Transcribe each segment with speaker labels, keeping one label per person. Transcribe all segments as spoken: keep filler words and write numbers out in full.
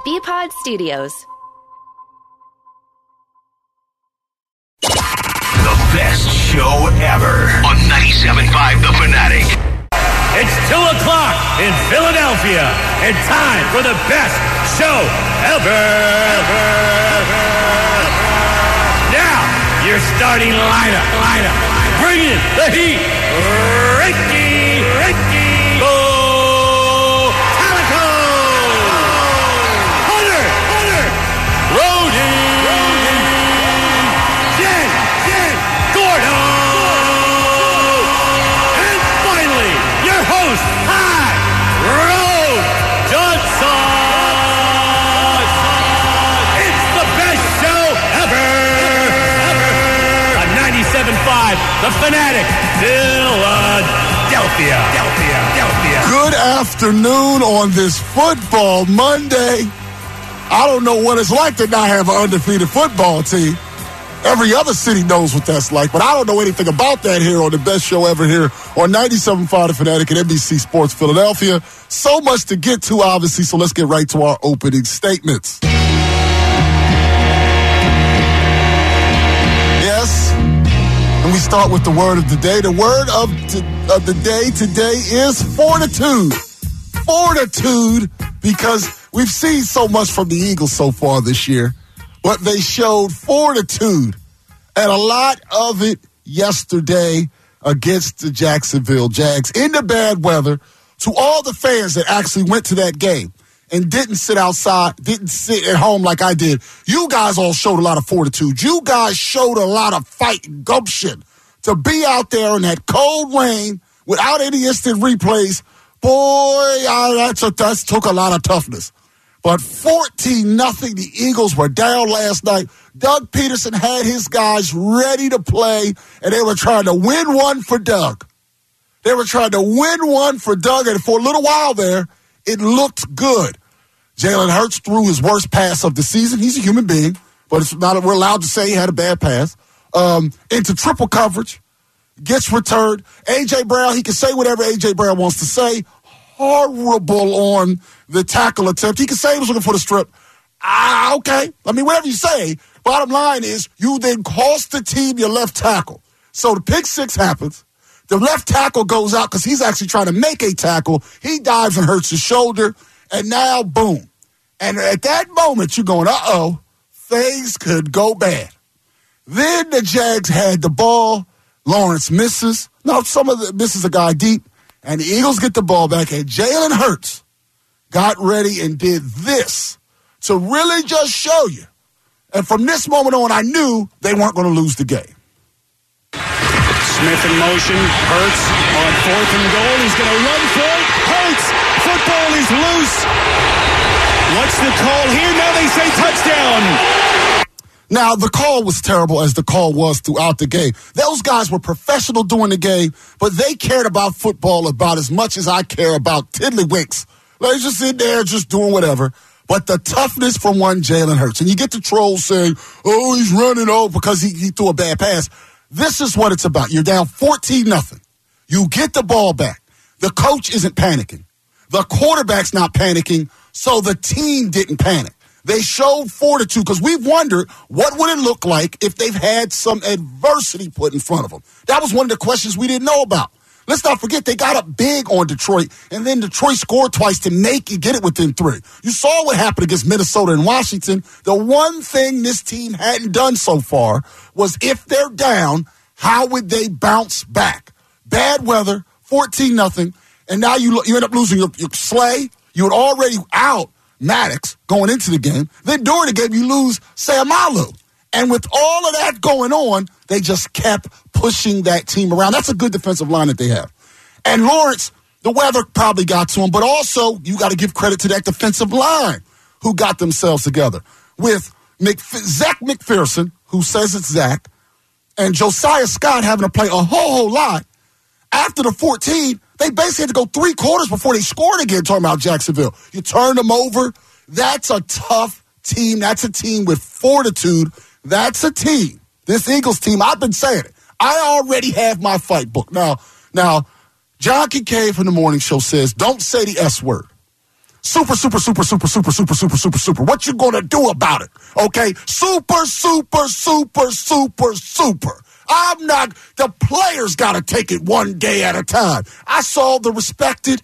Speaker 1: B-Pod Studios.
Speaker 2: The best show ever on ninety-seven point five The Fanatic.
Speaker 3: It's two o'clock in Philadelphia, and time for the best show ever. ever, ever. Now, your starting lineup, lineup. Bring in the heat. Ricky, Ricky, Go, Calico, Hunter, Hunter, Brody, Brody, Jen, Jen, Gordo, and finally, your host, High Road Johnson. It's the best show ever, ever, on ninety-seven point five, The Fanatic, Philadelphia. Philadelphia. Philadelphia.
Speaker 4: Good afternoon on this football Monday. I don't know what it's like to not have an undefeated football team. Every other city knows what that's like, but I don't know anything about that here on the best show ever here on ninety-seven point five The Fanatic and N B C Sports Philadelphia. So much to get to, obviously, so let's get right to our opening statements. Yes, and we start with the word of the day. The word of, t- of the day today is fortitude. Fortitude, because we've seen so much from the Eagles so far this year, but they showed fortitude, and a lot of it yesterday against the Jacksonville Jags in the bad weather. To all the fans that actually went to that game and didn't sit outside, didn't sit at home like I did, you guys all showed a lot of fortitude. You guys showed a lot of fight and gumption to be out there in that cold rain without any instant replays. Boy, I, that's a, that took a lot of toughness. But fourteen nothing, the Eagles were down last night. Doug Peterson had his guys ready to play, and they were trying to win one for Doug. They were trying to win one for Doug, and for a little while there, it looked good. Jalen Hurts threw his worst pass of the season. He's a human being, but it's not. We're allowed to say he had a bad pass. Um, into triple coverage, gets returned. A J. Brown, he can say whatever A J. Brown wants to say. Horrible on the tackle attempt. He can say he was looking for the strip. Ah, okay. I mean, whatever you say. Bottom line is, you then cost the team your left tackle. So the pick six happens. The left tackle goes out because he's actually trying to make a tackle. He dives and hurts his shoulder, and now, boom. And at that moment, you're going, uh-oh, things could go bad. Then the Jags had the ball. Lawrence misses. No, some of the misses a guy deep. And the Eagles get the ball back, and Jalen Hurts got ready and did this to really just show you. And from this moment on, I knew they weren't going to lose the game.
Speaker 5: Smith in motion. Hurts on fourth and goal. He's going to run for it. Hurts. Football is loose. What's the call here? Now they say touchdown.
Speaker 4: Now, the call was terrible as the call was throughout the game. Those guys were professional during the game, but they cared about football about as much as I care about tiddlywinks. They're just in there just doing whatever. But the toughness from one Jalen Hurts. And you get the trolls saying, oh, he's running over because he, he threw a bad pass. This is what it's about. You're down fourteen nothing. You get the ball back. The coach isn't panicking. The quarterback's not panicking, so the team didn't panic. They showed fortitude because we've wondered what would it look like if they've had some adversity put in front of them. That was one of the questions we didn't know about. Let's not forget they got up big on Detroit, and then Detroit scored twice to make you get it within three. You saw what happened against Minnesota and Washington. The one thing this team hadn't done so far was if they're down, how would they bounce back? Bad weather, fourteen nothing, and now you you end up losing your, your Slay. You had already out Maddox going into the game. Then during the game, you lose Sayamalu. And with all of that going on, they just kept pushing that team around. That's a good defensive line that they have. And Lawrence, the weather probably got to him, but also you got to give credit to that defensive line who got themselves together. With McF- Zach McPherson, who says it's Zach, and Josiah Scott having to play a whole, whole lot. After the fourteen, they basically had to go three quarters before they scored again, talking about Jacksonville. You turn them over. That's a tough team. That's a team with fortitude. That's a team. This Eagles team, I've been saying it. I already have my fight book. Now, now, John Kincaid from the morning show says, don't say the S word. Super, super, super, super, super, super, super, super, super. What you gonna do about it? Okay? Super, super, super, super, super. I'm not, the players gotta take it one day at a time. I saw the respected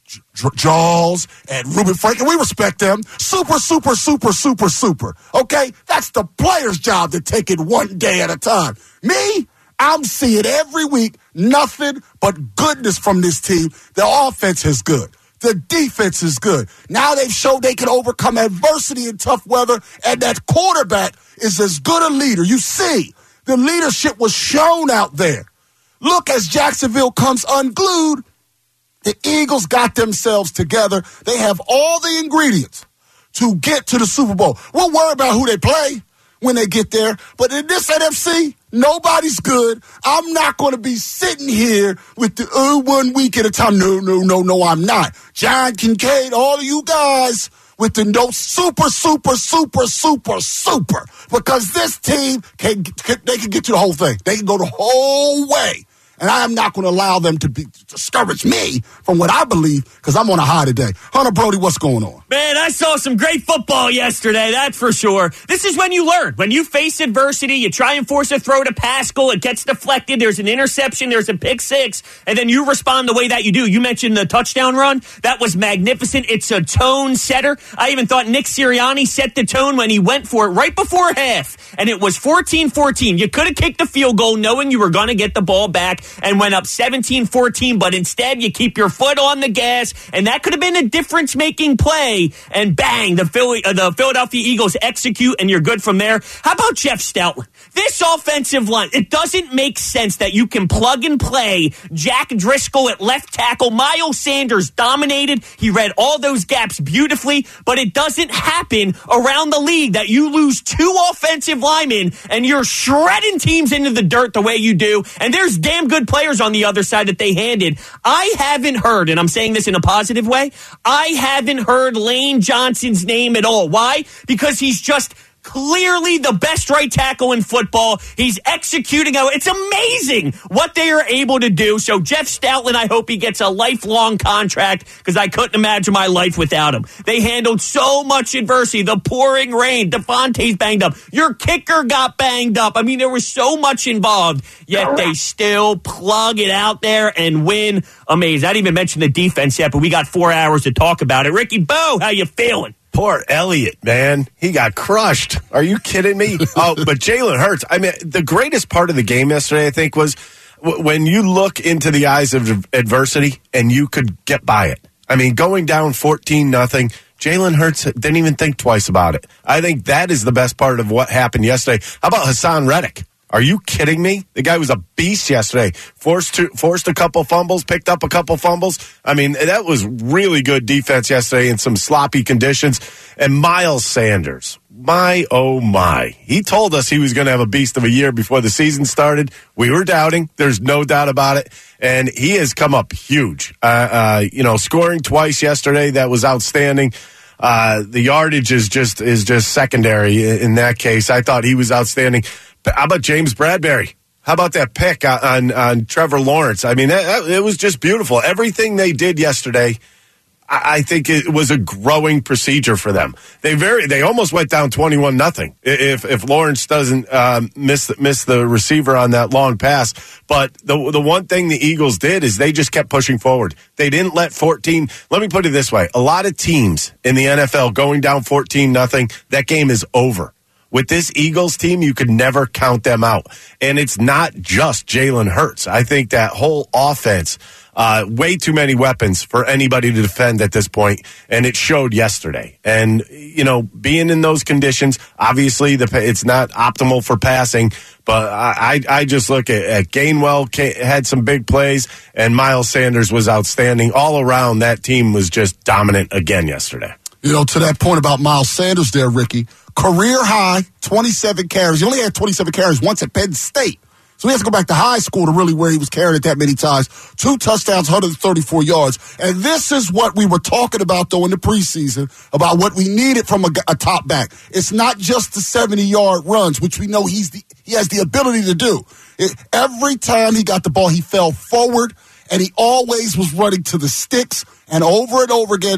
Speaker 4: Jaws and Reuben Frank, and we respect them. Super, super, super, super, super. Okay? That's the player's job to take it one day at a time. Me? I'm seeing every week nothing but goodness from this team. The offense is good. The defense is good. Now they've showed they can overcome adversity in tough weather, and that quarterback is as good a leader. You see, the leadership was shown out there. Look, as Jacksonville comes unglued, the Eagles got themselves together. They have all the ingredients to get to the Super Bowl. We'll worry about who they play when they get there, but in this N F C, nobody's good. I'm not going to be sitting here with the uh, one week at a time. No, no, no, no, I'm not. John Kincaid, all of you guys with the no super, super, super, super, super. Because this team, can, can they can get you the whole thing. They can go the whole way. And I am not going to allow them to be, discourage me from what I believe, because I'm on a high today. Hunter Brody, what's going on?
Speaker 3: Man, I saw some great football yesterday, that's for sure. This is when you learn. When you face adversity, you try and force a throw to Pascal, it gets deflected, there's an interception, there's a pick six, and then you respond the way that you do. You mentioned the touchdown run. That was magnificent. It's a tone setter. I even thought Nick Sirianni set the tone when he went for it right before half, and it was fourteen fourteen. You could have kicked the field goal knowing you were going to get the ball back and went up seventeen fourteen, but instead you keep your foot on the gas, and that could have been a difference-making play, and bang, the Philly, uh, the Philadelphia Eagles execute, and you're good from there. How about Jeff Stoutland? This offensive line, it doesn't make sense that you can plug and play Jack Driscoll at left tackle. Miles Sanders dominated. He read all those gaps beautifully, but it doesn't happen around the league that you lose two offensive linemen, and you're shredding teams into the dirt the way you do, and there's damn good players on the other side that they handed. I haven't heard, and I'm saying this in a positive way, I haven't heard Lane Johnson's name at all. Why? Because he's just clearly the best right tackle in football. He's executing. It's amazing what they are able to do. So Jeff Stoutland, I hope he gets a lifelong contract, because I couldn't imagine my life without him. They handled so much adversity. The pouring rain. Devontae's banged up. Your kicker got banged up. I mean, there was so much involved, yet they still plug it out there and win. Amazing. I didn't even mention the defense yet, but we got four hours to talk about it. Ricky Bo, how you feeling?
Speaker 1: Poor Elliott, man. He got crushed. Are you kidding me? Oh, but Jalen Hurts. I mean, the greatest part of the game yesterday, I think, was w- when you look into the eyes of adversity and you could get by it. I mean, going down fourteen nothing, Jalen Hurts didn't even think twice about it. I think that is the best part of what happened yesterday. How about Hassan Reddick? Are you kidding me? The guy was a beast yesterday. Forced to, forced a couple fumbles, picked up a couple fumbles. I mean, that was really good defense yesterday in some sloppy conditions. And Miles Sanders, my, oh my. He told us he was going to have a beast of a year before the season started. We were doubting. There's no doubt about it. And he has come up huge. Uh, uh, you know, scoring twice yesterday, that was outstanding. Uh, the yardage is just, is just secondary in that case. I thought he was outstanding. How about James Bradbury? How about that pick on, on Trevor Lawrence? I mean, that, it was just beautiful. Everything they did yesterday, I, I think it was a growing procedure for them. They very, they almost went down twenty-one nothing if if Lawrence doesn't um, miss miss the receiver on that long pass. But the the one thing the Eagles did is they just kept pushing forward. They didn't let fourteen. Let me put it this way: a lot of teams in the N F L going down fourteen nothing, that game is over. With this Eagles team, you could never count them out. And it's not just Jalen Hurts. I think that whole offense, uh, way too many weapons for anybody to defend at this point, and it showed yesterday. And, you know, being in those conditions, obviously the it's not optimal for passing, but I, I just look at, at Gainwell had some big plays, and Miles Sanders was outstanding. All around, that team was just dominant again yesterday.
Speaker 4: You know, to that point about Miles Sanders there, Ricky, career high, twenty-seven carries. He only had twenty-seven carries once at Penn State. So he has to go back to high school to really where he was carried it that many times. Two touchdowns, one hundred thirty-four yards. And this is what we were talking about, though, in the preseason, about what we needed from a, a top back. It's not just the seventy-yard runs, which we know he's the, he has the ability to do. It, every time he got the ball, he fell forward, and he always was running to the sticks, and over and over again,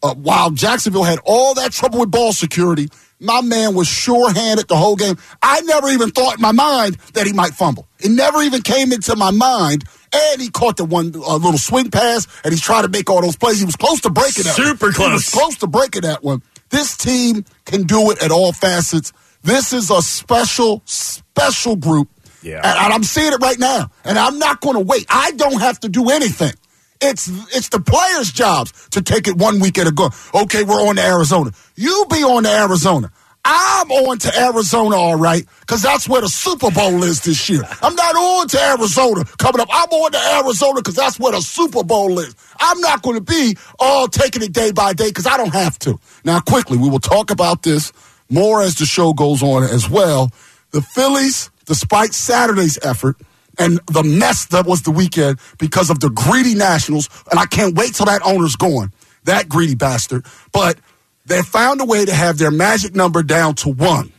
Speaker 4: Uh, while Jacksonville had all that trouble with ball security, my man was sure-handed the whole game. I never even thought in my mind that he might fumble. It never even came into my mind. And he caught the one uh, little swing pass, and he's trying to make all those plays. He was close to breaking that
Speaker 3: Super
Speaker 4: one.
Speaker 3: close.
Speaker 4: He was close to breaking that one. This team can do it at all facets. This is a special, special group.
Speaker 1: Yeah.
Speaker 4: And, and I'm seeing it right now. And I'm not going to wait. I don't have to do anything. It's it's the players' jobs to take it one week at a go. Okay, we're on to Arizona. You be on to Arizona. I'm on to Arizona, all right, because that's where the Super Bowl is this year. I'm not on to Arizona coming up. I'm on to Arizona because that's where the Super Bowl is. I'm not going to be all taking it day by day because I don't have to. Now, quickly, we will talk about this more as the show goes on as well. The Phillies, despite Saturday's effort, and the mess that was the weekend because of the greedy Nationals, and I can't wait till that owner's gone, that greedy bastard. But they found a way to have their magic number down to one.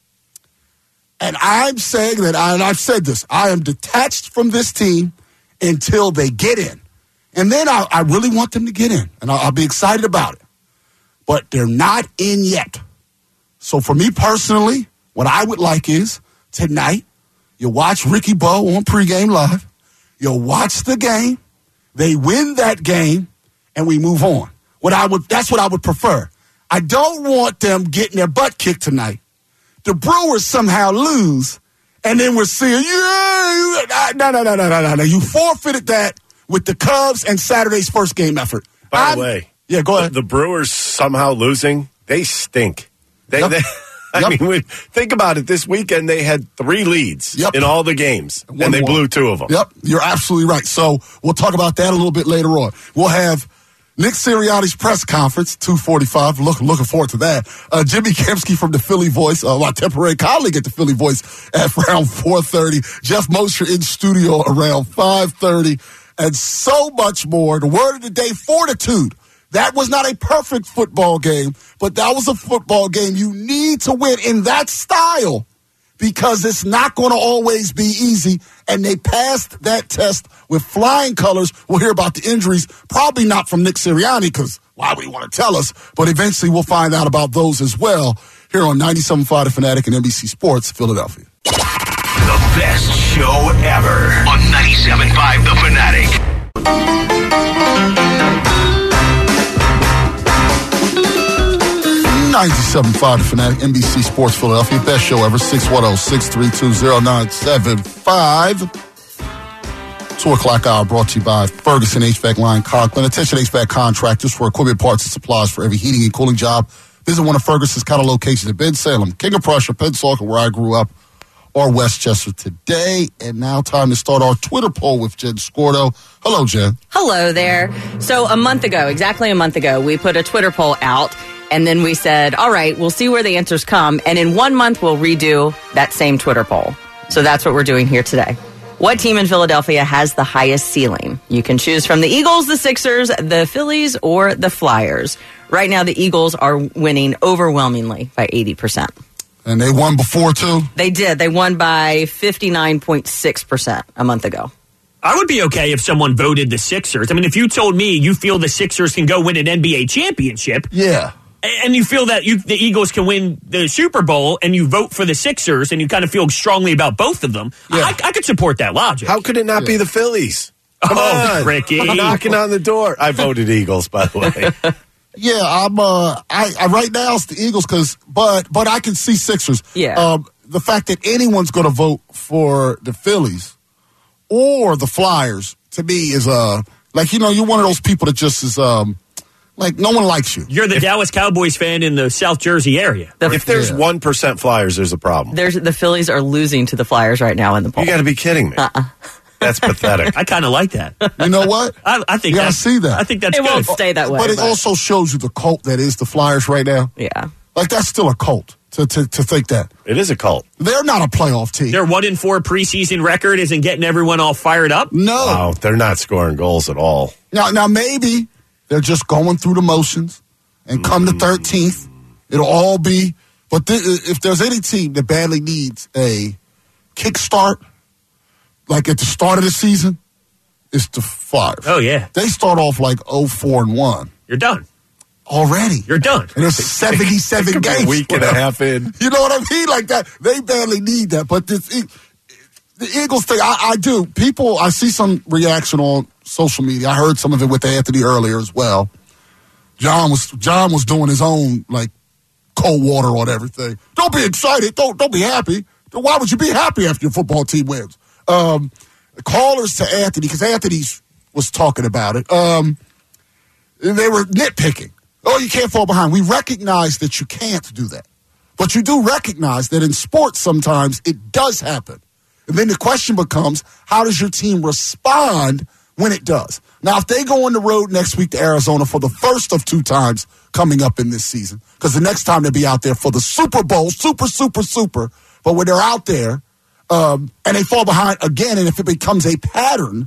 Speaker 4: And I'm saying that, I, and I've said this, I am detached from this team until they get in. And then I, I really want them to get in, and I'll, I'll be excited about it. But they're not in yet. So for me personally, what I would like is tonight, you watch Ricky Bo on Pregame Live. You'll watch the game. They win that game, and we move on. What I would, that's what I would prefer. I don't want them getting their butt kicked tonight. The Brewers somehow lose, and then we're seeing, yeah, no, no, no, no, no, no. You forfeited that with the Cubs and Saturday's first game effort.
Speaker 1: By
Speaker 4: I'm,
Speaker 1: the way,
Speaker 4: yeah, go ahead.
Speaker 1: The, the Brewers somehow losing, they stink. They,
Speaker 4: Yep.
Speaker 1: they I
Speaker 4: Yep.
Speaker 1: mean, we, think about it. This weekend, they had three leads
Speaker 4: Yep.
Speaker 1: in all the games,
Speaker 4: One
Speaker 1: and they
Speaker 4: more.
Speaker 1: blew two of them.
Speaker 4: Yep, you're absolutely right. So we'll talk about that a little bit later on. We'll have Nick Sirianni's press conference, two forty-five. Look, looking forward to that. Uh, Jimmy Kempski from the Philly Voice, uh, my temporary colleague at the Philly Voice at around four thirty. Jeff Mosher in studio around five thirty. And so much more. The word of the day, fortitude. That was not a perfect football game, but that was a football game you need to win in that style because it's not going to always be easy. And they passed that test with flying colors. We'll hear about the injuries, probably not from Nick Sirianni because why would he want to tell us? But eventually we'll find out about those as well here on ninety-seven point five The Fanatic and N B C Sports, Philadelphia.
Speaker 2: The best show ever on ninety-seven point five The Fanatic.
Speaker 4: ninety-seven point five The Fanatic, N B C Sports Philadelphia. Best show ever, six one zero, six three two, zero nine seven five. two o'clock hour brought to you by Ferguson H V A C Line Conklin. Attention H V A C contractors for equipment, parts, and supplies for every heating and cooling job. Visit one of Ferguson's kind of locations in Ben Salem, King of Prussia, Pensacola, where I grew up, or Westchester today. And now time to start our Twitter poll with Jen Scordo. Hello, Jen.
Speaker 6: Hello there. So a month ago, exactly a month ago, we put a Twitter poll out, and then we said, all right, we'll see where the answers come, and in one month we'll redo that same Twitter poll. So that's what we're doing here today. What team in Philadelphia has the highest ceiling? You can choose from the Eagles, the Sixers, the Phillies, or the Flyers. Right now, the Eagles are winning overwhelmingly by eighty percent.
Speaker 4: And they won before, too?
Speaker 6: They did. They won by fifty-nine point six percent a month ago.
Speaker 3: I would be okay if someone voted the Sixers. I mean, if you told me you feel the Sixers can go win an N B A championship,
Speaker 4: Yeah.
Speaker 3: and you feel that you, the Eagles can win the Super Bowl, and you vote for the Sixers, and you kind of feel strongly about both of them,
Speaker 4: Yeah.
Speaker 3: I, I could support that logic.
Speaker 1: How could it not be the Phillies? Come
Speaker 3: Oh,
Speaker 1: on.
Speaker 3: Ricky.
Speaker 1: Knocking on the door. I voted Eagles, by the way.
Speaker 4: Yeah, I'm. Uh, I, I right now it's the Eagles, because but but I can see Sixers.
Speaker 6: Yeah.
Speaker 4: Um, the fact that anyone's going to vote for the Phillies or the Flyers to me is uh like you know you're one of those people that just is um like no one likes you.
Speaker 3: You're the Dallas Cowboys fan in the South Jersey area.
Speaker 6: The,
Speaker 1: If there's
Speaker 4: Yeah.
Speaker 1: one percent Flyers, there's a problem.
Speaker 6: there's, the Phillies are losing to the Flyers right now in the poll.
Speaker 1: You got to be kidding me.
Speaker 6: Uh-uh.
Speaker 1: That's pathetic.
Speaker 3: I kind of like that.
Speaker 4: You know what?
Speaker 3: I, I think
Speaker 4: You gotta
Speaker 3: that's,
Speaker 4: see that.
Speaker 3: I think that's
Speaker 6: It
Speaker 3: good.
Speaker 6: won't stay that way.
Speaker 4: But it also shows you the cult that is the Flyers right now.
Speaker 6: Yeah.
Speaker 4: Like that's still a cult to to, to think that
Speaker 1: It is a cult.
Speaker 4: they're not a playoff team.
Speaker 3: Their one in four preseason record isn't getting everyone all fired up.
Speaker 4: no.
Speaker 1: Wow, they're not scoring goals at all.
Speaker 4: Now, now maybe they're just going through the motions, and come the thirteenth, it'll all be. But th- if there's any team that badly needs a kickstart, like at the start of the season, it's the Flyers.
Speaker 3: Oh, yeah.
Speaker 4: They start off like oh four and one.
Speaker 3: You're done.
Speaker 4: already.
Speaker 3: You're done.
Speaker 4: And there's seventy-seven
Speaker 1: It could be
Speaker 4: games.
Speaker 1: a week and a half in.
Speaker 4: You know what I mean? Like that. They badly need that. But this, the Eagles thing, I, I do. People, I see some reaction on social media. I heard some of it with Anthony earlier as well. John was John was doing his own like cold water on everything. Don't be excited. Don't don't be happy. Why would you be happy after your football team wins? Um, callers to Anthony, because Anthony was talking about it. Um, they were nitpicking. Oh, you can't fall behind. We recognize that you can't do that. But you do recognize that in sports sometimes it does happen. And then the question becomes, how does your team respond when it does? Now, if they go on the road next week to Arizona for the first of two times coming up in this season, because the next time they'll be out there for the Super Bowl, super, super, super, but when they're out there um, and they fall behind again, and if it becomes a pattern,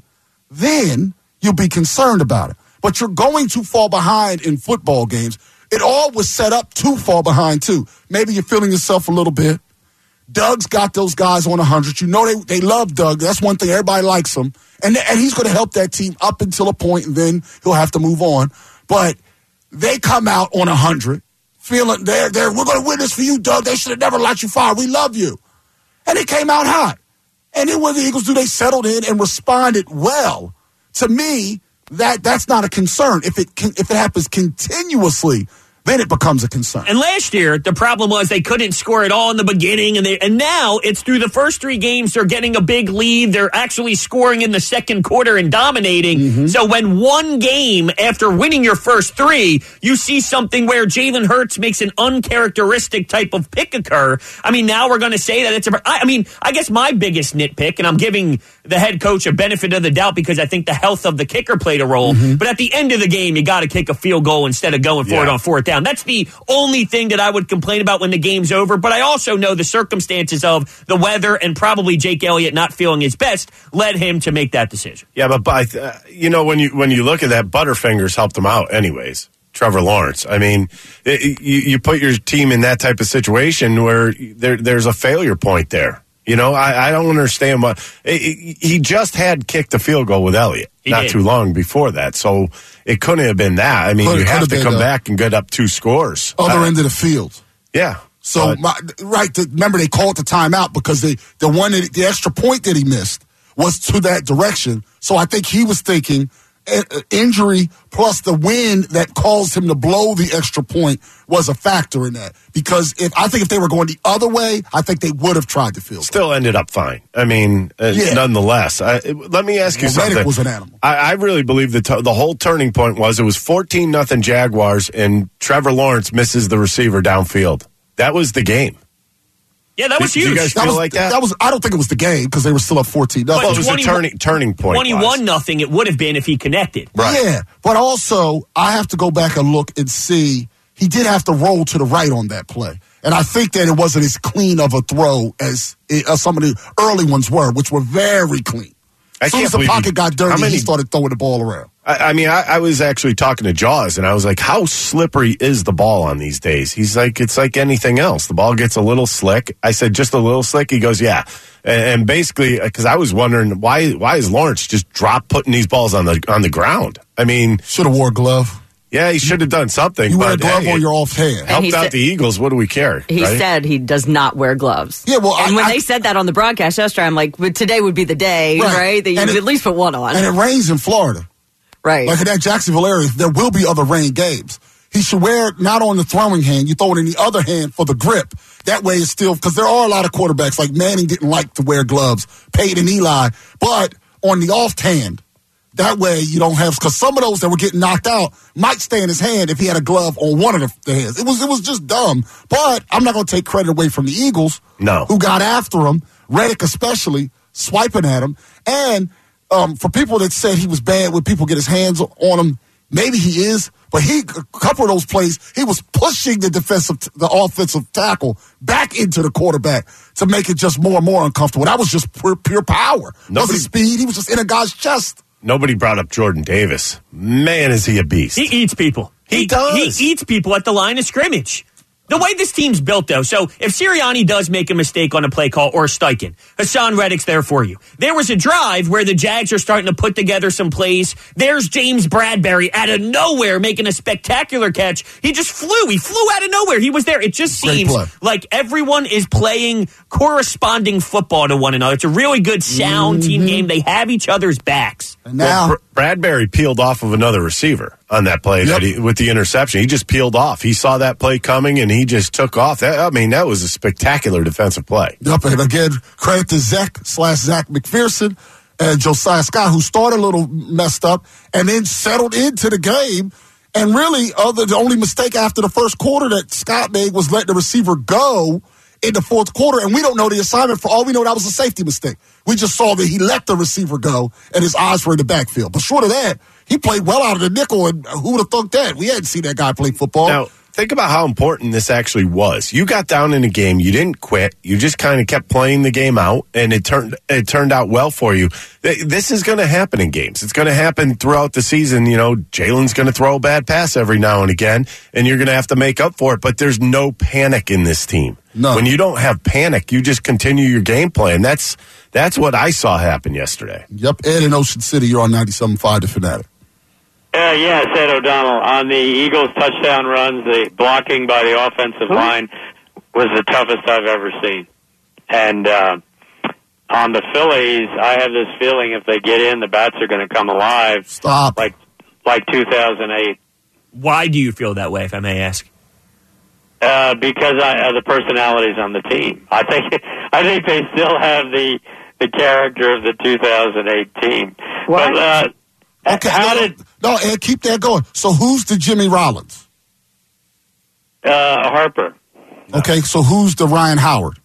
Speaker 4: then you'll be concerned about it. But you're going to fall behind in football games. It all was set up to fall behind, too. Maybe you're feeling yourself a little bit. Doug's got those guys on one hundred. You know they, they love Doug. That's one thing. Everybody likes him. And, and he's going to help that team up until a point, and then he'll have to move on. But they come out on one hundred, feeling they're, they're, we're going to win this for you, Doug. They should have never let you fire. We love you. And it came out hot. And then what the Eagles do, they settled in and responded well. To me, that that's not a concern. If it can, if it happens continuously, then it becomes a concern.
Speaker 3: And last year, the problem was they couldn't score at all in the beginning, and they and now it's through the first three games they're getting a big lead. They're actually scoring in the second quarter and dominating. Mm-hmm. So when one game after winning your first three, you see something where Jalen Hurts makes an uncharacteristic type of pick occur. I mean, now we're going to say that it's a. I mean, I guess my biggest nitpick, and I'm giving the head coach a benefit of the doubt because I think the health of the kicker played a role. Mm-hmm. But at the end of the game, you got to kick a field goal instead of going for
Speaker 1: yeah.
Speaker 3: it on fourth down. That's the only thing that I would complain about when the game's over. But I also know the circumstances of the weather and probably Jake Elliott not feeling his best led him to make that decision.
Speaker 1: Yeah, but by, uh, you know, when you when you look at that, Butterfingers helped him out anyways. Trevor Lawrence. I mean, it, you, you put your team in that type of situation where there, there's a failure point there. You know, I, I don't understand what it, he just had kicked a field goal with Elliott
Speaker 3: He
Speaker 1: not
Speaker 3: did.
Speaker 1: too long before that, so it couldn't have been that. I mean,
Speaker 4: Could-
Speaker 1: you have
Speaker 4: could
Speaker 1: to
Speaker 4: have
Speaker 1: come
Speaker 4: been, uh,
Speaker 1: back and get up two scores.
Speaker 4: Other
Speaker 1: Uh,
Speaker 4: end of the field.
Speaker 1: yeah.
Speaker 4: So,
Speaker 1: But-
Speaker 4: my, right, the, remember they called the timeout because they, the one, that, the extra point that he missed was to that direction. So I think he was thinking uh, injury plus the wind that caused him to blow the extra point was a factor in that. Because if I think if they were going the other way, I think they would have tried to field goal.
Speaker 1: Still ended up fine. I mean, uh,
Speaker 4: Yeah.
Speaker 1: nonetheless. I, let me ask you
Speaker 4: Well,
Speaker 1: something.
Speaker 4: Reddick was an animal.
Speaker 1: I, I really believe the t- the whole turning point was it was fourteen nothing Jaguars, and Trevor Lawrence misses the receiver downfield. That was the game.
Speaker 3: Yeah, that was
Speaker 1: Did- did
Speaker 3: huge.
Speaker 1: you guys
Speaker 4: That
Speaker 1: feel
Speaker 4: was,
Speaker 1: like that?
Speaker 4: that was. I don't think it was the game because they were still up fourteen nothing.
Speaker 1: Well, it was
Speaker 3: twenty
Speaker 1: a turning turning point.
Speaker 3: twenty-one nothing it would have been if he connected.
Speaker 1: Right.
Speaker 4: Yeah, but also I have to go back and look and see he did have to roll to the right on that play, and I think that it wasn't as clean of a throw as, as some of the early ones were, which were very clean.
Speaker 1: I
Speaker 4: As soon
Speaker 1: can't
Speaker 4: as the
Speaker 1: believe
Speaker 4: pocket
Speaker 1: he-
Speaker 4: got
Speaker 1: how
Speaker 4: dirty,
Speaker 1: many-
Speaker 4: he started throwing the ball around.
Speaker 1: I, I mean, I, I was actually talking to Jaws, and I was like, how slippery is the ball on these days? He's like, it's like anything else. The ball gets a little slick. I said, just a little slick? He goes, yeah. And, and basically, because I was wondering, why why is Lawrence just drop putting these balls on the on the ground? I mean,
Speaker 4: Should have wore a glove.
Speaker 1: yeah, he should have done something.
Speaker 4: You wear a
Speaker 1: but,
Speaker 4: glove
Speaker 1: hey,
Speaker 4: on your off hand.
Speaker 6: And he
Speaker 1: helped out
Speaker 6: said-
Speaker 1: the Eagles. What do we care?
Speaker 6: He
Speaker 1: right?
Speaker 6: said he does not wear gloves.
Speaker 4: Yeah, well,
Speaker 6: and
Speaker 4: I-
Speaker 6: when
Speaker 4: I-
Speaker 6: they said that on the broadcast yesterday, I'm like, but today would be the day,
Speaker 4: Right.
Speaker 6: right? That you
Speaker 4: And
Speaker 6: would
Speaker 4: it-
Speaker 6: at least put one on,
Speaker 4: And it rains in Florida.
Speaker 6: right?
Speaker 4: Like in that Jacksonville area, there will be other rain games. He should wear it not on the throwing hand. You throw it in the other hand for the grip. That way it's still, because there are a lot of quarterbacks, like Manning didn't like to wear gloves, Peyton and Eli, but on the off hand, that way you don't have, because some of those that were getting knocked out might stay in his hand if he had a glove on one of the, the hands. It was, it was just dumb. But I'm not going to take credit away from the Eagles,
Speaker 1: No.
Speaker 4: who got after him, Reddick especially, swiping at him. And um, for people that said he was bad when people get his hands on him, maybe he is, but he a couple of those plays, he was pushing the defensive, the offensive tackle back into the quarterback to make it just more and more uncomfortable. That was just pure, pure power.
Speaker 1: Nobody-
Speaker 4: Wasn't speed. He was just in a guy's chest.
Speaker 1: Nobody brought up Jordan Davis. Man, is he a beast.
Speaker 3: He eats people.
Speaker 1: He does.
Speaker 3: He eats people at the line of scrimmage. The way this team's built, though, so if Sirianni does make a mistake on a play call or Steichen, Hassan Reddick's there for you. There was a drive where the Jags are starting to put together some plays. There's James Bradbury out of nowhere making a spectacular catch. He just flew. He flew out of nowhere. He was there. It just seems like everyone is playing corresponding football to one another. It's a really good, sound mm-hmm. team game. They have each other's backs.
Speaker 4: And now,
Speaker 1: well, Br- Bradbury peeled off of another receiver on that play
Speaker 4: yep.
Speaker 1: that he, with the interception. He just peeled off. He saw that play coming, and he just took off. That, I mean, that was a spectacular defensive play.
Speaker 4: Yep, and again, credit to Zach slash Zach McPherson and Josiah Scott, who started a little messed up and then settled into the game. And really, other the only mistake after the first quarter that Scott made was letting the receiver go in the fourth quarter, and we don't know the assignment. For all we know, that was a safety mistake. We just saw that he let the receiver go, and his eyes were in the backfield. But short of that, he played well out of the nickel, and who would have thought that? We hadn't seen that guy play football.
Speaker 1: Now, think about how important this actually was. You got down in the game. You didn't quit. You just kind of kept playing the game out, and it turned it turned out well for you. This is going to happen in games. It's going to happen throughout the season. You know, Jalen's going to throw a bad pass every now and again, and you're going to have to make up for it. But there's no panic in this team.
Speaker 4: No.
Speaker 1: When you don't have panic, you just continue your game plan. That's that's what I saw happen yesterday.
Speaker 4: Yep, Ed in Ocean City, you're on ninety-seven point five The Fanatic.
Speaker 7: Uh, yeah, it's Ed O'Donnell. On the Eagles' touchdown runs, the blocking by the offensive line was the toughest I've ever seen. And uh, on the Phillies, I have this feeling if they get in, the bats are going to come alive.
Speaker 4: Stop.
Speaker 7: Like like two thousand eight.
Speaker 3: Why do you feel that way, if I may ask?
Speaker 7: Uh, because I, of the personalities on the team. I think I think they still have the the character of the two thousand eight team. But, uh,
Speaker 4: Okay,
Speaker 7: how
Speaker 4: no,
Speaker 7: did
Speaker 4: no, Ed, keep that going. So who's the Jimmy Rollins?
Speaker 7: uh, Harper?
Speaker 4: Okay, so who's the Ryan Howard?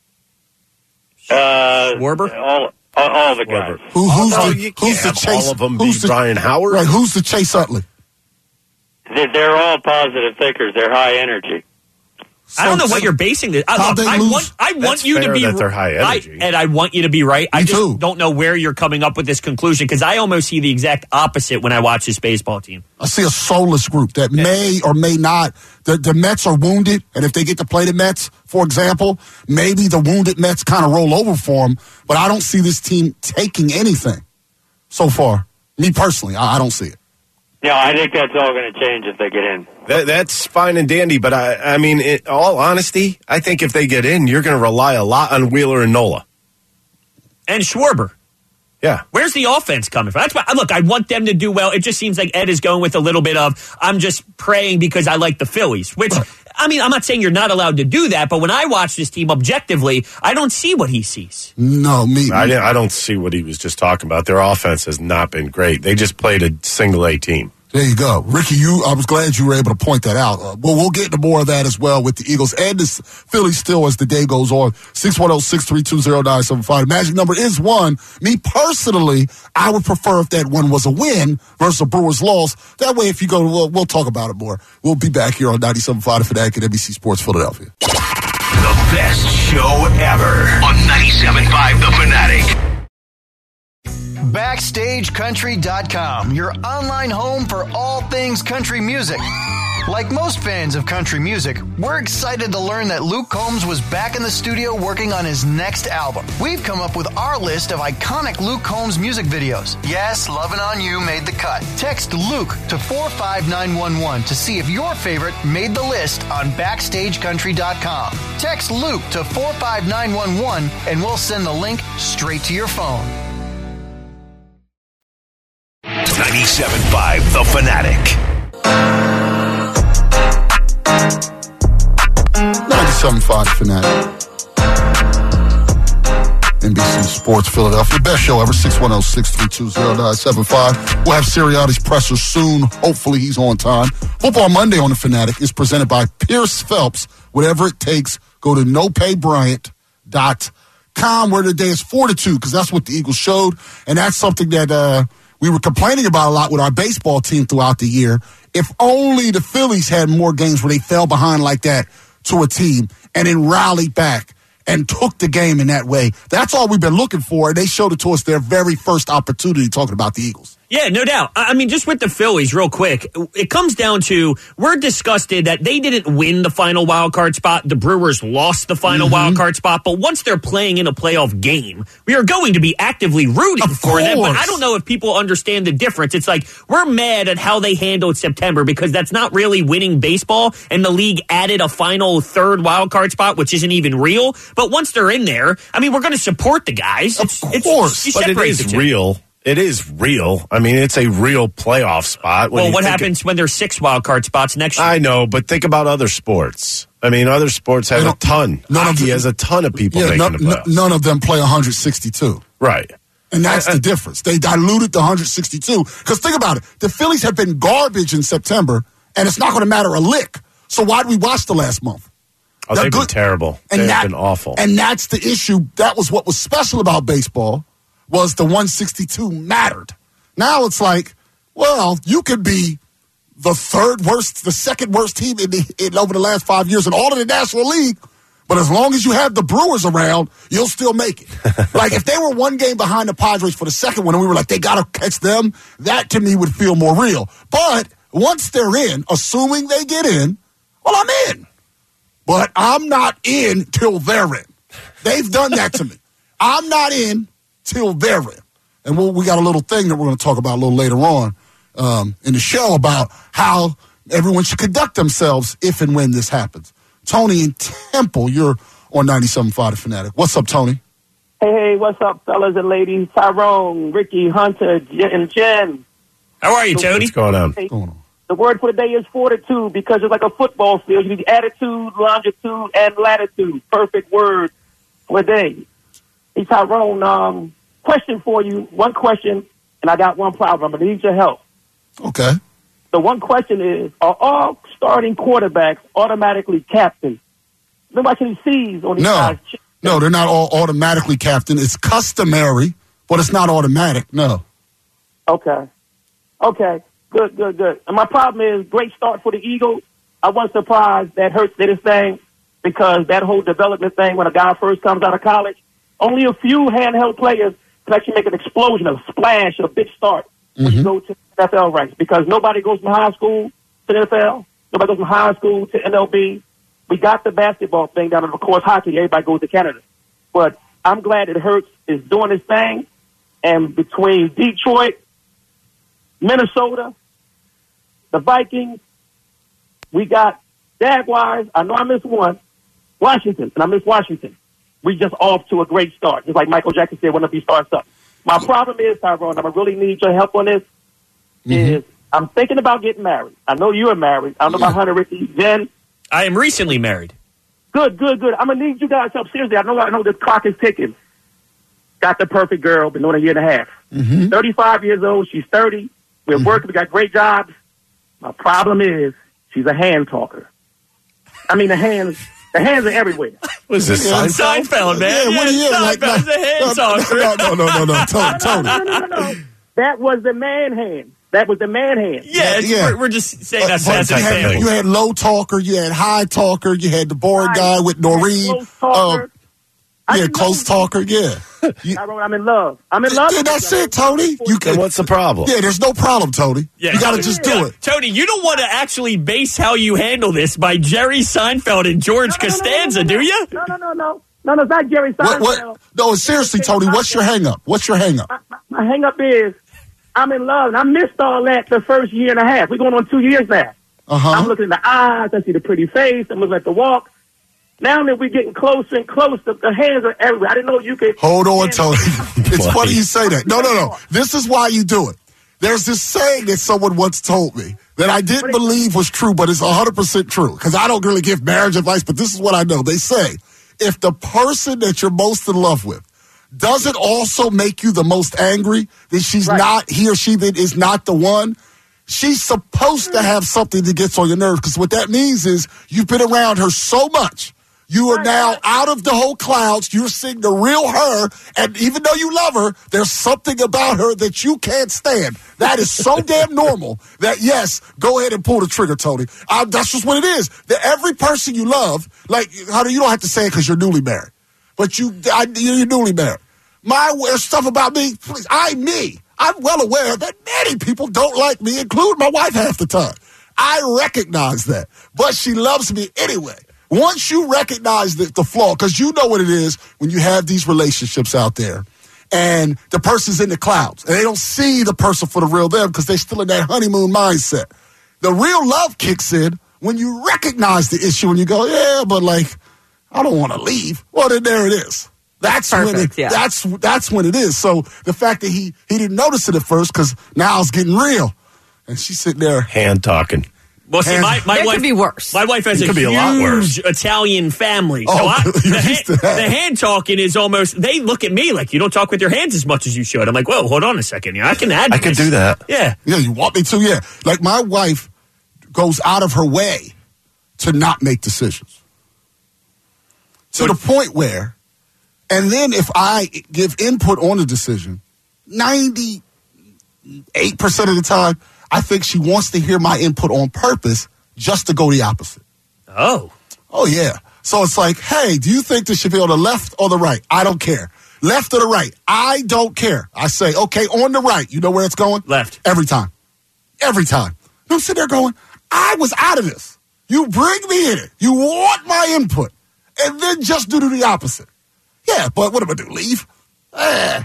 Speaker 7: Uh,
Speaker 3: Schwarber?
Speaker 7: all, all, all the guys.
Speaker 4: Who, who's
Speaker 1: Oh,
Speaker 4: the
Speaker 1: you
Speaker 4: who's
Speaker 1: can't
Speaker 4: the
Speaker 1: have
Speaker 4: Chase?
Speaker 1: all of them
Speaker 4: who's
Speaker 1: be
Speaker 4: the,
Speaker 1: Ryan Howard?
Speaker 4: Right, who's the Chase Utley?
Speaker 7: They- They're all positive thinkers. They're high energy.
Speaker 3: I don't know
Speaker 4: So-
Speaker 3: what you're basing this. I,
Speaker 4: How
Speaker 3: look,
Speaker 4: they
Speaker 3: I
Speaker 4: lose?
Speaker 3: want, I want
Speaker 1: That's
Speaker 3: you to
Speaker 1: fair
Speaker 3: be
Speaker 1: that they're high energy.
Speaker 3: I, and I want you to be right. I
Speaker 4: Me
Speaker 3: just
Speaker 4: too.
Speaker 3: don't know where you're coming up with this conclusion because I almost see the exact opposite when I watch this baseball team.
Speaker 4: I see a soulless group that may or may not. The, the Mets are wounded, and if they get to play the Mets, for example, maybe the wounded Mets kind of roll over for them. But I don't see this team taking anything so far. Me personally, I, I don't see it.
Speaker 7: Yeah, I think that's all going to change if they get in.
Speaker 1: That, that's fine and dandy, but I, I mean, in all honesty, I think if they get in, you're going to rely a lot on Wheeler and Nola.
Speaker 3: And Schwarber.
Speaker 1: Yeah.
Speaker 3: Where's the offense coming from? That's why, look, I want them to do well. It just seems like Ed is going with a little bit of, I'm just praying because I like the Phillies, which, I mean, I'm not saying you're not allowed to do that, but when I watch this team objectively, I don't see what he sees.
Speaker 4: No, me.
Speaker 1: I, didn't, I don't see what he was just talking about. Their offense has not been great. They just played a single A team.
Speaker 4: There you go. Ricky, you. I was glad you were able to point that out. Uh, well, we'll get into more of that as well with the Eagles and the Phillies still as the day goes on. six one zero, six three two, zero nine seven five. The magic number is one. Me personally, I would prefer if that one was a win versus a Brewers loss. That way, if you go, we'll, we'll talk about it more. We'll be back here on ninety-seven point five The Fanatic and N B C Sports Philadelphia.
Speaker 2: The best show ever on ninety-seven point five The Fanatic.
Speaker 8: Backstage Country dot com, your online home for all things country music. Like most fans of country music, we're excited to learn that Luke Combs was back in the studio working on his next album. We've come up with our list of iconic Luke Combs music videos. Yes, Lovin' On You made the cut. Text Luke to four five nine one one to see if your favorite made the list on Backstage Country dot com. Text Luke to four five nine one one and we'll send the link straight to your phone.
Speaker 2: ninety-seven point five The Fanatic.
Speaker 4: ninety-seven point five Fanatic. N B C Sports Philadelphia. Best show ever. six one zero, six three two, zero nine seven five. We'll have Sirianni's presser soon. Hopefully he's on time. Football Monday on the Fanatic is presented by Pierce Phelps. Whatever it takes, go to no pay bryant dot com where today is fortitude because that's what the Eagles showed. And that's something that uh, we were complaining about a lot with our baseball team throughout the year. If only the Phillies had more games where they fell behind like that to a team and then rallied back and took the game in that way. That's all we've been looking for, and they showed it to us their very first opportunity talking about the Eagles.
Speaker 3: Yeah, no doubt. I mean, just with the Phillies, real quick, it comes down to we're disgusted that they didn't win the final wild card spot. The Brewers lost the final mm-hmm. wild card spot. But once they're playing in a playoff game, we are going to be actively rooting
Speaker 4: of
Speaker 3: for
Speaker 4: course.
Speaker 3: them. But I don't know if people understand the difference. It's like we're mad at how they handled September because that's not really winning baseball. And the league added a final third wild card spot, which isn't even real. But once they're in there, I mean, we're going to support the guys.
Speaker 4: Of
Speaker 3: it's,
Speaker 4: course.
Speaker 3: It's,
Speaker 1: but it is real. It is real. I mean, it's a real playoff spot.
Speaker 3: Well, what happens of, when there's six wild card spots next year?
Speaker 1: I know, but think about other sports. I mean, other sports have a ton.
Speaker 4: None
Speaker 1: Hockey
Speaker 4: of the,
Speaker 1: has a ton of people
Speaker 4: yeah,
Speaker 1: making
Speaker 4: none,
Speaker 1: the playoffs.
Speaker 4: None of them play one sixty-two.
Speaker 1: Right.
Speaker 4: And that's I, the difference. They diluted the one sixty-two. Because think about it. The Phillies have been garbage in September, and it's not going to matter a lick. So why did we watch the last month?
Speaker 1: Oh, They're they've good. been terrible.
Speaker 4: And
Speaker 1: they've
Speaker 4: that,
Speaker 1: been awful.
Speaker 4: And that's the issue. That was what was special about baseball, was the one sixty-two mattered. Now it's like, well, you could be the third worst, the second worst team in, the, in over the last five years in all of the National League, but as long as you have the Brewers around, you'll still make it. Like if they were one game behind the Padres for the second one and we were like, they got to catch them, that to me would feel more real. But once they're in, assuming they get in, well, I'm in. But I'm not in till they're in. They've done that to me. I'm not in till they're in. And we'll, we got a little thing that we're going to talk about a little later on um, in the show about how everyone should conduct themselves if and when this happens. Tony in Temple, you're on ninety-seven point five The Fanatic. What's up, Tony?
Speaker 9: Hey, hey, what's up, fellas and ladies? Tyrone, Ricky, Hunter, and Jen.
Speaker 3: How are you, Tony?
Speaker 1: What's going on?
Speaker 9: Hey,
Speaker 4: What's going on?
Speaker 9: the word for the day is fortitude because it's like a football field. You need attitude, longitude, and latitude. Perfect word for the day. Hey, Tyrone, um... question for you, one question, and I got one problem. I need your help.
Speaker 4: Okay.
Speaker 9: The one question is, are all starting quarterbacks automatically captains? Remember I can C's on these
Speaker 4: no.
Speaker 9: guys.
Speaker 4: No, they're not all automatically captain. It's customary, but it's not automatic, no.
Speaker 9: Okay. Okay. Good, good, good. And my problem is, great start for the Eagles. I wasn't surprised that Hurts did his thing because that whole development thing when a guy first comes out of college, only a few handheld players can actually make an explosion, a splash, a big start when mm-hmm. you go to N F L ranks. Because nobody goes from high school to the N F L. Nobody goes from high school to M L B. We got the basketball thing down, and of course hockey. Everybody goes to Canada. But I'm glad that Hurts is doing his thing. And between Detroit, Minnesota, the Vikings, we got Jaguars. I know I missed one. Washington, and I miss Washington. We just off to a great start. Just like Michael Jackson said, whenever he starts up. My problem is, Tyrone, I really need your help on this, mm-hmm. is I'm thinking about getting married. I know you are married. I don't know about Hunter, Ricky, Jen.
Speaker 3: I am recently married.
Speaker 9: Good, good, good. I'm going to need you guys help. Seriously, I know I know this clock is ticking. Got the perfect girl, been doing a year and a half.
Speaker 4: Mm-hmm.
Speaker 9: thirty-five years old, she's thirty. We're mm-hmm. working, we got great jobs. My problem is, she's a hand talker. I mean, the hands... The hands are everywhere.
Speaker 1: What is this,
Speaker 3: yeah, Seinfeld? Seinfeld, man.
Speaker 4: Yeah, what are you like?
Speaker 3: Seinfeld's a hand talker.
Speaker 4: No, no, no, no, no, Tony, Tony.
Speaker 9: No, no, no, no, no. That was the man hand. That was the man hand.
Speaker 3: Yeah, yeah. We're, we're just saying that's
Speaker 4: uh,
Speaker 3: as
Speaker 4: an
Speaker 3: example.
Speaker 4: You had low talker, you had high talker, you had the boring right. guy with Noreen.
Speaker 9: Close talker.
Speaker 4: Uh, yeah, close talker, yeah.
Speaker 9: You, I wrote, I'm in love. I'm in love.
Speaker 4: Yeah, that's it, Tony. You
Speaker 1: can, what's the problem?
Speaker 4: Yeah, there's no problem, Tony.
Speaker 3: Yeah,
Speaker 4: you got to just do
Speaker 3: yeah.
Speaker 4: it.
Speaker 3: Tony, you don't want to actually base how you handle this by Jerry Seinfeld and George no, no, Costanza,
Speaker 9: no, no, no, no,
Speaker 3: do you?
Speaker 9: No, no, no, no. No, no, it's not Jerry Seinfeld.
Speaker 4: What, what? No, seriously, Tony, what's your hang-up? What's your hang-up?
Speaker 9: My, my, my hang-up is I'm in love, and I missed all that the first year and a half. We're going on two years now.
Speaker 4: Uh-huh.
Speaker 9: I'm looking in the eyes. I see the pretty face. I'm looking at the walk. Now that we're getting closer and closer, the hands are everywhere. I didn't know you could.
Speaker 4: Hold on, Tony. It's funny you say that. No, no, no. This is why you do it. There's this saying that someone once told me that I didn't believe was true, but it's one hundred percent true. Because I don't really give marriage advice, but this is what I know. They say, if the person that you're most in love with doesn't also make you the most angry, then she's right. not, he or she then is not the one. She's supposed to have something that gets on your nerves. Because what that means is you've been around her so much. You are now out of the whole clouds. You're seeing the real her. And even though you love her, there's something about her that you can't stand. That is so damn normal that, yes, go ahead and pull the trigger, Tony. I, that's just what it is. That every person you love, like, Hunter, you don't have to say it because you're newly married. But you, I, you're newly married. My stuff about me, please, I, me. I'm well aware that many people don't like me, including my wife half the time. I recognize that. But she loves me anyway. Once you recognize the, the flaw, because you know what it is when you have these relationships out there, and the person's in the clouds, and they don't see the person for the real them because they're still in that honeymoon mindset. The real love kicks in when you recognize the issue and you go, yeah, but like, I don't want to leave. Well, then there it is. That's
Speaker 6: Perfect,
Speaker 4: when it,
Speaker 6: yeah.
Speaker 4: that's that's when it is. So the fact that he he didn't notice it at first because now it's getting real, and she's sitting there
Speaker 1: hand talking.
Speaker 3: Well, see, my, my
Speaker 6: That
Speaker 3: wife
Speaker 6: could be worse.
Speaker 3: My wife has
Speaker 1: It
Speaker 3: a
Speaker 1: could be a lot worse.
Speaker 3: huge Italian family, so
Speaker 4: Oh,
Speaker 3: I,
Speaker 4: you're
Speaker 3: the,
Speaker 4: used to
Speaker 3: hand,
Speaker 4: that.
Speaker 3: the hand talking is almost. They look at me like you don't talk with your hands as much as you should. I'm like, whoa, hold on a second, yeah, I can add.
Speaker 1: I could
Speaker 3: this.
Speaker 1: do that.
Speaker 3: Yeah,
Speaker 4: Yeah, you want me to? Yeah. Like my wife goes out of her way to not make decisions. To the point where, and then if I give input on the decision, ninety-eight percent of the time, I think she wants to hear my input on purpose just to go the opposite.
Speaker 3: Oh.
Speaker 4: Oh, yeah. So it's like, hey, do you think this should be on the left or the right? I don't care. Left or the right? I don't care. I say, okay, on the right. You know where it's going?
Speaker 3: Left.
Speaker 4: Every time. Every time. And I'm sitting there going, I was out of this. You bring me in it. You want my input. And then just do the opposite. Yeah, but what am I going to do? Leave? Eh.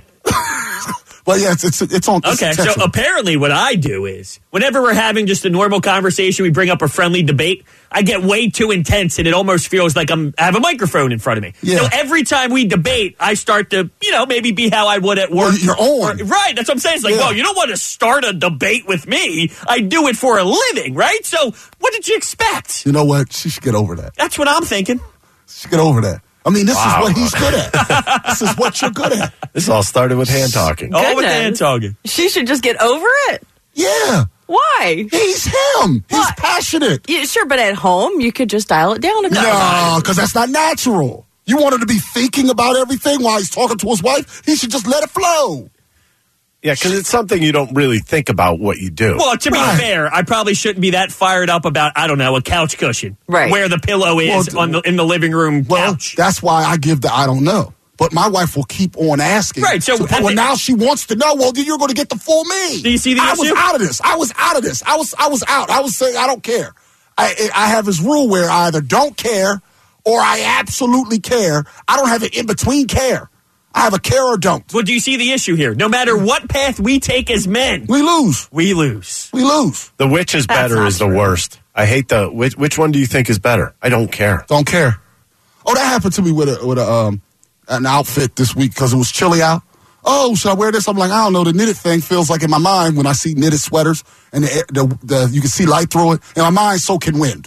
Speaker 4: But yeah, it's it's, it's on.
Speaker 3: Okay,
Speaker 4: it's
Speaker 3: so
Speaker 4: intentional.
Speaker 3: apparently what I do is whenever we're having just a normal conversation, we bring up a friendly debate, I get way too intense and it almost feels like I'm, I have a microphone in front of me.
Speaker 4: Yeah.
Speaker 3: So every time we debate, I start to, you know, maybe be how I would at work.
Speaker 4: Well, you're on.
Speaker 3: Or- right, that's what I'm saying. It's like,
Speaker 4: Yeah.
Speaker 3: well, you don't want to start a debate with me. I do it for a living, right? So what did you expect?
Speaker 4: You know what? She should get over that.
Speaker 3: That's what I'm thinking.
Speaker 4: She should get over that. I mean, this
Speaker 1: Wow.
Speaker 4: is what he's good at. This is what you're good at.
Speaker 1: This all started with hand talking.
Speaker 3: All with
Speaker 6: Goodness.
Speaker 3: hand talking.
Speaker 6: She should just get over it.
Speaker 4: Yeah.
Speaker 6: Why?
Speaker 4: He's him. He's
Speaker 6: What?
Speaker 4: passionate.
Speaker 6: Yeah, sure, but at home, you could just dial it down a couple
Speaker 4: No,
Speaker 6: times.
Speaker 4: because that's not natural. You want him to be thinking about everything while he's talking to his wife? He should just let it flow.
Speaker 1: Yeah, because it's something you don't really think about what you do.
Speaker 3: Well, to be
Speaker 4: Right.
Speaker 3: fair, I probably shouldn't be that fired up about, I don't know, a couch cushion.
Speaker 6: Right.
Speaker 3: Where the pillow is
Speaker 4: Well,
Speaker 3: on the, in the living room
Speaker 4: Well,
Speaker 3: couch.
Speaker 4: that's why I give the I don't know. But my wife will keep on asking.
Speaker 3: Right, so-
Speaker 4: well, now she wants to know. Well, then you're going to get the full me.
Speaker 3: Do you see the
Speaker 4: I
Speaker 3: issue?
Speaker 4: was out of this. I was out of this. I was I was out. I was saying I don't care. I I have this rule where I either don't care or I absolutely care. I don't have an in between care. I have a care or don't.
Speaker 3: Well, do you see the issue here? No matter what path we take as men,
Speaker 4: We lose.
Speaker 3: we lose.
Speaker 4: We lose.
Speaker 1: the which is
Speaker 6: That's
Speaker 1: better
Speaker 6: not
Speaker 1: is the
Speaker 6: true.
Speaker 1: worst. I hate the which. Which one do you think is better? I don't care.
Speaker 4: Don't care. Oh, that happened to me with a with a um an outfit this week because it was chilly out. Oh, should I wear this? I'm like, I don't know. The knitted thing feels like in my mind when I see knitted sweaters and the, the, the you can see light through it. In my mind, so can wind.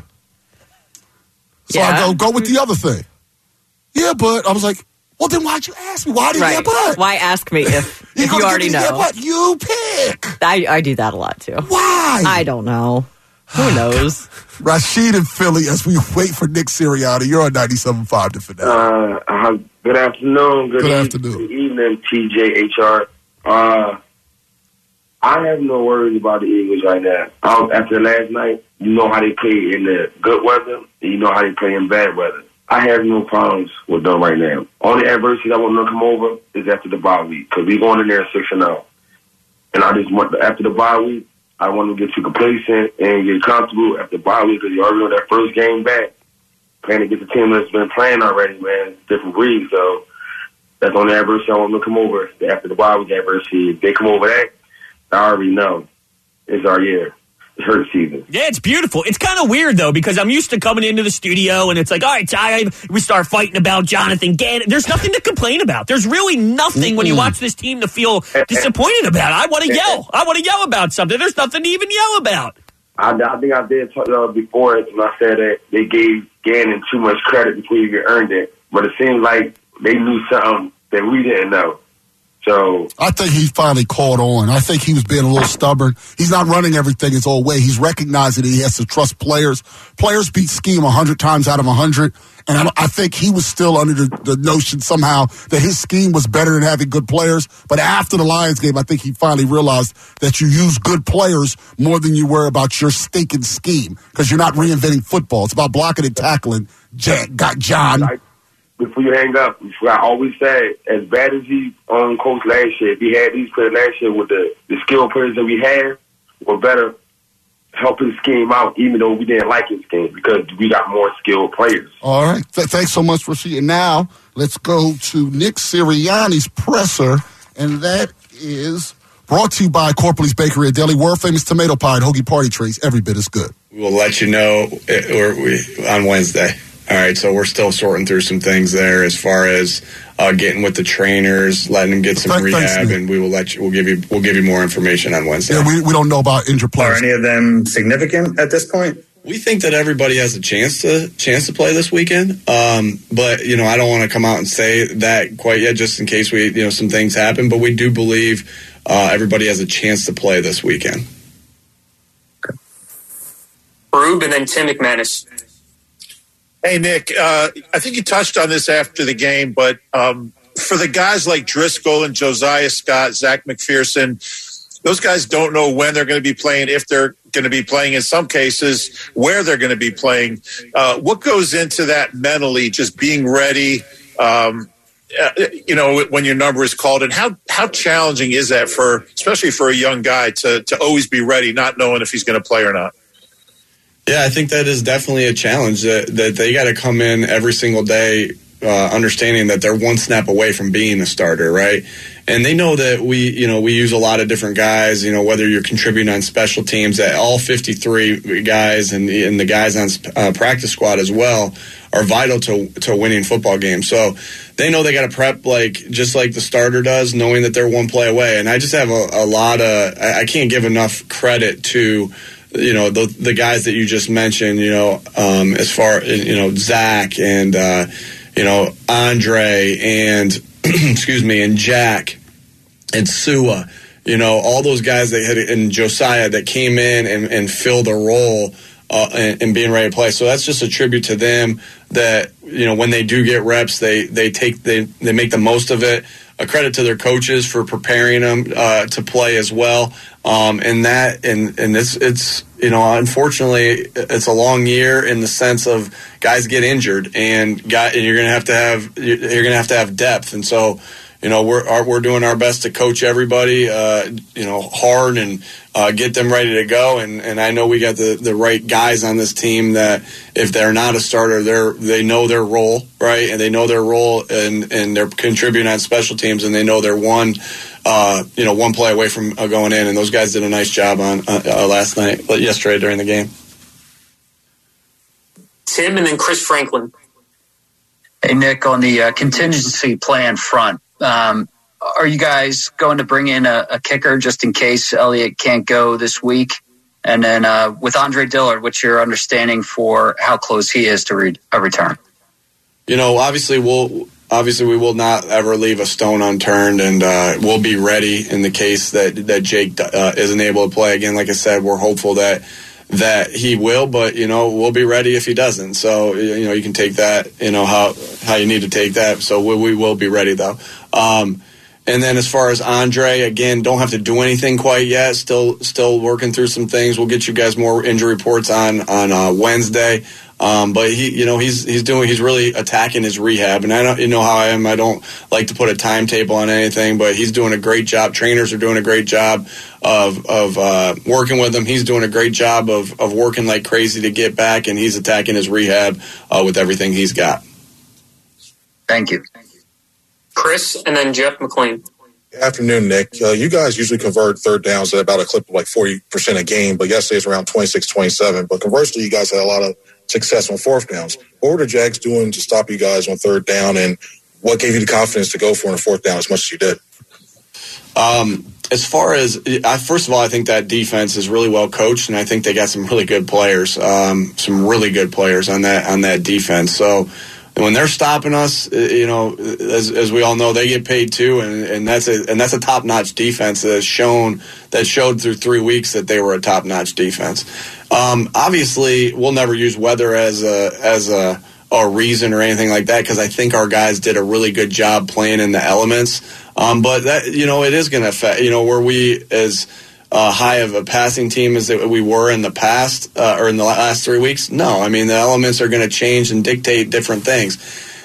Speaker 4: So I
Speaker 6: Yeah.
Speaker 4: go go with the other thing. Yeah, but I was like, well, then why'd you ask me? Why did you
Speaker 6: Right.
Speaker 4: get but?
Speaker 6: Why ask me if, if
Speaker 4: gonna
Speaker 6: you already
Speaker 4: give me the
Speaker 6: know?
Speaker 4: yeah, but you pick.
Speaker 6: I, I do that a lot too.
Speaker 4: Why?
Speaker 6: I don't know. Who knows?
Speaker 4: Rashid in Philly as we wait for Nick Sirianni. You're on ninety-seven point five to Fanatic.
Speaker 10: Uh, uh, good afternoon. Good,
Speaker 4: Good
Speaker 10: e-
Speaker 4: afternoon.
Speaker 10: Good evening, T J H R. Uh, I have no worries about the Eagles right now. Um, after last night, you know how they play in the good weather, and you know how they play in bad weather. I have no problems with them right now. Only adversity I want them to come over is after the bye week, because we're going in there six and zero. And I just want after the bye week, I want to get you complacent and get comfortable after the bye week, because you already know that first game back, playing against the team that's been playing already, man, it's different breed. So that's the only adversity I want them to come over. After the bye week adversity, if they come over that, I already know it's our year. It's hurt season.
Speaker 3: Yeah, it's beautiful. It's kind of weird, though, because I'm used to coming into the studio and it's like, all right, Ty, we start fighting about Jonathan Gannon. There's nothing to complain about. There's really nothing when you watch this team to feel disappointed about. I want to yell. I want to yell about something. There's nothing to even yell about.
Speaker 10: I, I think I did talk uh, before it when I said that they gave Gannon too much credit before he even earned it. But it seems like they knew something that we didn't know. So
Speaker 4: I think he finally caught on. I think he was being a little stubborn. He's not running everything his old way. He's recognizing that he has to trust players. Players beat scheme a hundred times out of a hundred. And I, I think he was still under the, the notion somehow that his scheme was better than having good players. But after the Lions game, I think he finally realized that you use good players more than you worry about your stinking scheme, because you're not reinventing football. It's about blocking and tackling. Jack, got John.
Speaker 10: I, before you hang up, I always said, as bad as he um, coached last year, if he had these players last year with the, the skilled players that we had, were better help his scheme out, even though we didn't like his scheme, because we got more skilled players.
Speaker 4: All right. Th- thanks so much, Rasheed. And now let's go to Nick Sirianni's presser, and that is brought to you by Corporal's Bakery at Deli, world famous tomato pie and hoagie party trays. Every bit as good.
Speaker 11: We'll let you know it, or we, on Wednesday. All right, so we're still sorting through some things there as far as uh, getting with the trainers, letting them get some
Speaker 4: Thank,
Speaker 11: rehab,
Speaker 4: thanks,
Speaker 11: and we will let you. We'll give you. We'll give you more information on Wednesday.
Speaker 4: Yeah, we, we don't know about injured players.
Speaker 12: Are any of them significant at this point?
Speaker 11: We think that everybody has a chance to chance to play this weekend, um, but you know I don't want to come out and say that quite yet, just in case we you know some things happen. But we do believe uh, everybody has a chance to play this weekend.
Speaker 13: Okay. Rube and then Tim McManus.
Speaker 14: Hey, Nick, uh, I think you touched on this after the game, but um, for the guys like Driscoll and Josiah Scott, Zach McPherson, those guys don't know when they're going to be playing, if they're going to be playing, in some cases, where they're going to be playing. Uh, what goes into that mentally, just being ready, um, uh, you know, when your number is called? And how, how challenging is that for, especially for a young guy, to, to always be ready, not knowing if he's going to play or not?
Speaker 11: Yeah, I think that is definitely a challenge that, that they got to come in every single day uh, understanding that they're one snap away from being a starter, right? And they know that we, you know, we use a lot of different guys, you know, whether you're contributing on special teams, that all fifty-three guys and, and the guys on uh, practice squad as well are vital to to winning football games. So they know they got to prep like just like the starter does, knowing that they're one play away. And I just have a, a lot of, I, I can't give enough credit to, you know, the the guys that you just mentioned, you know, um, as far, you know, Zach and, uh, you know, Andre and, excuse me, and Jack and Sua, you know, all those guys that had, and Josiah that came in and, and filled a role uh, and, and being ready to play. So that's just a tribute to them that, you know, when they do get reps, they, they take, they, they make the most of it. A credit to their coaches for preparing them uh, to play as well. Um, and that, and, and it's, it's, you know, unfortunately, it's a long year in the sense of guys get injured and got, and you're going to have to have, you're going to have to have depth. And so, you know, we're, our, we're doing our best to coach everybody, uh, you know, hard and uh, get them ready to go. And, and I know we got the, the right guys on this team that if they're not a starter, they're, they know their role, right? And they know their role and, and they're contributing on special teams and they know they're one, uh, you know, one play away from uh, going in. And those guys did a nice job on uh, uh, last night, yesterday during the game.
Speaker 13: Tim and then Chris Franklin.
Speaker 15: Hey, Nick, on the uh, contingency plan front, um, are you guys going to bring in a, a kicker just in case Elliott can't go this week? And then uh, with Andre Dillard, what's your understanding for how close he is to re- a return?
Speaker 11: You know, obviously we'll obviously we will not ever leave a stone unturned, and uh, we'll be ready in the case that that Jake uh, isn't able to play again. Like I said, we're hopeful that that he will, but you know we'll be ready if he doesn't. So you know you can take that, you know how how you need to take that. So we, we will be ready though. Um, and then as far as Andre, again, don't have to do anything quite yet. Still still working through some things. We'll get you guys more injury reports on on uh, Wednesday. Um, but he, you know, he's he's doing he's really attacking his rehab, and I don't, you know how I am. I don't like to put a timetable on anything, but he's doing a great job. Trainers are doing a great job of of uh, working with him. He's doing a great job of of working like crazy to get back, and he's attacking his rehab uh, with everything he's got.
Speaker 15: Thank you,
Speaker 13: Chris, and then Jeff McLean.
Speaker 16: Good afternoon, Nick. Uh, you guys usually convert third downs at about a clip of like forty percent a game, but yesterday it's around twenty-six, twenty-seven. But conversely, you guys had a lot of success on fourth downs. What were the Jags doing to stop you guys on third down, and what gave you the confidence to go for on a fourth down as much as you did?
Speaker 11: Um, as far as, I, first of all, I think that defense is really well coached, and I think they got some really good players, um, some really good players on that on that defense. So when they're stopping us, you know, as, as we all know, they get paid too, and, and that's a and that's a top notch defense that has shown that showed through three weeks that they were a top notch defense. Um, obviously, we'll never use weather as a as a, a reason or anything like that because I think our guys did a really good job playing in the elements. Um, but that you know, it is going to affect. You know, were we as uh, high of a passing team as that we were in the past uh, or in the last three weeks? No, I mean the elements are going to change and dictate different things.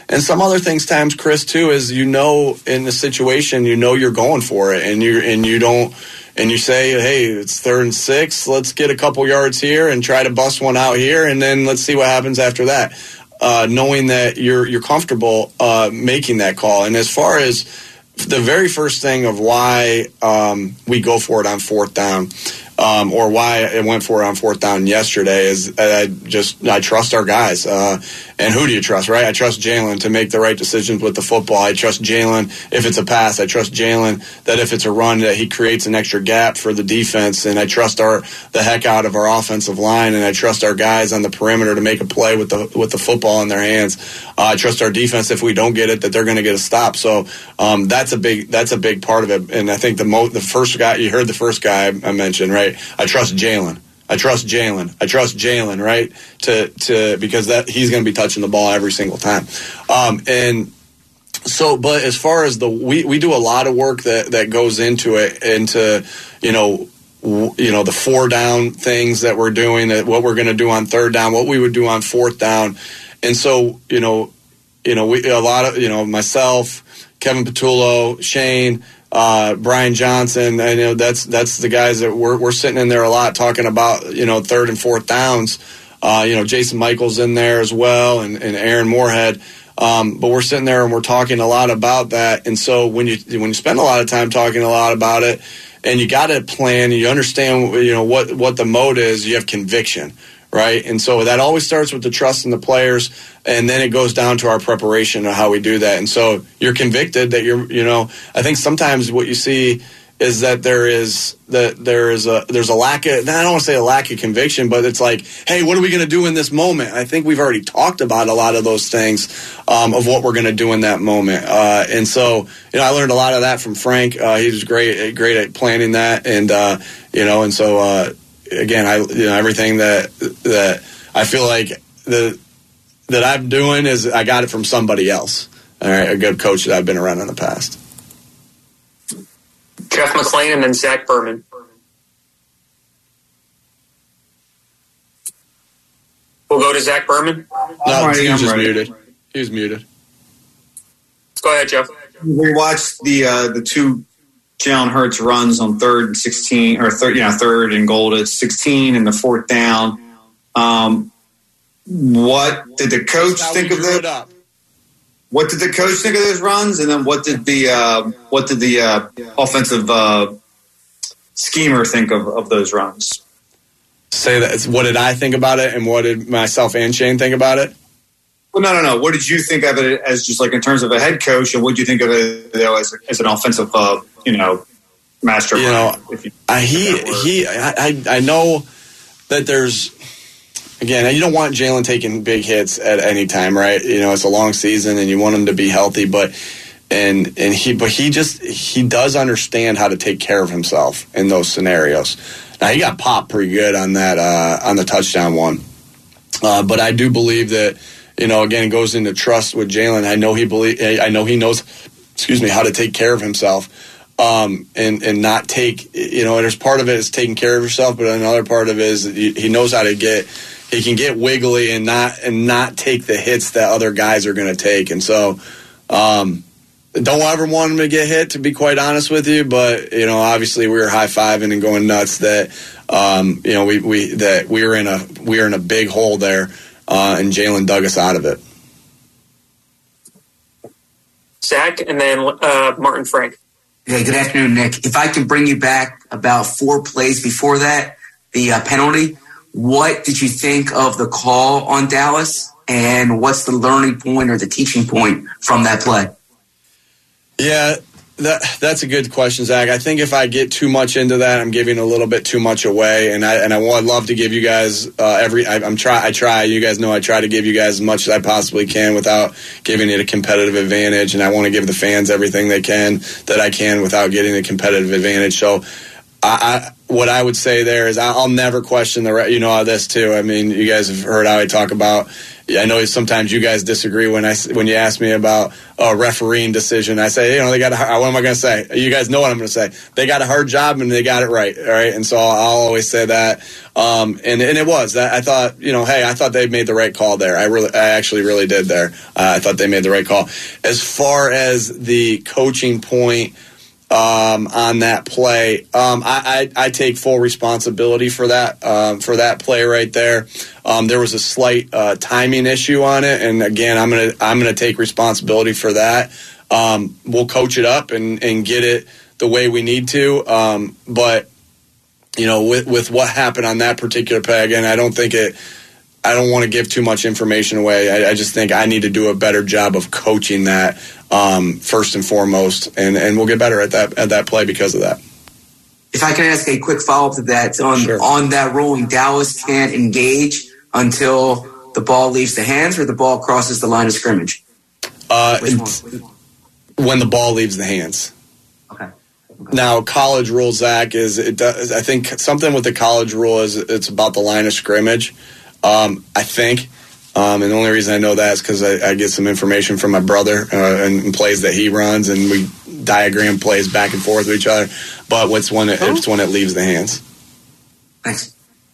Speaker 11: And some other things times, Chris, too, is you know in the situation, you know you're going for it, and you and you don't and you say, hey, it's third and six, let's get a couple yards here and try to bust one out here, and then let's see what happens after that. Uh, knowing that you're you're comfortable uh, making that call. And as far as the very first thing of why um, we go for it on fourth down, um, or why I went for it on fourth down yesterday, is I just I trust our guys. Uh, and who do you trust, right? I trust Jalen to make the right decisions with the football. I trust Jalen if it's a pass. I trust Jalen that if it's a run that he creates an extra gap for the defense. And I trust our the heck out of our offensive line. And I trust our guys on the perimeter to make a play with the with the football in their hands. Uh, I trust our defense if we don't get it that they're going to get a stop. So um, that's a big that's a big part of it. And I think the mo- the first guy you heard the first guy I mentioned, right? I trust Jalen. I trust Jalen. I trust Jalen, right? To to because that he's going to be touching the ball every single time. Um, and so, but as far as the we, we do a lot of work that, that goes into it, into you know w- you know the four down things that we're doing, that what we're going to do on third down, what we would do on fourth down, and so you know you know we a lot of you know myself, Kevin Patullo, Shane. Uh, Brian Johnson, I know that's that's the guys that we're we're sitting in there a lot talking about, you know, third and fourth downs. Uh, you know, Jason Michael's in there as well, and, and Aaron Moorhead. Um, but we're sitting there and we're talking a lot about that. And so when you when you spend a lot of time talking a lot about it, and you got a plan, and you understand, you know, what what the mode is, you have conviction. Right. And so that always starts with the trust in the players. And then it goes down to our preparation of how we do that. And so you're convicted that you're, you know, I think sometimes what you see is that there is that there is a there's a lack of, I don't want to say a lack of conviction, but it's like, hey, what are we going to do in this moment? I think we've already talked about a lot of those things um, of what we're going to do in that moment. Uh, and so, you know, I learned a lot of that from Frank. Uh, he was great, great at planning that. And, uh, you know, and so, uh, Again, I you know everything that that I feel like the that I'm doing is I got it from somebody else. All right, a good coach that I've been around in the past.
Speaker 13: Jeff McClain and then Zach Berman. We'll go to Zach Berman.
Speaker 11: No,
Speaker 12: ready,
Speaker 11: he was
Speaker 12: I'm
Speaker 11: just
Speaker 12: ready.
Speaker 11: muted. He was muted.
Speaker 13: Go ahead, Jeff.
Speaker 12: We watched the uh, the two Jalen Hurts runs on third and sixteen, or third, you know, third and goal at sixteen, and the fourth down. Um, what did the coach think of those? What did the coach think of those runs, and then what did the uh, what did the uh, offensive uh, schemer think of, of those runs?
Speaker 11: Say that. What did I think about it, and what did myself and Shane think about it?
Speaker 12: Well, no, no, no. What did you think of it as, just like in terms of a head coach, and what did you think of it, you know, as, as an offensive, uh, you know, mastermind?
Speaker 11: You know,
Speaker 12: if you
Speaker 11: I, he he. I I know that there's again. You don't want Jalen taking big hits at any time, right? You know, it's a long season, and you want him to be healthy, but and and he but he just he does understand how to take care of himself in those scenarios. Now he got popped pretty good on that uh, on the touchdown one, uh, but I do believe that. You know, again, it goes into trust with Jalen. I know he believe. I know he knows. Excuse me, how to take care of himself, um, and and not take. You know, there's part of it is taking care of yourself, but another part of it is he, he knows how to get. He can get wiggly and not and not take the hits that other guys are going to take. And so, um, don't ever want him to get hit. To be quite honest with you, but you know, obviously we were high fiving and going nuts that um, you know we we that we were in a we were in a big hole there. Uh, and Jalen dug us out of it.
Speaker 13: Zach, and then uh, Martin Frank.
Speaker 17: Yeah, good afternoon, Nick. If I can bring you back about four plays before that, the uh, penalty, what did you think of the call on Dallas, and what's the learning point or the teaching point from that play?
Speaker 11: Yeah, that that's a good question, Zach. I think if I get too much into that, I'm giving a little bit too much away, and I and I would love to give you guys uh, every. I, I'm try. I try. You guys know I try to give you guys as much as I possibly can without giving it a competitive advantage, and I want to give the fans everything they can that I can without getting a competitive advantage. So, I what I would say there is I'll never question the re- you know this too. I mean, you guys have heard how I talk about. I know sometimes you guys disagree when I when you ask me about a refereeing decision. I say, you know, they got a, what am I going to say? You guys know what I'm going to say. They got a hard job and they got it right. All right, and so I'll always say that. Um, and and it was that I thought, you know, hey, I thought they made the right call there. I really, I actually really did there. Uh, I thought they made the right call. As far as the coaching point. Um, on that play, um, I, I, I take full responsibility for that um, for that play right there. Um, there was a slight uh, timing issue on it, and again, I'm gonna I'm gonna take responsibility for that. Um, we'll coach it up and, and get it the way we need to. Um, but you know, with with what happened on that particular play, again, I don't think it. I don't want to give too much information away. I, I just think I need to do a better job of coaching that um, first and foremost, and, and we'll get better at that at that play because of that.
Speaker 17: If I can ask a quick follow-up to that, on sure. on that rolling, Dallas can't engage until the ball leaves the hands or the ball crosses the line of scrimmage?
Speaker 11: Uh, when the ball leaves the hands.
Speaker 17: Okay. okay.
Speaker 11: Now, college rule, Zach, is it does, I think something with the college rule is it's about the line of scrimmage. Um, I think, um, and the only reason I know that is because I, I get some information from my brother uh, and, and plays that he runs, and we diagram plays back and forth with each other. But it's when it, it's when it leaves the hands.
Speaker 17: Thanks,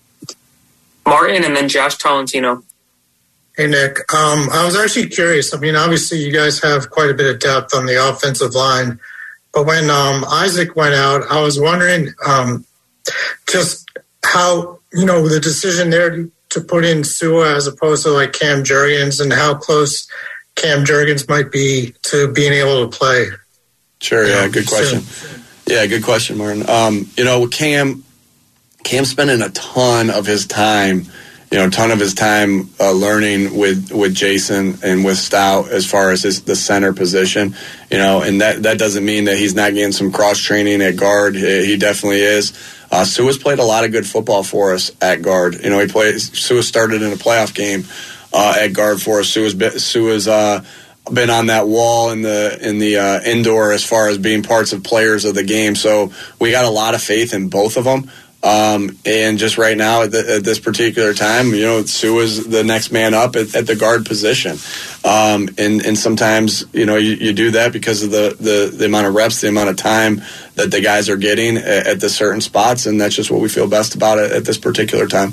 Speaker 13: Martin, and then Josh Tolentino.
Speaker 18: Hey Nick, um, I was actually curious. I mean, obviously you guys have quite a bit of depth on the offensive line, but when um, Isaac went out, I was wondering um, just how you know the decision there. To, to put in Sua as opposed to like Cam Jurgens, and how close Cam Jurgens might be to being able to play.
Speaker 11: Sure, yeah, good question. Yeah, good question, Martin. Um, you know, Cam, Cam's spending a ton of his time, you know, a ton of his time uh, learning with, with Jason and with Stout as far as his, the center position, you know, and that, that doesn't mean that he's not getting some cross training at guard. He, he definitely is. Uh, Sua's played a lot of good football for us at guard. You know, he played. Sua started in a playoff game uh, at guard for us. Sua's been, Sua's uh, been on that wall in the in the uh, indoor as far as being parts of players of the game. So we got a lot of faith in both of them. Um, and just right now at, the, at this particular time, you know, Sua's the next man up at, at the guard position. Um, and, and sometimes, you know, you, you do that because of the, the, the amount of reps, the amount of time that the guys are getting at, at the certain spots. And that's just what we feel best about it at this particular time.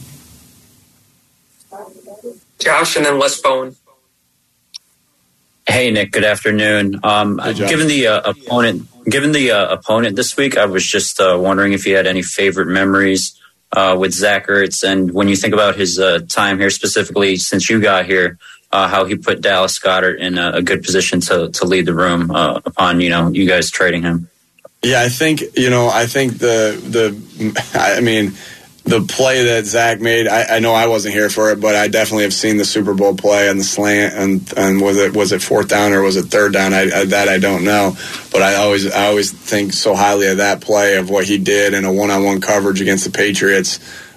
Speaker 13: Josh, and then Les Bowen.
Speaker 19: Hey, Nick, good afternoon. Um,
Speaker 11: hey,
Speaker 19: given the uh, opponent, given the uh, opponent this week, I was just uh, wondering if you had any favorite memories uh, with Zach Ertz, and when you think about his uh, time here, specifically since you got here, uh, how he put Dallas Goedert in a, a good position to to lead the room uh, upon you know you guys trading him.
Speaker 11: Yeah, I think you know, I think the the, I mean. The play that Zach made, I, I know I wasn't here for it, but I definitely have seen the Super Bowl play on the slant, and, and was it was it fourth down or was it third down? I, I, that I don't know, but I always I always think so highly of that play, of what he did in a one-on-one coverage against the Patriots.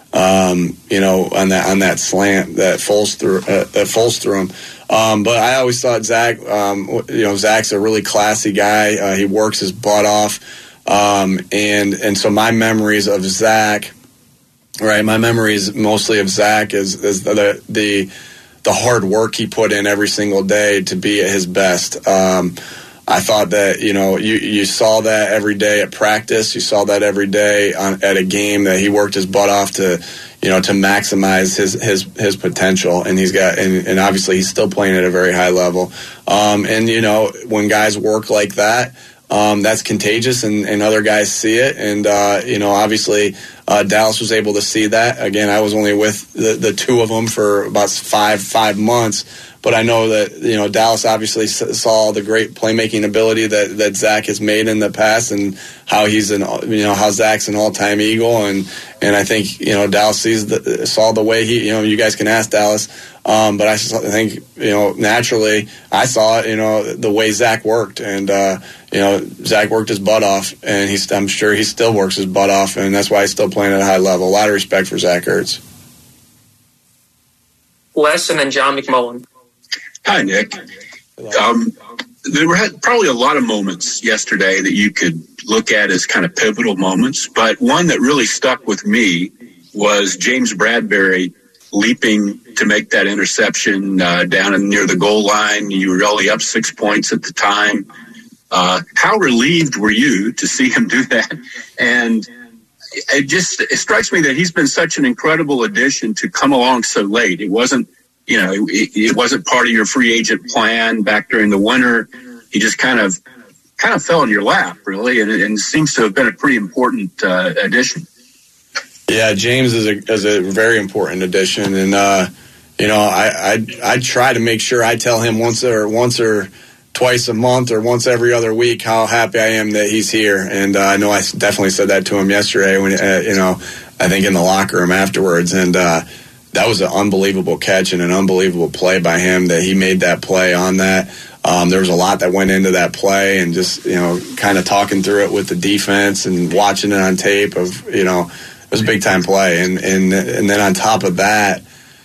Speaker 11: Um, you know, on that on that slant that falls through uh, that falls through him. Um, but I always thought Zach, um, you know, Zach's a really classy guy. Uh, he works his butt off, um, and and so my memories of Zach. Right, my memories mostly of Zach is, is the, the the hard work he put in every single day to be at his best. Um, I thought that you know you, you saw that every day at practice. You saw that every day on, at a game that he worked his butt off to you know to maximize his his his potential. And he's got and, and obviously he's still playing at a very high level. Um, and you know when guys work like that. Um, that's contagious, and, and other guys see it. And, uh, you know, obviously uh, Dallas was able to see that. Again, I was only with the, the two of them for about five five months. But I know that, you know, Dallas obviously saw the great playmaking ability that, that Zach has made in the past, and how he's an, you know, how Zach's an all-time Eagle. And, and I think, you know, Dallas sees the, saw the way he, you know, you guys can ask Dallas. Um, but I think, you know, naturally I saw it, you know, the way Zach worked. And, uh, you know, Zach worked his butt off, and he's, I'm sure he still works his butt off, and that's why he's still playing at a high level. A lot of respect for Zach Ertz.
Speaker 13: Les, and then John McMullen.
Speaker 10: Hi, Nick. Um,
Speaker 20: there were probably a lot of moments yesterday that you could look at as kind of pivotal moments, but one that really stuck with me was James Bradbury leaping to make that interception uh, down in, near the goal line. You were only up six points at the time. Uh, how relieved were you to see him do that? And it just it strikes me that he's been such an incredible addition to come along so late. It wasn't, you know, it, it wasn't part of your free agent plan back during the winter. He just kind of kind of fell in your lap, really, and it and seems to have been a pretty important uh, addition.
Speaker 11: Yeah, James is a is a very important addition, and uh, you know, I, I I try to make sure I tell him once or once or twice a month or once every other week how happy I am that he's here, and uh, I know I definitely said that to him yesterday when uh, you know I think in the locker room afterwards, and uh, that was an unbelievable catch and an unbelievable play by him that he made that play on that. Um, there was a lot that went into that play, and just you know kind of talking through it with the defense and watching it on tape of you know. It was a big time play, and and and then on top of that,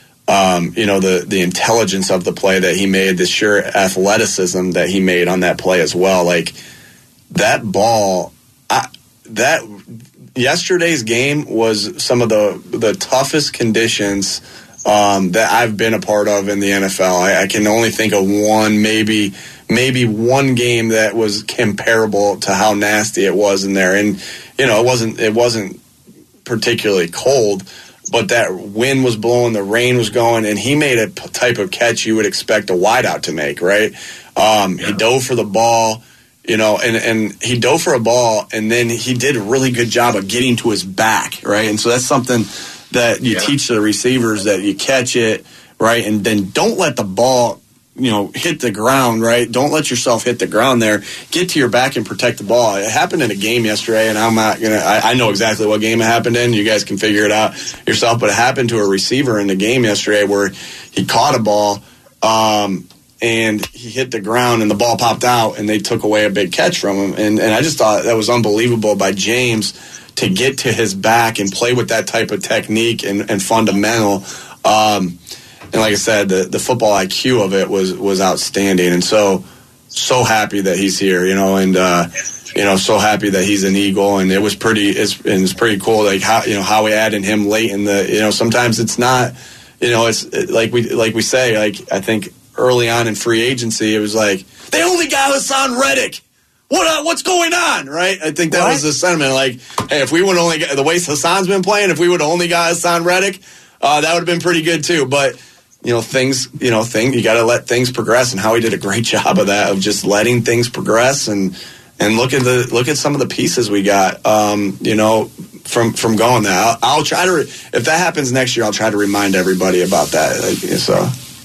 Speaker 11: um, you know the the intelligence of the play that he made, the sheer athleticism that he made on that play as well. Like that ball, I, that yesterday's game was some of the the toughest conditions um, that I've been a part of in the N F L. I, I can only think of one, maybe maybe one game that was comparable to how nasty it was in there, and you know it wasn't it wasn't. particularly cold, but that wind was blowing, the rain was going, and he made a p- type of catch you would expect a wideout to make, right? Um, yeah. He dove for the ball, you know, and, and he dove for a ball, and then he did a really good job of getting to his back, right? And so that's something that you yeah. teach the receivers, that you catch it, right? And then don't let the ball, you know, hit the ground, right? Don't let yourself hit the ground there. Get to your back and protect the ball. It happened in a game yesterday, and I'm not going to, I know exactly what game it happened in. You guys can figure it out yourself, but it happened to a receiver in the game yesterday where he caught a ball, um, and he hit the ground, and the ball popped out, and they took away a big catch from him. And, and I just thought that was unbelievable by James to get to his back and play with that type of technique and, and fundamental. Um, And like I said, the, the football I Q of it was was outstanding, and so so happy that he's here, you know, and uh, you know, so happy that he's an Eagle, and it was pretty it's, and it's pretty cool, like how you know how we added him late in the, you know, sometimes it's not, you know, it's it, like we like we say, like I think early on in free agency, it was like they only got Hassan Reddick. What uh, what's going on, right? I think that what? was the sentiment. Like, hey, if we would only get the way Hassan's been playing, if we would have only got Hassan Reddick, uh, that would have been pretty good too, but. You know, things, you know, thing, you got to let things progress, and Howie did a great job of that, of just letting things progress, and and look at the look at some of the pieces we got, um, you know, from from going there. I'll, I'll try to, re- if that happens next year, I'll try to remind everybody about that. Like, so,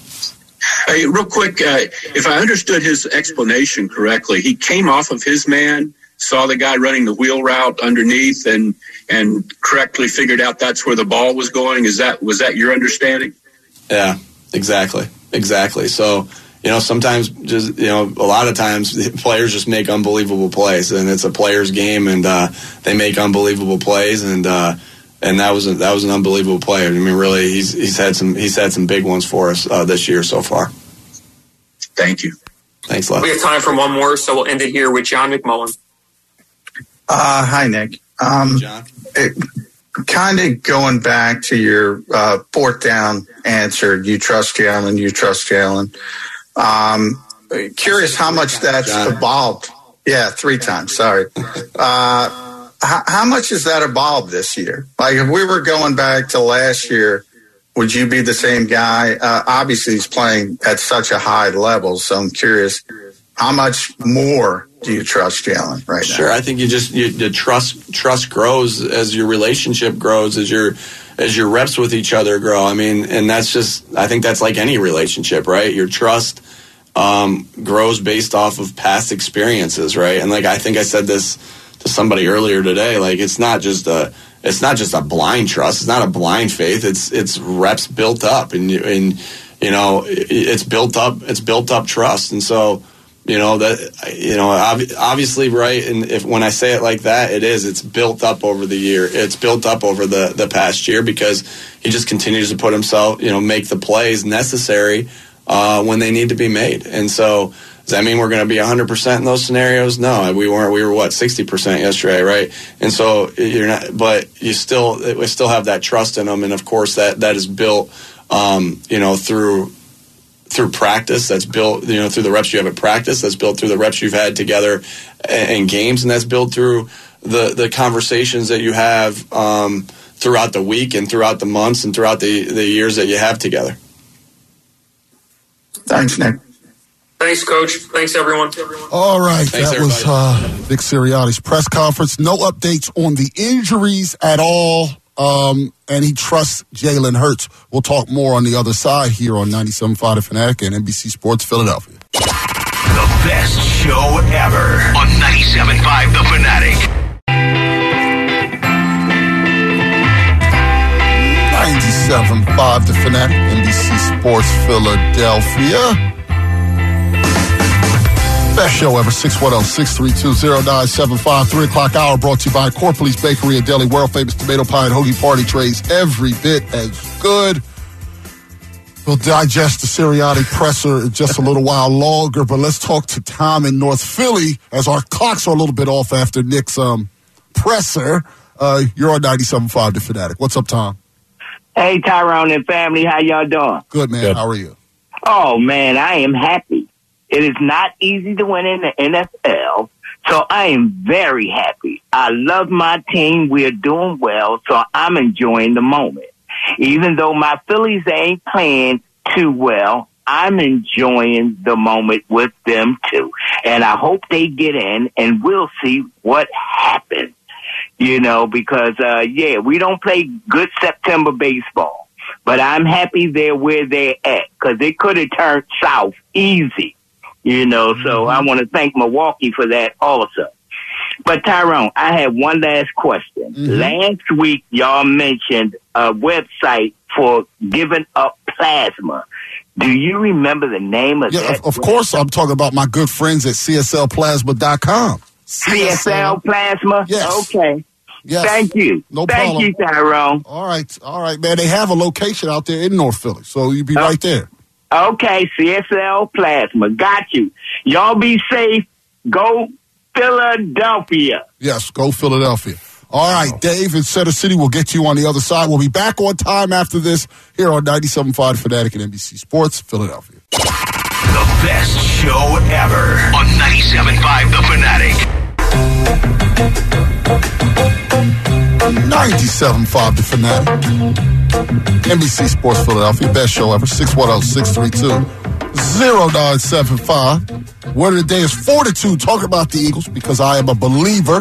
Speaker 20: hey, real quick, uh, if I understood his explanation correctly, he came off of his man, saw the guy running the wheel route underneath, and and correctly figured out that's where the ball was going. Is that was that your understanding?
Speaker 11: Yeah, exactly. Exactly. So, you know, sometimes just, you know, a lot of times players just make unbelievable plays, and it's a player's game, and uh, they make unbelievable plays, and uh, and that was a, that was an unbelievable play. I mean, really, he's he's had some he's had some big ones for us uh, this year so far.
Speaker 20: Thank you.
Speaker 11: Thanks, Les.
Speaker 13: We have time for one more, so we'll end it here with John McMullen.
Speaker 21: Uh, hi, Nick. Um, John. It, kind of going back to your uh, fourth down answer, you trust Jalen, you trust Jalen. Um, curious how much that's John. evolved. Yeah, three times, sorry. Uh, how, how much has that evolved this year? Like, if we were going back to last year, would you be the same guy? Uh, obviously, he's playing at such a high level, so I'm curious, how much more do you trust Jalen right now?
Speaker 11: Sure, I think you just you, the trust trust grows as your relationship grows, as your as your reps with each other grow. I mean, and that's just I think that's like any relationship, right? Your trust um, grows based off of past experiences, right? And like I think I said this to somebody earlier today, like it's not just a it's not just a blind trust, it's not a blind faith. It's it's reps built up, and and you know it's built up it's built up trust, and so. You know that you know obviously right, and if when I say it like that, it is it's built up over the year. It's built up over the, the past year because he just continues to put himself, you know, make the plays necessary uh, when they need to be made. And so does that mean we're going to be one hundred percent in those scenarios? No, we weren't. We were, what, sixty percent yesterday, right? And so you're not, but you still, we still have that trust in them. And, of course, that, that is built, um, you know, through through practice. That's built, you know, through the reps you have at practice. That's built through the reps you've had together in games. And that's built through the, the conversations that you have um, throughout the week and throughout the months and throughout the, the years that you have together.
Speaker 21: Thanks, Nick.
Speaker 13: Thanks, Coach. Thanks, everyone.
Speaker 4: All right,
Speaker 11: Thanks,
Speaker 4: that was uh, Nick Sirianni's press conference. No updates on the injuries at all, um, and he trusts Jalen Hurts. We'll talk more on the other side here on ninety-seven point five The Fanatic and N B C Sports Philadelphia.
Speaker 2: The best show ever on ninety-seven point five The Fanatic.
Speaker 4: ninety-seven point five The Fanatic, N B C Sports Philadelphia. Best show ever, six one zero, six three two, zero nine seven five. three o'clock hour brought to you by Corpley's Bakery and Deli. World famous tomato pie and hoagie party trays. Every bit as good. We'll digest the Sirianni presser in just a little while longer, but let's talk to Tom in North Philly as our clocks are a little bit off after Nick's um, presser. Uh, you're on ninety-seven point five The Fanatic. What's up, Tom?
Speaker 5: Hey, Tyrone and family, how y'all doing?
Speaker 4: Good, man. Good. How are you?
Speaker 5: Oh, man, I am happy. It is not easy to win in the N F L, so I am very happy. I love my team. We're doing well, so I'm enjoying the moment. Even though my Phillies ain't playing too well, I'm enjoying the moment with them, too. And I hope they get in, and we'll see what happens. You know, because, uh, yeah, we don't play good September baseball, but I'm happy they're where they're at, because it could have turned south easy. You know, so I want to thank Milwaukee for that also. But, Tyrone, I have one last question. Mm-hmm. Last week, y'all mentioned a website for giving up plasma. Do you remember the name of
Speaker 4: yeah,
Speaker 5: that?
Speaker 4: Of, of course, I'm talking about my good friends at C S L plasma dot com.
Speaker 5: C S L Plasma?
Speaker 4: Yes.
Speaker 5: Okay.
Speaker 4: Yes.
Speaker 5: Thank you.
Speaker 4: No
Speaker 5: Thank
Speaker 4: problem.
Speaker 5: you, Tyrone.
Speaker 4: All right. All right, man. They have a location out there in North Philly, so you'll be oh. right there.
Speaker 5: Okay, C S L Plasma. Got you. Y'all be safe. Go Philadelphia.
Speaker 4: Yes, go Philadelphia. All right, Dave in Center City will get you on the other side. We'll be back on time after this here on ninety-seven point five Fanatic and N B C Sports Philadelphia.
Speaker 2: The best show ever on ninety-seven point five The Fanatic.
Speaker 4: ninety-seven point five The Fanatic. N B C Sports Philadelphia. Best show ever. six one zero, six three two, zero nine seven five. Word of the day is fortitude. Talk about the Eagles because I am a believer.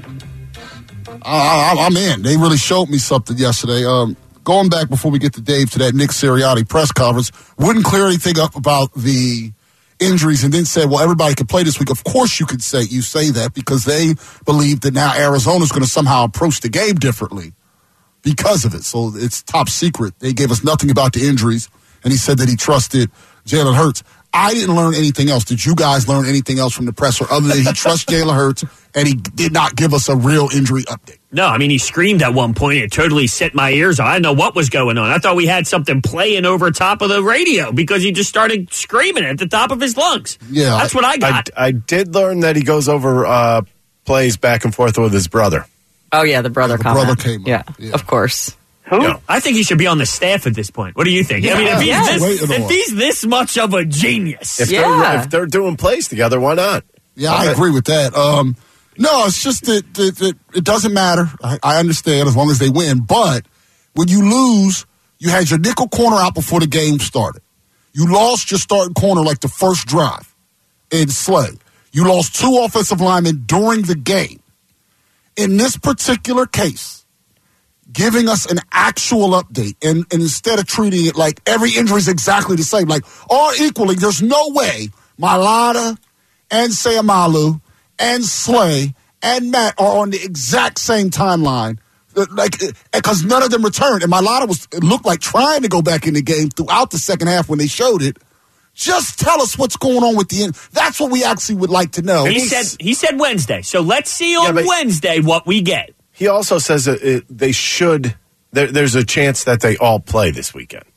Speaker 4: I, I, I'm in. They really showed me something yesterday. Um, going back before we get to Dave to that Nick Sirianni press conference, wouldn't clear anything up about the injuries and then said, well, everybody can play this week. Of course you could say you say that because they believe that now Arizona's going to somehow approach the game differently because of it. So it's top secret. They gave us nothing about the injuries, and he said that he trusted Jalen Hurts. I didn't learn anything else. Did you guys learn anything else from the presser other than he trusts Jalen Hurts and he did not give us a real injury update?
Speaker 3: No, I mean, he screamed at one point. It totally set my ears on. I didn't know what was going on. I thought we had something playing over top of the radio because he just started screaming at the top of his lungs.
Speaker 1: Yeah.
Speaker 3: That's what I got.
Speaker 1: I, I did learn that he goes over uh, plays back and forth with his brother.
Speaker 6: Oh, yeah, the brother
Speaker 4: yeah, the
Speaker 6: comment.
Speaker 4: brother came up.
Speaker 6: Yeah,
Speaker 4: yeah,
Speaker 6: of course.
Speaker 3: Who? Yeah. I think he should be on the staff at this point. What do you think?
Speaker 4: Yeah,
Speaker 3: I mean, if he's,
Speaker 4: yeah.
Speaker 3: this, if he's this much of a genius.
Speaker 1: If,
Speaker 6: yeah.
Speaker 1: they're, if they're doing plays together, why not?
Speaker 4: Yeah, I agree with that. Um, no, it's just that, that, that it doesn't matter. I, I understand as long as they win. But when you lose, you had your nickel corner out before the game started. You lost your starting corner like the first drive in Slay. You lost two offensive linemen during the game. In this particular case, giving us an actual update and, and instead of treating it like every injury is exactly the same, like all equally, there's no way Mailata and Sayamalu and Slay and Matt are on the exact same timeline, like because none of them returned. And Mailata was it looked like trying to go back in the game throughout the second half when they showed it. Just tell us what's going on with the end. That's what we actually would like to know.
Speaker 3: He said he said Wednesday, so let's see on yeah, Wednesday what we get.
Speaker 1: He also says that it, they should. There, there's a chance that they all play this weekend.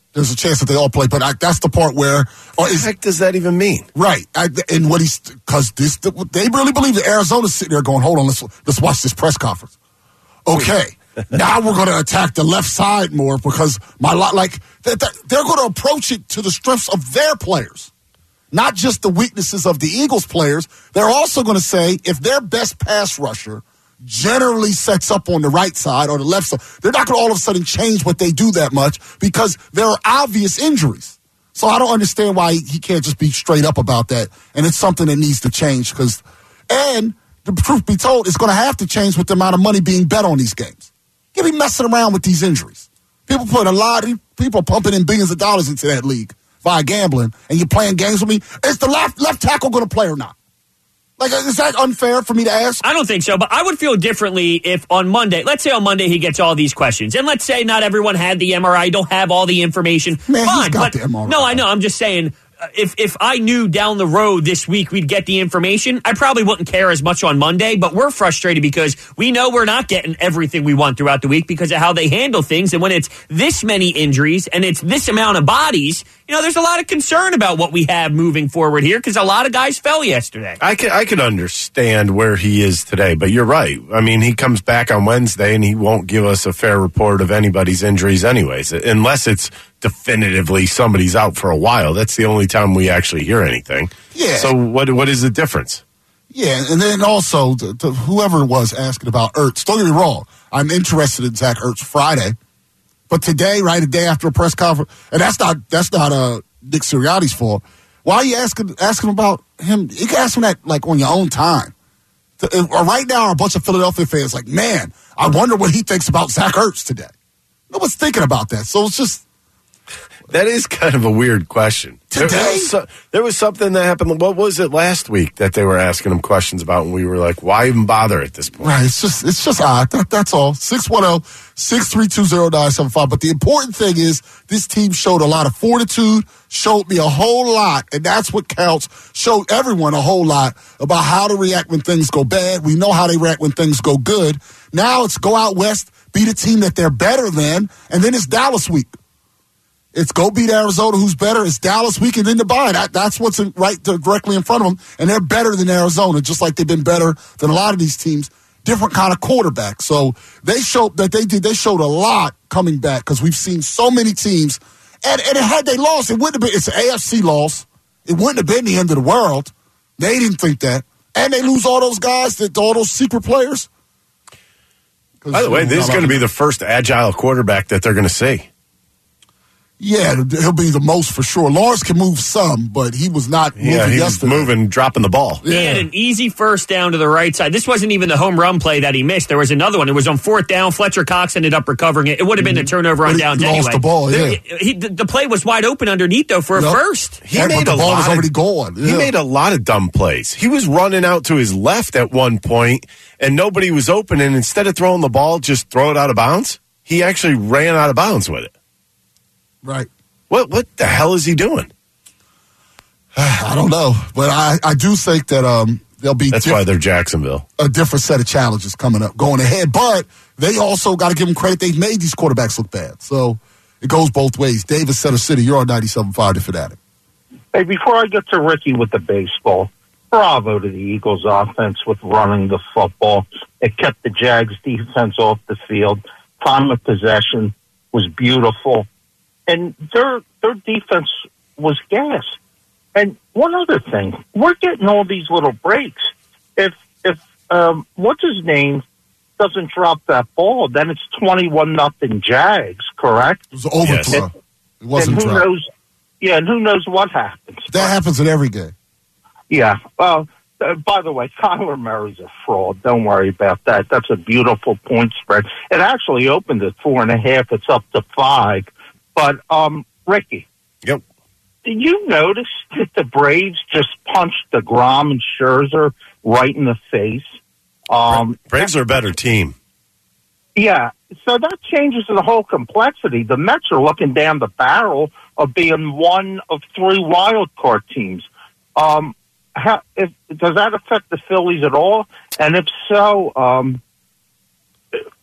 Speaker 4: There's a chance that they all play, but I, that's the part where.
Speaker 1: What the heck does that even mean?
Speaker 4: Right, I, and what he's because this they really believe that Arizona's sitting there going, "Hold on, let's let's watch this press conference." Okay, now we're going to attack the left side more because my lot like they're, they're going to approach it to the strengths of their players, not just the weaknesses of the Eagles players. They're also going to say if their best pass rusher generally sets up on the right side or the left side, they're not going to all of a sudden change what they do that much because there are obvious injuries. So I don't understand why he can't just be straight up about that. And it's something that needs to change because, and the truth be told, it's going to have to change with the amount of money being bet on these games. You can't be messing around with these injuries. People put a lot of people are pumping in billions of dollars into that league via gambling, and you're playing games with me. Is the left left tackle going to play or not? Like, is that unfair for me to ask?
Speaker 3: I don't think so, but I would feel differently if on Monday, let's say on Monday he gets all these questions, and let's say not everyone had the M R I, don't have all the information.
Speaker 4: Man,
Speaker 3: Fine,
Speaker 4: he's got
Speaker 3: but,
Speaker 4: the M R I.
Speaker 3: No, I know. I'm just saying, uh, if if I knew down the road this week we'd get the information, I probably wouldn't care as much on Monday, but we're frustrated because we know we're not getting everything we want throughout the week because of how they handle things, and when it's this many injuries and it's this amount of bodies, you know, there's a lot of concern about what we have moving forward here because a lot of guys fell yesterday.
Speaker 1: I can I can understand where he is today, but you're right. I mean, he comes back on Wednesday and he won't give us a fair report of anybody's injuries anyways, unless it's definitively somebody's out for a while. That's the only time we actually hear anything.
Speaker 4: Yeah.
Speaker 1: So what what is the difference?
Speaker 4: Yeah, and then also, to, to whoever was asking about Ertz, don't get me wrong, I'm interested in Zach Ertz Friday. But today, right, a day after a press conference, and that's not that's not uh, Nick Sirianni's fault. Why are you asking asking about him? You can ask him that like on your own time. To, uh, right now, a bunch of Philadelphia fans like, man, I wonder what he thinks about Zach Ertz today. No one's thinking about that, so it's just
Speaker 1: that is kind of a weird question.
Speaker 4: Today,
Speaker 1: there, there, was, so, there was something that happened. What was it last week that they were asking him questions about, and we were like, why even bother at this point?
Speaker 4: Right, it's just it's just odd. That, that's all. six one zero, six three two, zero nine seven five. But the important thing is this team showed a lot of fortitude, showed me a whole lot, and that's what counts. Showed everyone a whole lot about how to react when things go bad. We know how they react when things go good. Now it's go out west, beat a team that they're better than, and then it's Dallas week. It's go beat Arizona, who's better. It's Dallas week and then the bye. That, that's what's in, right directly in front of them, and they're better than Arizona, just like they've been better than a lot of these teams. Different kind of quarterback. So they showed that they did. They showed a lot coming back because we've seen so many teams, and and had they lost, it wouldn't have been. It's an A F C loss. It wouldn't have been the end of the world. They didn't think that, and they lose all those guys, that all those secret players.
Speaker 1: By the way, this is going to be the first agile quarterback that they're going to see.
Speaker 4: Yeah, he'll be the most for sure. Lawrence can move some, but he was not moving
Speaker 1: yeah, he
Speaker 4: yesterday.
Speaker 1: was moving, dropping the ball.
Speaker 3: He
Speaker 4: Yeah.
Speaker 3: had an easy first down to the right side. This wasn't even the home run play that he missed. There was another one. It was on fourth down. Fletcher Cox ended up recovering it. It would have been a turnover on
Speaker 4: But he
Speaker 3: downs
Speaker 4: lost
Speaker 3: anyway.
Speaker 4: the ball, yeah.
Speaker 3: The, he, the, the play was wide open underneath, though, for a
Speaker 4: Yep.
Speaker 3: first.
Speaker 1: He
Speaker 4: Yeah,
Speaker 1: made
Speaker 4: but the
Speaker 1: a
Speaker 4: ball
Speaker 1: lot
Speaker 4: was
Speaker 1: of-
Speaker 4: already going.
Speaker 1: He
Speaker 4: Yeah.
Speaker 1: made a lot of dumb plays. He was running out to his left at one point, and nobody was open. And instead of throwing the ball, just throw it out of bounds. He actually ran out of bounds with it.
Speaker 4: Right.
Speaker 1: What what the hell is he doing?
Speaker 4: I don't know, but I, I do think that um there'll be
Speaker 1: That's
Speaker 4: diff-
Speaker 1: why they're Jacksonville.
Speaker 4: a different set of challenges coming up, going ahead. But they also got to give them credit. They've made these quarterbacks look bad. So it goes both ways. David, Center City, you're on ninety-seven point five The Fanatic.
Speaker 7: Hey, before I get to Ricky with the baseball, bravo to the Eagles offense with running the football. It kept the Jags defense off the field. Time of possession was beautiful. And their their defense was gas. And one other thing, we're getting all these little breaks. If if um, what's his name doesn't drop that ball, then it's twenty-one nothing Jags, correct?
Speaker 4: It was an overthrow.
Speaker 7: And,
Speaker 4: It wasn't
Speaker 7: and who
Speaker 4: dropped.
Speaker 7: knows? Yeah, and who knows what happens?
Speaker 4: That happens in every game.
Speaker 7: Yeah. Well, uh, by the way, Kyler Murray's a fraud. Don't worry about that. That's a beautiful point spread. It actually opened at four and a half. It's up to five. But, um, Ricky.
Speaker 1: Yep.
Speaker 7: Did you notice that the Braves just punched DeGrom and Scherzer right in the face? Um,
Speaker 1: Braves are a better team.
Speaker 7: Yeah. So that changes the whole complexity. The Mets are looking down the barrel of being one of three wild card teams. Um, how, if, does that affect the Phillies at all? And if so, um,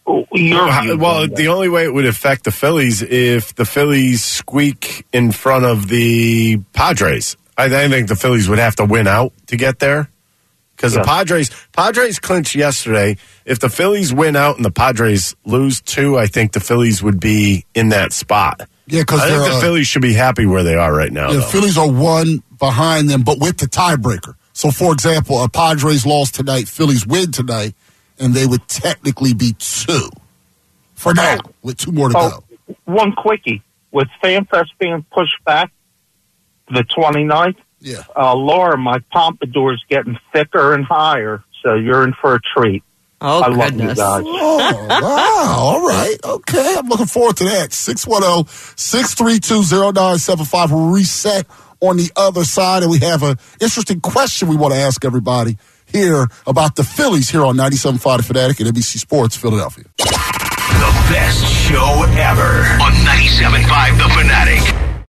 Speaker 7: Your
Speaker 1: well,
Speaker 7: views
Speaker 1: well
Speaker 7: on that.
Speaker 1: the only way it would affect the Phillies if the Phillies squeak in front of the Padres. I, I think the Phillies would have to win out to get there. Because
Speaker 7: Yeah.
Speaker 1: the Padres, Padres clinched yesterday. If the Phillies win out and the Padres lose two, I think the Phillies would be in that spot.
Speaker 4: Yeah, because
Speaker 1: I think the
Speaker 4: uh,
Speaker 1: Phillies should be happy where they are right now.
Speaker 4: the
Speaker 1: though.
Speaker 4: Phillies are one behind them, but with the tiebreaker. So, for example, a Padres lost tonight, Phillies win tonight, and they would technically be two for now, with two more to
Speaker 7: Oh,
Speaker 4: go.
Speaker 7: one quickie. With FanFest being pushed back to the twenty-ninth,
Speaker 4: Yeah.
Speaker 7: uh, Laura, my pompadour's getting thicker and higher, so you're in for a treat.
Speaker 6: Oh,
Speaker 7: I love you
Speaker 6: goodness.
Speaker 7: guys.
Speaker 4: Oh, wow. All right. Okay. I'm looking forward to that. six one zero, six three two, zero nine seven five. We'll reset on the other side, and we have an interesting question we want to ask everybody here about the Phillies here on ninety-seven point five The Fanatic and N B C Sports Philadelphia.
Speaker 2: The best show ever on ninety-seven point five The Fanatic.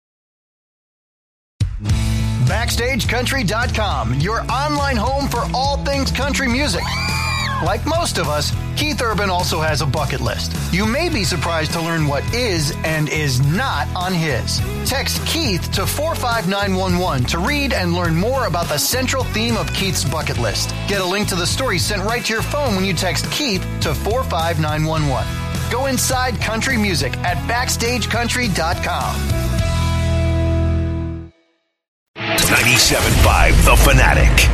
Speaker 8: Backstage Country dot com, your online home for all things country music. Like most of us, Keith Urban also has a bucket list. You may be surprised to learn what is and is not on his. Text Keith to four five nine one one to read and learn more about the central theme of Keith's bucket list. Get a link to the story sent right to your phone when you text Keith to four five nine one one. Go inside country music at Backstage Country dot com.
Speaker 2: ninety-seven point five The Fanatic.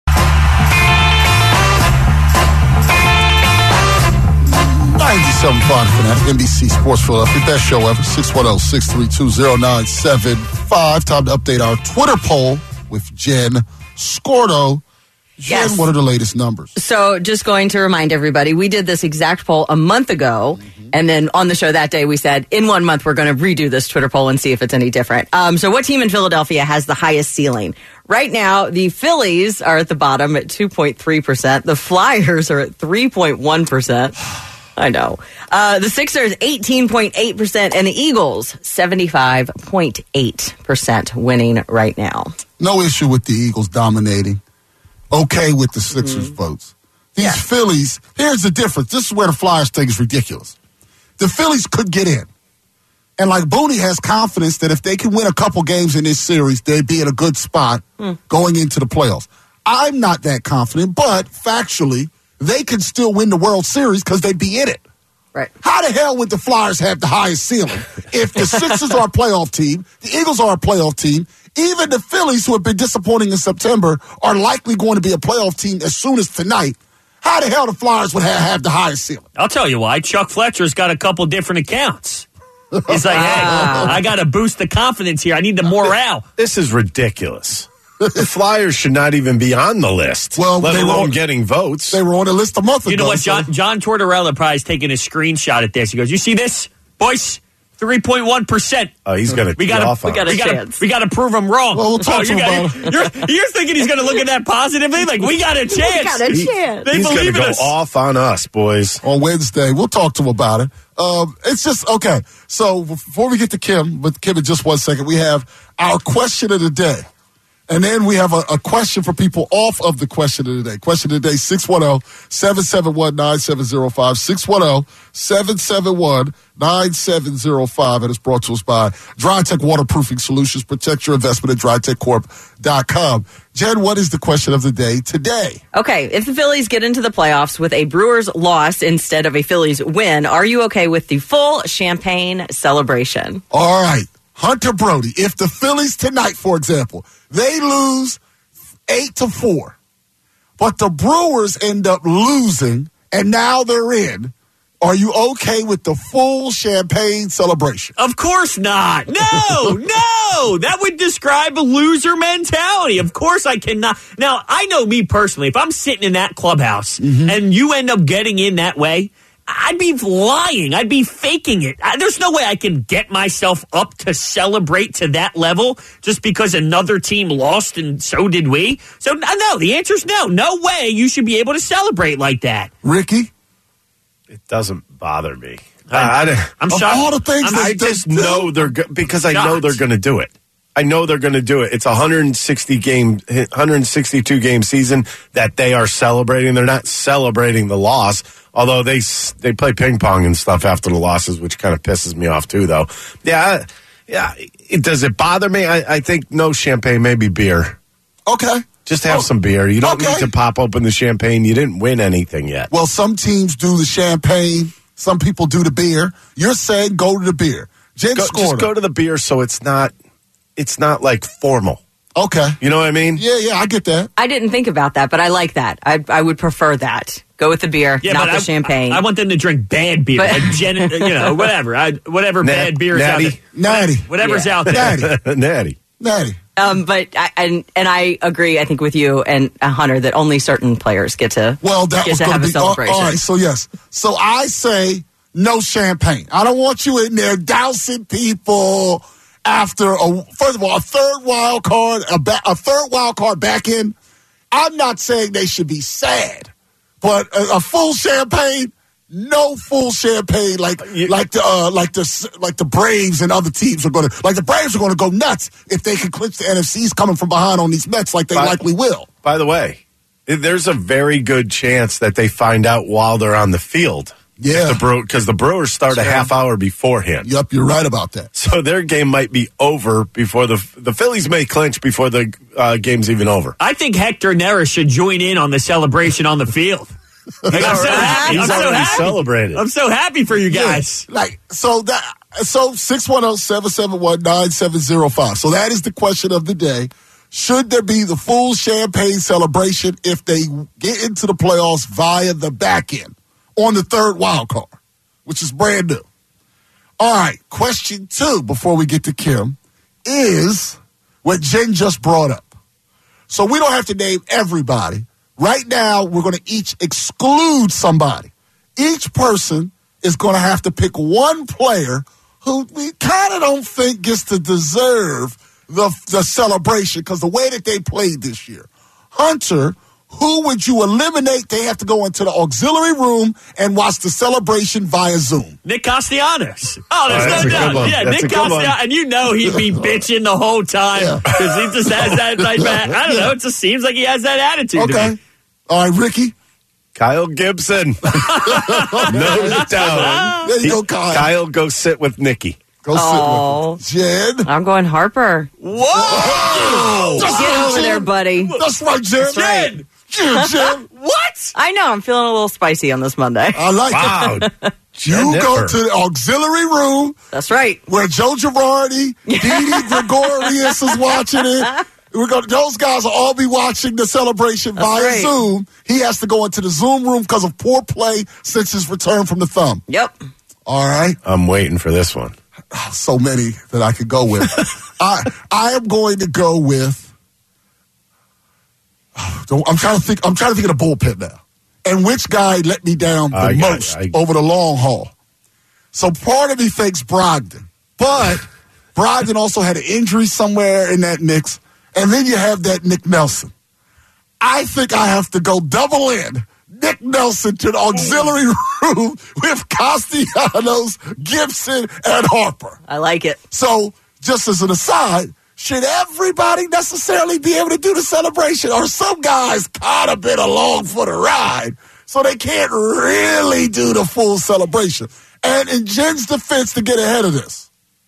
Speaker 4: ninety-seven point five Fanatic, N B C Sports Philadelphia. Best show ever. six one zero, six three two, zero nine seven five. Time to update our Twitter poll with Jen Scordo. Jen,
Speaker 6: Yes.
Speaker 4: what are the latest numbers?
Speaker 6: So just going to remind everybody, we did this exact poll a month ago. And then on the show that day, we said, in one month, we're going to redo this Twitter poll and see if it's any different. Um, so what team in Philadelphia has the highest ceiling? Right now, the Phillies are at the bottom at two point three percent. The Flyers are at three point one percent. I know. Uh, the Sixers, eighteen point eight percent. And the Eagles, seventy-five point eight percent winning right now.
Speaker 4: No issue with the Eagles dominating. Okay with the Sixers
Speaker 6: Mm-hmm.
Speaker 4: votes. These Phillies, here's the difference. This is where the Flyers thing is ridiculous. The Phillies could get in. And like Booney has confidence that if they can win a couple games in this series, they'd be in a good spot
Speaker 6: Mm.
Speaker 4: going into the playoffs. I'm not that confident, but factually, they can still win the World Series because they'd be in it.
Speaker 6: Right.
Speaker 4: How the hell would the Flyers have the highest ceiling? If the Sixers are a playoff team, the Eagles are a playoff team, even the Phillies, who have been disappointing in September, are likely going to be a playoff team as soon as tonight. How the hell the Flyers would have, have the highest ceiling?
Speaker 3: I'll tell you why. Chuck Fletcher's got a couple different accounts. He's like, hey, I got to boost the confidence here. I need the morale.
Speaker 1: This is ridiculous. The Flyers should not even be on the list.
Speaker 4: Well,
Speaker 1: let
Speaker 4: they were
Speaker 1: alone
Speaker 4: on-
Speaker 1: getting votes.
Speaker 4: They were on the list a month ago.
Speaker 3: You know what?
Speaker 4: so-
Speaker 3: John, John Tortorella probably is taking a screenshot at this. He goes, you see this, boys? three point one percent.
Speaker 1: Oh, he's going to
Speaker 3: We
Speaker 1: get
Speaker 3: gotta,
Speaker 1: off on
Speaker 3: we gotta,
Speaker 1: it.
Speaker 3: we gotta, we gotta prove him wrong.
Speaker 4: Well, we'll talk to
Speaker 3: you
Speaker 4: him
Speaker 3: got-
Speaker 4: about
Speaker 3: you're, you're thinking he's going to look at that positively? Like, we got a chance.
Speaker 6: got a
Speaker 1: He-
Speaker 6: chance.
Speaker 3: They
Speaker 1: he's going to
Speaker 3: believe in
Speaker 1: go
Speaker 3: us.
Speaker 1: off on us, boys.
Speaker 4: on Wednesday. We'll talk to him about it. Um, it's just, okay. So before we get to Kim, but Kim in just one second, we have our question of the day. And then we have a, a question for people off of the question of the day. Question of the day, six one zero, seven seven one, nine seven zero five, six one zero, seven seven one, nine seven zero five. And it's brought to us by DryTech Waterproofing Solutions. Protect your investment at dry tech corp dot com. Jen, what is the question of the day today?
Speaker 6: Okay, if the Phillies get into the playoffs with a Brewers loss instead of a Phillies win, are you okay with the full champagne celebration?
Speaker 4: All right. Hunter Brody, if the Phillies tonight, for example, they lose eight to four, but the Brewers end up losing and now they're in, are you okay with the full champagne celebration?
Speaker 3: Of course not. No, no. That would describe a loser mentality. Of course I cannot. Now, I know me personally, if I'm sitting in that clubhouse and you end up getting in that way, I'd be lying. I'd be faking it. I, there's no way I can get myself up to celebrate to that level just because another team lost and so did we. So, no, the answer's no. No way you should be able to celebrate like that.
Speaker 4: Ricky?
Speaker 1: It doesn't bother me.
Speaker 3: I-
Speaker 1: I, I,
Speaker 3: I'm
Speaker 4: Of
Speaker 3: shocked.
Speaker 4: all the things
Speaker 3: I'm-
Speaker 4: that
Speaker 1: I
Speaker 4: they
Speaker 1: just
Speaker 4: do-
Speaker 1: know they're go- because I know
Speaker 3: Shocked.
Speaker 1: they're going to do it. I know they're going to do it. It's a one hundred sixty game, one hundred sixty-two game season that they are celebrating. They're not celebrating the loss, although they they play ping pong and stuff after the losses, which kind of pisses me off too. Though, yeah, yeah. It, does it bother me? I, I think no champagne, maybe beer.
Speaker 4: Okay.
Speaker 1: Just have
Speaker 4: oh,
Speaker 1: some beer. You don't
Speaker 4: okay.
Speaker 1: need to pop open the champagne. You didn't win anything yet.
Speaker 4: Well, some teams do the champagne. Some people do the beer. You're saying go to the beer. Jen
Speaker 1: go, just go to the beer so it's not it's not like formal.
Speaker 4: Okay.
Speaker 1: You know what I mean?
Speaker 4: Yeah, yeah, I get that.
Speaker 6: I didn't think about that, but I like that. I I would prefer that. Go with the beer,
Speaker 3: yeah,
Speaker 6: not the
Speaker 3: I,
Speaker 6: champagne.
Speaker 3: I, I want them to drink bad beer,
Speaker 6: But-
Speaker 3: like gen, you know, whatever, I, whatever
Speaker 1: Nat-
Speaker 3: bad beer is
Speaker 1: natty.
Speaker 3: out there.
Speaker 4: Natty.
Speaker 3: Whatever's
Speaker 6: Yeah.
Speaker 3: out there.
Speaker 4: Natty.
Speaker 1: Natty.
Speaker 4: Natty.
Speaker 6: Um, but I, and and I agree. I think with you and uh, Hunter that only certain players get to
Speaker 4: Well, that
Speaker 6: get
Speaker 4: was
Speaker 6: to
Speaker 4: going
Speaker 6: have
Speaker 4: to
Speaker 6: a
Speaker 4: be all,
Speaker 6: celebration.
Speaker 4: all right. So yes, so I say no champagne. I don't want you in there dousing people after a first of all a third wild card, a, ba- a third wild card back in. I'm not saying they should be sad, but a, a full champagne. No full champagne like like the uh, like the like the Braves and other teams are going to like the Braves are going to go nuts if they can clinch the N F C's coming from behind on these Mets like they
Speaker 1: By-
Speaker 4: likely will.
Speaker 1: By the way, there's a very good chance that they find out while they're on the field.
Speaker 4: Yeah.
Speaker 1: the Brew because the Brewers start a half hour beforehand.
Speaker 4: Yep, you're right about that.
Speaker 1: So their game might be over before the the Phillies may clinch before the uh, game's even over.
Speaker 3: I think Hector Neris should join in on the celebration on the field. Like, I'm so happy.
Speaker 1: He's
Speaker 3: I'm so
Speaker 1: already
Speaker 3: happy.
Speaker 1: celebrated.
Speaker 3: I'm so happy for you guys.
Speaker 4: Yeah, like so that so six one zero seven seven one nine seven zero five. So that is the question of the day. Should there be the full champagne celebration if they get into the playoffs via the back end on the third wild card, which is brand new? All right, question two before we get to Kim is what Jen just brought up. So we don't have to name everybody. Right now, we're going to each exclude somebody. Each person is going to have to pick one player who we kind of don't think gets to deserve the, the celebration because the way that they played this year. Hunter, who would you eliminate? They have to go into the auxiliary room and watch the celebration via Zoom.
Speaker 3: Nick Castellanos. Oh, there's
Speaker 1: Oh, that's
Speaker 3: no
Speaker 1: a good
Speaker 3: doubt.
Speaker 1: one.
Speaker 3: Yeah,
Speaker 1: That's
Speaker 3: Nick
Speaker 1: a good one.
Speaker 3: Castellanos. And you know he'd be bitching the whole time because he just has that type of, I don't know, it just seems like he has that attitude to
Speaker 4: Okay.
Speaker 3: me.
Speaker 4: All right, Ricky.
Speaker 1: Kyle Gibson. No doubt.
Speaker 4: There you go, Kyle.
Speaker 1: Kyle, go sit with Nikki.
Speaker 4: Go
Speaker 6: Oh.
Speaker 4: sit with him. Jen.
Speaker 6: I'm going Harper.
Speaker 3: Whoa!
Speaker 4: That's
Speaker 6: Get
Speaker 4: right,
Speaker 6: over
Speaker 4: Jen.
Speaker 6: there, buddy.
Speaker 4: That's right, Jen.
Speaker 6: That's right.
Speaker 4: Jen, Jen.
Speaker 3: What?
Speaker 6: I know. I'm feeling a little spicy on this Monday.
Speaker 4: I like
Speaker 1: Wow.
Speaker 4: it. You
Speaker 1: Jennifer.
Speaker 4: go to the auxiliary room
Speaker 6: That's right.
Speaker 4: where Joe Girardi, Dee Dee Gregorius is watching it. We're going. Those guys will all be watching the celebration
Speaker 6: That's
Speaker 4: via
Speaker 6: right.
Speaker 4: Zoom. He has to go into the Zoom room because of poor play since his return from the thumb.
Speaker 6: Yep.
Speaker 4: All right.
Speaker 1: I'm waiting for this one.
Speaker 4: So many that I could go with. I I am going to go with. Don't- I'm trying to think. I'm trying to think of the bullpen now, and which guy let me down the
Speaker 1: I got
Speaker 4: most
Speaker 1: it. I-
Speaker 4: over the long haul. So part of me thinks Brogdon, but Brogdon also had an injury somewhere in that mix, and then you have that Nick Nelson. I think I have to go double in. Nick Nelson to the auxiliary room with Castellanos, Gibson, and Harper.
Speaker 6: I like it.
Speaker 4: So, just as an aside, should everybody necessarily be able to do the celebration? Or some guys kind of been along for the ride, so they can't really do the full celebration? And in Jen's defense, to get ahead of this,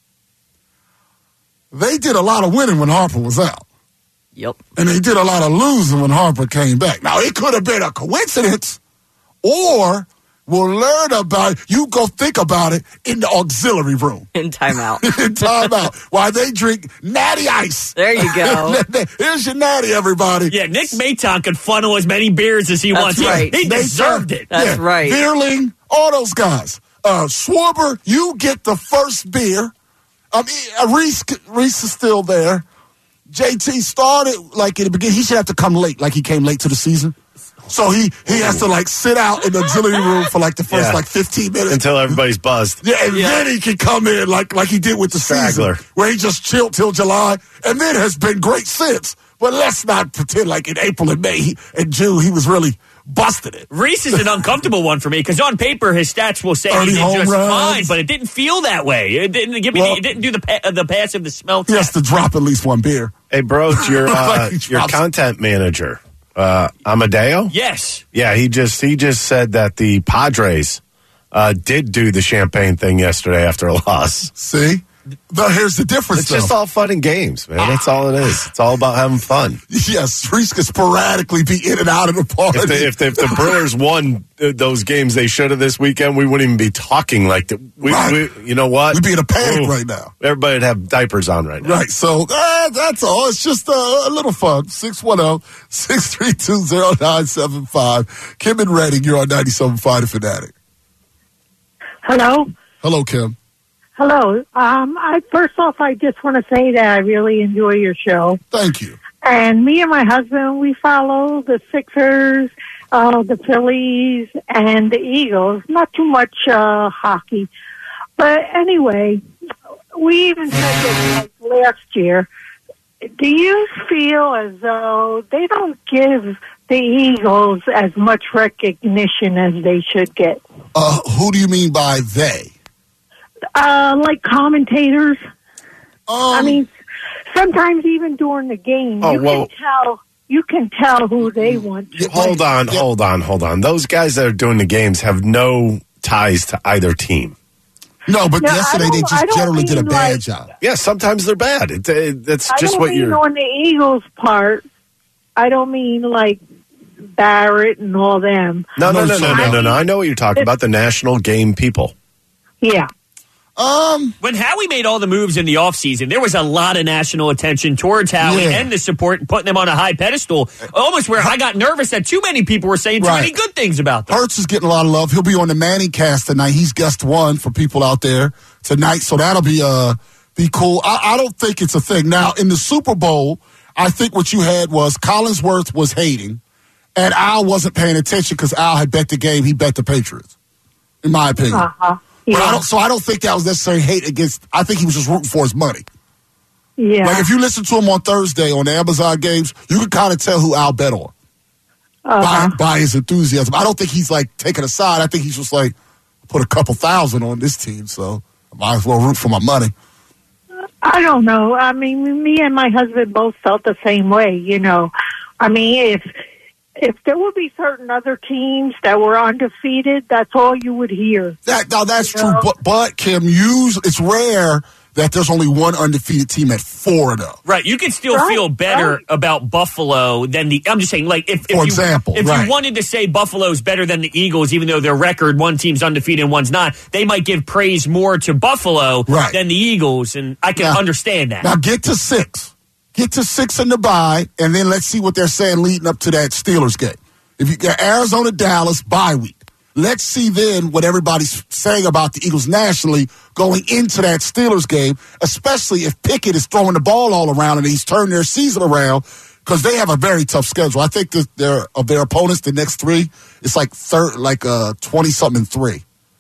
Speaker 4: they did a lot of winning when Harper was out.
Speaker 6: Yep.
Speaker 4: And they did a lot of losing when Harper came back. Now, it could have been a coincidence, or we'll learn about it. You go think about it in the auxiliary room.
Speaker 6: In timeout.
Speaker 4: In timeout. While they drink natty ice.
Speaker 6: There you go.
Speaker 4: Here's your natty, everybody.
Speaker 3: Yeah, Nick Maton could funnel as many beers as he
Speaker 6: That's
Speaker 3: wants. He-
Speaker 6: right.
Speaker 3: He,
Speaker 4: Maton.
Speaker 3: deserved it.
Speaker 6: That's
Speaker 4: Yeah.
Speaker 6: right.
Speaker 4: Veerling, all those guys. Uh, Schwarber, you get the first beer. Um, uh, Reese, Reese is still there. J T started like in the beginning. He should have to come late, like he came late to the season. So he, he has to like sit out in the auxiliary room for like the first
Speaker 1: Yeah.
Speaker 4: like fifteen minutes.
Speaker 1: Until everybody's buzzed.
Speaker 4: Yeah, and then he can come in like like he did with the
Speaker 1: Straggler.
Speaker 4: season, where he just chilled till July, and then has been great since. But let's not pretend like in April and May and June he was really busted it.
Speaker 3: Reese is an uncomfortable one for me because on paper his stats will say he
Speaker 4: thirty
Speaker 3: did
Speaker 4: home
Speaker 3: just
Speaker 4: runs.
Speaker 3: fine, but it didn't feel that way. It didn't give me.
Speaker 4: Well-
Speaker 3: the, it didn't do the pa- the passive, the smell
Speaker 4: He has
Speaker 3: test.
Speaker 4: to drop at least one beer.
Speaker 1: Hey, bro, it's your uh,
Speaker 4: Like he
Speaker 1: your
Speaker 4: drops-
Speaker 1: content manager, uh, Amadeo.
Speaker 3: Yes.
Speaker 1: Yeah, he just he just said that the Padres uh, did do the champagne thing yesterday after a loss.
Speaker 4: See? But here's the difference,
Speaker 1: It's just
Speaker 4: though.
Speaker 1: all fun and games, man. That's all it is. It's all about having fun.
Speaker 4: Yes, Reese could sporadically be in and out of the party.
Speaker 1: If the, if the, if the Brewers won uh, those games they should have this weekend, we wouldn't even be talking like that. We,
Speaker 4: Right.
Speaker 1: we, you know what?
Speaker 4: We'd be in a panic
Speaker 1: Ooh.
Speaker 4: right now.
Speaker 1: Everybody would have diapers on right now.
Speaker 4: Right, so uh, that's all. It's just uh, a little fun. six one zero, six three two, zero nine seven five. Kim and Redding, you're on ninety-seven point five The Fanatic.
Speaker 9: Hello.
Speaker 4: Hello, Kim.
Speaker 9: Hello. Um, I first off, I just want to say that I really enjoy your show.
Speaker 4: Thank you.
Speaker 9: And me and my husband, we follow the Sixers, uh, the Phillies, and the Eagles. Not too much uh, hockey, but anyway, we even said this like last year. Do you feel as though they don't give the Eagles as much recognition as they should get?
Speaker 4: Uh, who do you mean by they?
Speaker 9: Uh, like commentators. I
Speaker 4: Um,
Speaker 9: mean, sometimes even during the game,
Speaker 1: Oh,
Speaker 9: you
Speaker 1: well-
Speaker 9: can tell. You can tell who they want.
Speaker 1: Hold on, hold on, hold on. Those guys that are doing the games have no ties to either team.
Speaker 4: No, but
Speaker 9: No, I
Speaker 4: yesterday they
Speaker 9: don't-
Speaker 4: just
Speaker 9: I don't
Speaker 4: generally did a
Speaker 9: mean
Speaker 4: bad
Speaker 9: like-
Speaker 4: job.
Speaker 1: Yeah, sometimes they're bad. It, it, that's
Speaker 9: I
Speaker 1: just
Speaker 9: don't
Speaker 1: what
Speaker 9: mean
Speaker 1: you're.
Speaker 9: on the Eagles' part. I don't mean like Barrett and all them.
Speaker 1: No, no, no, no, no,
Speaker 9: I
Speaker 1: no, no.
Speaker 9: mean-
Speaker 1: I know what you're talking about. The national game people.
Speaker 9: Yeah.
Speaker 4: Um,
Speaker 3: when Howie made all the moves in the offseason, there was a lot of national attention towards Howie
Speaker 4: Yeah.
Speaker 3: and the support and putting them on a high pedestal, almost where I got nervous that too many people were saying too
Speaker 4: Right.
Speaker 3: many good things about them.
Speaker 4: Hurts is getting a lot of love. He'll be on the Manning cast tonight. He's guest one for people out there tonight, so that'll be uh be cool. I, I don't think it's a thing. Now, in the Super Bowl, I think what you had was Collinsworth was hating, and Al wasn't paying attention because Al had bet the game. He bet the Patriots, in my opinion.
Speaker 9: Uh-huh.
Speaker 4: But I
Speaker 9: Yeah.
Speaker 4: don't, so I don't think that was necessarily hate against. I think he was just rooting for his money.
Speaker 9: Yeah.
Speaker 4: Like if you listen to him on Thursday on the Amazon games, you can kind of tell who Al bet on
Speaker 9: Uh-huh.
Speaker 4: by, by his enthusiasm. I don't think he's like taking a side. I think he's just like put a couple thousand on this team, so I might as well root for my money.
Speaker 9: I don't know. I mean, me and my husband both felt the same way. You know, I mean, if if there would be certain other teams that were undefeated, that's all you would hear.
Speaker 4: That now that's
Speaker 9: You
Speaker 4: true,
Speaker 9: know?
Speaker 4: but but Kim, use it's rare that there's only one undefeated team at four and oh.
Speaker 3: Right, you can still
Speaker 9: Right,
Speaker 3: feel better
Speaker 9: right.
Speaker 3: about Buffalo than the. I'm just saying, like if, if
Speaker 4: For
Speaker 3: you,
Speaker 4: example,
Speaker 3: if
Speaker 4: right.
Speaker 3: you wanted to say Buffalo's better than the Eagles, even though their record, one team's undefeated and one's not, they might give praise more to Buffalo
Speaker 4: Right.
Speaker 3: than the Eagles, and I can
Speaker 4: Now-
Speaker 3: understand that.
Speaker 4: Now get to six. Get to six in the bye, and then let's see what they're saying leading up to that Steelers game. If you got Arizona, Dallas, bye week. Let's see then what everybody's saying about the Eagles nationally going into that Steelers game, especially if Pickett is throwing the ball all around and he's turned their season around because they have a very tough schedule. I think that their of their opponents, the next three, it's like third, like uh twenty something three,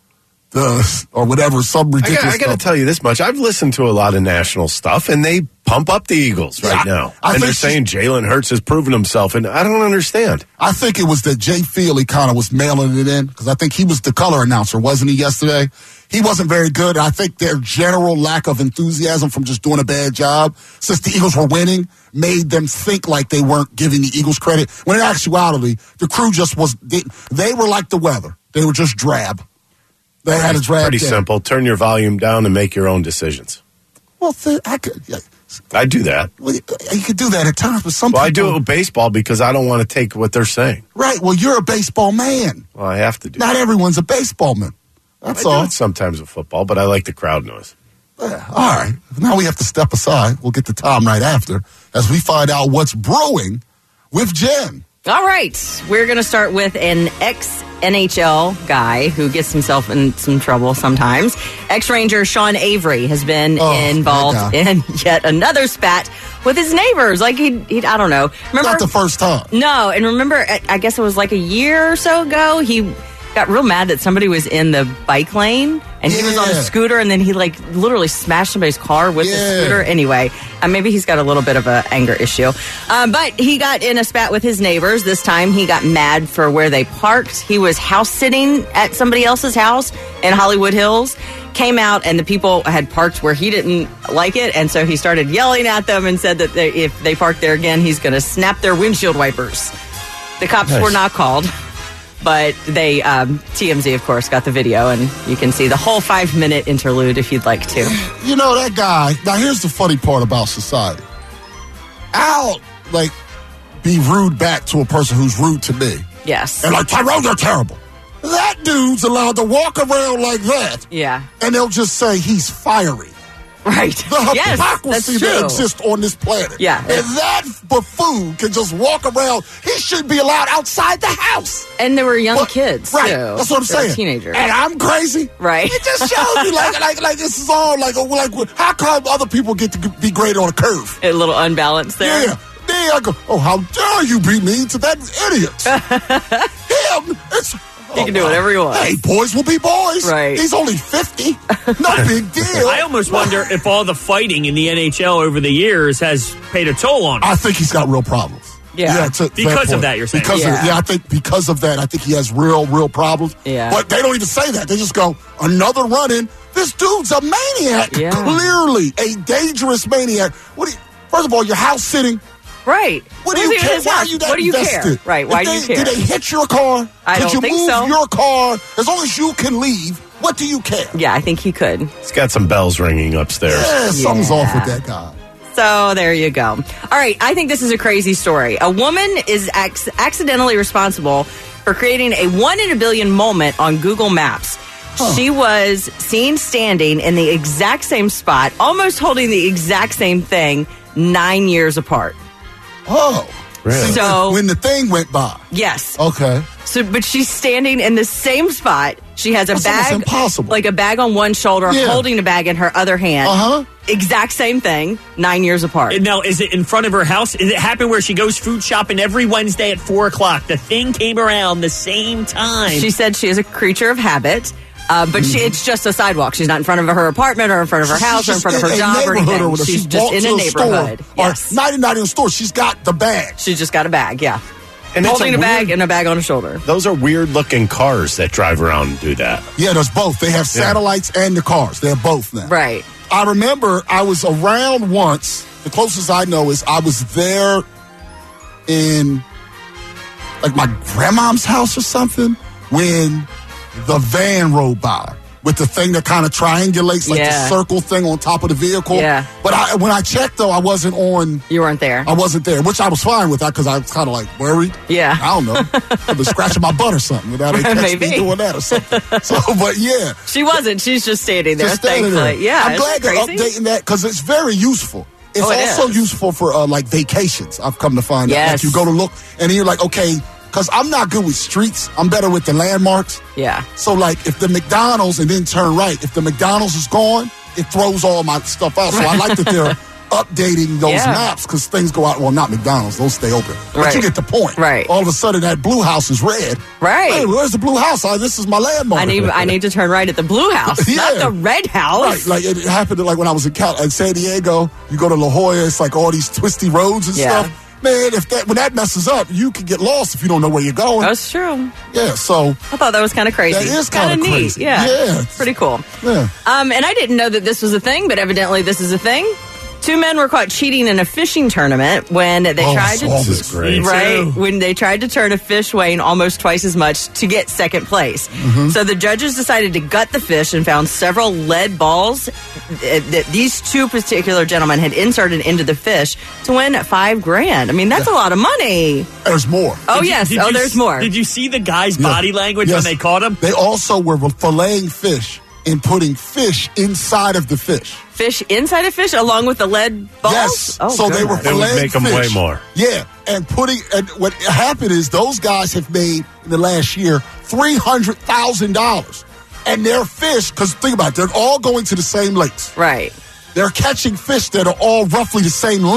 Speaker 4: the or whatever, some
Speaker 1: I
Speaker 4: ridiculous.
Speaker 1: got, I got to
Speaker 4: number.
Speaker 1: tell you this much. I've listened to a lot of national stuff, and they pump up the Eagles right
Speaker 4: Yeah,
Speaker 1: now.
Speaker 4: I
Speaker 1: and they're
Speaker 4: think
Speaker 1: saying Jalen Hurts has proven himself, and I don't understand.
Speaker 4: I think it was that Jay Feely kind of was mailing it in because I think he was the color announcer, wasn't he, yesterday? He wasn't very good. I think their general lack of enthusiasm from just doing a bad job since the Eagles were winning made them think like they weren't giving the Eagles credit. When in actuality, the crew just was, they, they were like the weather. They were just drab. They had a drab
Speaker 1: Pretty
Speaker 4: day.
Speaker 1: simple. Turn your volume down and make your own decisions.
Speaker 4: Well, th- I could, yeah,
Speaker 1: I do that.
Speaker 4: well, you you could do that at times, but some
Speaker 1: Well, I
Speaker 4: people.
Speaker 1: do it with baseball because I don't want to take what they're saying.
Speaker 4: Right. Well, you're a baseball man.
Speaker 1: Well, I have to do
Speaker 4: Not
Speaker 1: that.
Speaker 4: everyone's a baseball man. That's
Speaker 1: I
Speaker 4: all.
Speaker 1: do it sometimes with football, but I like the crowd noise.
Speaker 4: Yeah, all right. Now we have to step aside. We'll get to Tom right after as we find out what's brewing with Jen.
Speaker 6: All right. We're going to start with an ex-N H L guy who gets himself in some trouble sometimes. Ex-Ranger Sean Avery has been
Speaker 4: Oh,
Speaker 6: involved
Speaker 4: that guy.
Speaker 6: in yet another spat with his neighbors. Like, he, he I don't know. Remember?
Speaker 4: Not the first time.
Speaker 6: No, and remember, I I guess it was like a year or so ago, he got real mad that somebody was in the bike lane and he was on a
Speaker 4: Yeah.
Speaker 6: scooter and then he like literally smashed somebody's car with the
Speaker 4: Yeah.
Speaker 6: scooter. Anyway, uh, maybe he's got a little bit of a anger issue. Um, but he got in a spat with his neighbors. This time he got mad for where they parked. He was house sitting at somebody else's house in Hollywood Hills. Came out and the people had parked where he didn't like it, and so he started yelling at them and said that they, if they park there again, he's going to snap their windshield wipers. The cops
Speaker 4: Nice.
Speaker 6: were not called, but they um, T M Z, of course, got the video, and you can see the whole five-minute interlude if you'd like to.
Speaker 4: You know, that guy, now here's the funny part about society. I'll, like, be rude back to a person who's rude to me.
Speaker 6: Yes.
Speaker 4: And like, Tyrone, you're terrible. That dude's allowed to walk around like that.
Speaker 6: Yeah.
Speaker 4: And they'll just say he's fiery.
Speaker 6: Right.
Speaker 4: The
Speaker 6: Yes,
Speaker 4: hypocrisy
Speaker 6: that's
Speaker 4: that
Speaker 6: true.
Speaker 4: exists on this planet.
Speaker 6: Yeah.
Speaker 4: And that buffoon can just walk around. He should be allowed outside the house.
Speaker 6: And there were young
Speaker 4: But-
Speaker 6: kids,
Speaker 4: right.
Speaker 6: too.
Speaker 4: That's what I'm
Speaker 6: They were
Speaker 4: saying.
Speaker 6: teenagers.
Speaker 4: And I'm crazy.
Speaker 6: Right.
Speaker 4: It just shows you, like, like, like this is all, like, like, how come other people get to be great on a curve?
Speaker 6: A little unbalanced there.
Speaker 4: Yeah. Then I go, oh, how dare you be mean to that idiot? Him, it's...
Speaker 6: He can do whatever he wants.
Speaker 4: Hey, boys will be boys.
Speaker 6: Right.
Speaker 4: He's only fifty. No big deal.
Speaker 3: I almost wonder if all the fighting in the N H L over the years has paid a toll on him.
Speaker 4: I think he's got real problems.
Speaker 6: Yeah.
Speaker 4: to- to
Speaker 3: Because of
Speaker 4: point.
Speaker 3: that, you're saying?
Speaker 4: Because
Speaker 6: Yeah.
Speaker 4: of, yeah, I think because of that, I think he has real, real problems.
Speaker 6: Yeah.
Speaker 4: But they don't even say that. They just go, another run-in. This dude's a maniac.
Speaker 6: Yeah.
Speaker 4: Clearly a dangerous maniac. What? Do you, first of all, you're house sitting.
Speaker 6: Right.
Speaker 4: What do
Speaker 6: Who's
Speaker 4: you
Speaker 6: in
Speaker 4: care?
Speaker 6: his
Speaker 4: Why are
Speaker 6: house?
Speaker 4: you that
Speaker 6: What do you
Speaker 4: invested?
Speaker 6: care? Right. Why
Speaker 4: If
Speaker 6: do you
Speaker 4: they-
Speaker 6: care?
Speaker 4: Did they hit your car?
Speaker 6: I
Speaker 4: Could
Speaker 6: don't
Speaker 4: you
Speaker 6: think
Speaker 4: move
Speaker 6: so.
Speaker 4: your car? As long as you can leave, what do you care?
Speaker 6: Yeah, I think he could.
Speaker 1: He's got some bells ringing upstairs.
Speaker 4: Yeah, something's
Speaker 6: Yeah.
Speaker 4: off with that guy.
Speaker 6: So there you go. All right, I think this is a crazy story. A woman is ac- accidentally responsible for creating a one in a billion moment on Google Maps. She was seen standing in the exact same spot, almost holding the exact same thing, nine years apart.
Speaker 4: Oh.
Speaker 1: Really?
Speaker 6: So-
Speaker 4: when the thing went by.
Speaker 6: Yes.
Speaker 4: Okay.
Speaker 6: So, but she's standing in the same spot. She has a
Speaker 4: That's almost
Speaker 6: bag,
Speaker 4: impossible.
Speaker 6: like a bag on one shoulder,
Speaker 4: Yeah.
Speaker 6: holding a bag in her other hand.
Speaker 4: Uh-huh.
Speaker 6: Exact same thing, nine years apart.
Speaker 3: And now, is it in front of her house? Is it happen where she goes food shopping every Wednesday at four o'clock? The thing came around the same time.
Speaker 6: She said she is a creature of habit, uh, but she, it's just a sidewalk. She's not in front of her apartment or in front of her
Speaker 4: She's
Speaker 6: house or in
Speaker 4: just
Speaker 6: front of her
Speaker 4: in a
Speaker 6: job or
Speaker 4: neighborhood
Speaker 6: anything.
Speaker 4: whatever.
Speaker 6: She's
Speaker 4: She
Speaker 6: just
Speaker 4: walked
Speaker 6: in
Speaker 4: to
Speaker 6: a
Speaker 4: a
Speaker 6: neighborhood.
Speaker 4: Store,
Speaker 6: Yes.
Speaker 4: Or not even not in a store. She's got the bag.
Speaker 6: She's just got a bag, yeah.
Speaker 1: And it's
Speaker 6: Holding a, bag
Speaker 1: weird-
Speaker 6: and a bag on her shoulder.
Speaker 1: Those are weird looking cars that drive around and do that.
Speaker 4: Yeah, there's both. They have satellites and the cars. They have both now.
Speaker 6: Right.
Speaker 4: I remember I was around once. The closest I know is I was there in like my grandmom's house or something when the van rode by with the thing that kind of triangulates, like
Speaker 6: Yeah.
Speaker 4: the circle thing on top of the vehicle.
Speaker 6: Yeah.
Speaker 4: But I, when I checked, though, I wasn't on.
Speaker 6: You weren't there.
Speaker 4: I wasn't there, which I was fine with that because I was kind of like worried.
Speaker 6: Yeah.
Speaker 4: I don't know. I've been scratching my butt or something without they catch
Speaker 6: Maybe.
Speaker 4: me doing that or something. So, but yeah.
Speaker 6: She wasn't. She's just standing there,
Speaker 4: Just standing there.
Speaker 6: thankfully. Yeah.
Speaker 4: I'm
Speaker 6: isn't
Speaker 4: glad
Speaker 6: it
Speaker 4: they're
Speaker 6: crazy?
Speaker 4: updating that because it's very useful. It's
Speaker 6: Oh, it
Speaker 4: also
Speaker 6: is.
Speaker 4: useful for uh, like vacations. I've come to find out.
Speaker 6: Yes.
Speaker 4: Like you go to look and you're like, okay, because I'm not good with streets. I'm better with the landmarks.
Speaker 6: Yeah.
Speaker 4: So like if the McDonald's and then turn right, if the McDonald's is gone, it throws all my stuff out. So I like that they're updating those
Speaker 6: Yeah.
Speaker 4: maps because things go out. Well, not McDonald's; those stay open. But
Speaker 6: Right.
Speaker 4: you get the point.
Speaker 6: Right.
Speaker 4: All of a sudden, that blue house is red.
Speaker 6: Right.
Speaker 4: Hey, where's the blue house? Oh, this is my landmark.
Speaker 6: I need I need to turn right at the blue house,
Speaker 4: Yeah.
Speaker 6: not the red house.
Speaker 4: Right, like it happened like when I was in, Cal- in San Diego. You go to La Jolla, it's like all these twisty roads and
Speaker 6: Yeah.
Speaker 4: stuff. Man, if that when that messes up, you can get lost if you don't know where you're going.
Speaker 6: That's true.
Speaker 4: Yeah, so
Speaker 6: I thought that was kind of crazy.
Speaker 4: That is
Speaker 6: Kinda
Speaker 4: kinda
Speaker 6: neat.
Speaker 4: crazy.
Speaker 6: Yeah.
Speaker 4: Yeah.
Speaker 6: Pretty cool.
Speaker 4: yeah.
Speaker 6: Um, and I didn't know that this was a thing, but evidently this is a thing. Two men were caught cheating in a fishing tournament when they
Speaker 4: Oh,
Speaker 6: tried to
Speaker 4: this is great.
Speaker 6: right
Speaker 3: Me too.
Speaker 6: when they tried to turn a fish weighing almost twice as much to get second place.
Speaker 4: Mm-hmm.
Speaker 6: So the judges decided to gut the fish and found several lead balls that that these two particular gentlemen had inserted into the fish to win five grand. I mean, that's a lot of money.
Speaker 4: There's more.
Speaker 6: Oh
Speaker 3: Did you-
Speaker 6: yes.
Speaker 3: did
Speaker 6: Oh,
Speaker 3: you
Speaker 6: there's
Speaker 3: s-
Speaker 6: more.
Speaker 3: Did you see the guy's
Speaker 4: Yeah.
Speaker 3: body language
Speaker 4: Yes.
Speaker 3: when they caught him?
Speaker 4: They also were filleting fish and putting fish inside of the fish.
Speaker 6: Fish inside a fish along with the lead balls.
Speaker 4: Yes.
Speaker 6: Oh,
Speaker 4: so they were
Speaker 6: goodness.
Speaker 1: They would
Speaker 4: filleting
Speaker 1: make 'em
Speaker 4: fish.
Speaker 1: way more.
Speaker 4: Yeah, and putting and what happened is those guys have made in the last year three hundred thousand dollars, and their fish. Because think about it, they're all going to the same lakes.
Speaker 6: Right.
Speaker 4: They're catching fish that are all roughly the same length,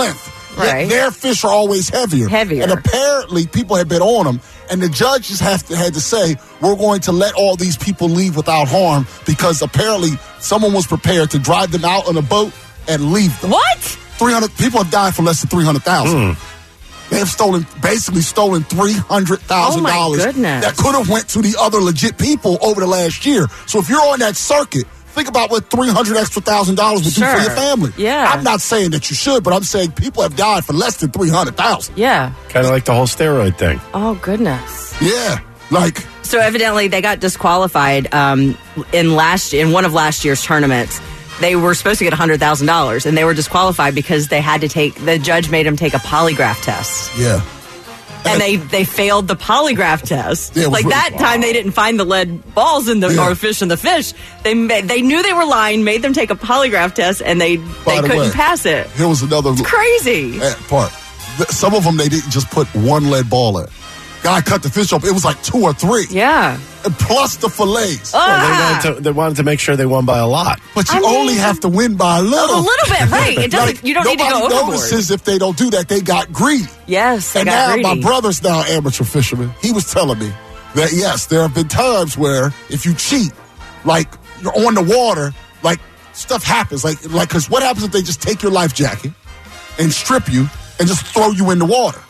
Speaker 6: Right.
Speaker 4: Their fish are always heavier.
Speaker 6: Heavier.
Speaker 4: And apparently people have been on them, and the judges have to, had to say, we're going to let all these people leave without harm because apparently someone was prepared to drive them out on a boat and leave them.
Speaker 6: What?
Speaker 4: three hundred people have died for less than three hundred thousand dollars.
Speaker 1: Hmm.
Speaker 4: They have stolen, basically stolen three hundred thousand dollars
Speaker 6: Oh, my goodness.
Speaker 4: that could have went to the other legit people over the last year. So if you're on that circuit, think about what three hundred extra thousand dollars would
Speaker 6: Sure.
Speaker 4: do for your family.
Speaker 6: Yeah.
Speaker 4: I'm not saying that you should, but I'm saying people have died for less than three hundred thousand.
Speaker 6: Yeah.
Speaker 1: Kind of like the whole steroid thing.
Speaker 6: Oh, goodness.
Speaker 4: Yeah. Like,
Speaker 6: So evidently they got disqualified um, in last in one of last year's tournaments. They were supposed to get one hundred thousand dollars, and they were disqualified because they had to take, the judge made them take a polygraph test.
Speaker 4: yeah.
Speaker 6: And they, they failed the polygraph test.
Speaker 4: Yeah, it was
Speaker 6: like
Speaker 4: really-
Speaker 6: that time, they didn't find the lead balls in the
Speaker 4: Yeah.
Speaker 6: or fish in the fish. They ma- they knew they were lying, made them take a polygraph test, and they
Speaker 4: By
Speaker 6: they
Speaker 4: the
Speaker 6: couldn't
Speaker 4: way,
Speaker 6: pass it.
Speaker 4: Here was another
Speaker 6: Crazy.
Speaker 4: eh, part. Th- Some of them, they didn't just put one lead ball in. Guy cut the fish open. It was like two or three.
Speaker 6: Yeah.
Speaker 4: And plus the fillets.
Speaker 1: Well,
Speaker 6: Ah.
Speaker 1: they, wanted to, they wanted to make sure they won by a lot.
Speaker 4: But you
Speaker 6: I
Speaker 4: only
Speaker 6: mean-
Speaker 4: have to win by a little.
Speaker 6: A little bit, right. It doesn't-
Speaker 4: Like,
Speaker 6: you don't need to go
Speaker 4: nobody
Speaker 6: overboard.
Speaker 4: notices if they don't do that. They got greedy.
Speaker 6: Yes, they
Speaker 4: And
Speaker 6: got
Speaker 4: now
Speaker 6: greedy.
Speaker 4: my brother's now an amateur fisherman. He was telling me that, yes, there have been times where if you cheat, like you're on the water, like stuff happens. Like, like, because what happens if they just take your life jacket and strip you and just throw you in the water?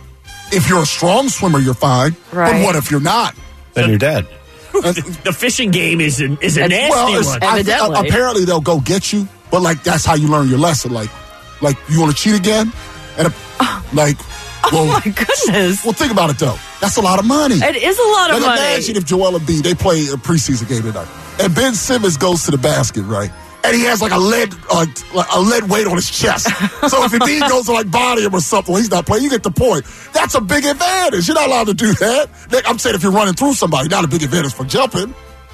Speaker 4: If you're a strong swimmer, you're fine.
Speaker 6: Right.
Speaker 4: But what if you're not?
Speaker 1: Then you're dead.
Speaker 3: The fishing game is a, is a
Speaker 6: It's-
Speaker 3: nasty
Speaker 4: Well, it's,
Speaker 3: one.
Speaker 4: I,
Speaker 6: Evidently.
Speaker 4: uh, apparently they'll go get you, but like that's how you learn your lesson. Like, like you want to cheat again, and a, like,
Speaker 6: Oh,
Speaker 4: well,
Speaker 6: my goodness.
Speaker 4: well, think about it though. That's a lot of money.
Speaker 6: It is a lot of
Speaker 4: Like,
Speaker 6: money.
Speaker 4: imagine if Joel Embiid, they play a preseason game tonight, and Ben Simmons goes to the basket, right? And he has like a lead, uh, like a lead weight on his chest. So if Embiid goes to like body him or something, well, he's not playing. You get the point. That's a big advantage. You're not allowed to do that. Like, I'm saying if you're running through somebody, not a big advantage for jumping.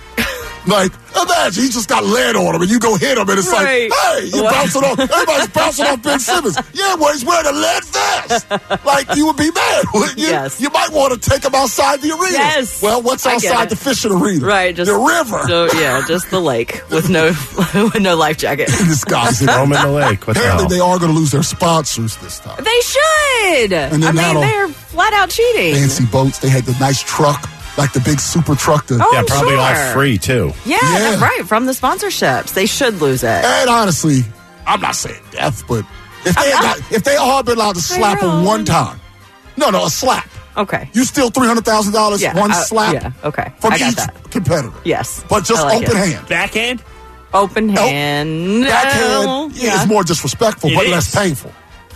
Speaker 4: Like, imagine he just got lead on him and you go hit him and it's
Speaker 6: Right.
Speaker 4: like, hey, you're
Speaker 6: What?
Speaker 4: bouncing off. Everybody's bouncing off Ben Simmons. Yeah, well, he's wearing a lead vest. Like, you would be mad, wouldn't you?
Speaker 6: Yes.
Speaker 4: You might want to take him outside the arena.
Speaker 6: Yes.
Speaker 4: Well, what's
Speaker 6: I get
Speaker 4: outside
Speaker 6: it.
Speaker 4: the fishing arena?
Speaker 6: Right, just
Speaker 4: the river.
Speaker 6: So yeah, just the lake with no with no life jacket.
Speaker 4: This guy's in
Speaker 1: Throw 'em in the lake. What the
Speaker 4: Apparently,
Speaker 1: hell?
Speaker 4: they are going to lose their sponsors this time.
Speaker 6: They should.
Speaker 4: And
Speaker 6: I
Speaker 4: then
Speaker 6: mean,
Speaker 4: that'll-
Speaker 6: they're flat out cheating.
Speaker 4: Fancy boats. They had the nice truck, like the big super truck. To,
Speaker 6: Oh,
Speaker 1: yeah,
Speaker 6: I'm
Speaker 1: probably all
Speaker 6: sure.
Speaker 1: free, too.
Speaker 6: Yeah,
Speaker 4: Yeah.
Speaker 6: that's right. From the sponsorships, they should lose it.
Speaker 4: And honestly, I'm not saying death, but if they had got, if they all been allowed to slap him one time, no, no, a slap.
Speaker 6: Okay.
Speaker 4: You steal three hundred thousand dollars
Speaker 6: Yeah,
Speaker 4: one
Speaker 6: uh,
Speaker 4: slap.
Speaker 6: yeah, okay.
Speaker 4: From
Speaker 6: I got
Speaker 4: each
Speaker 6: that.
Speaker 4: competitor.
Speaker 6: Yes,
Speaker 4: But just
Speaker 6: I like
Speaker 4: open
Speaker 6: it.
Speaker 4: hand.
Speaker 3: Backhand?
Speaker 6: Open hand.
Speaker 4: Backhand
Speaker 6: No,
Speaker 4: yeah. is more disrespectful,
Speaker 3: It
Speaker 4: but
Speaker 3: is.
Speaker 4: less painful.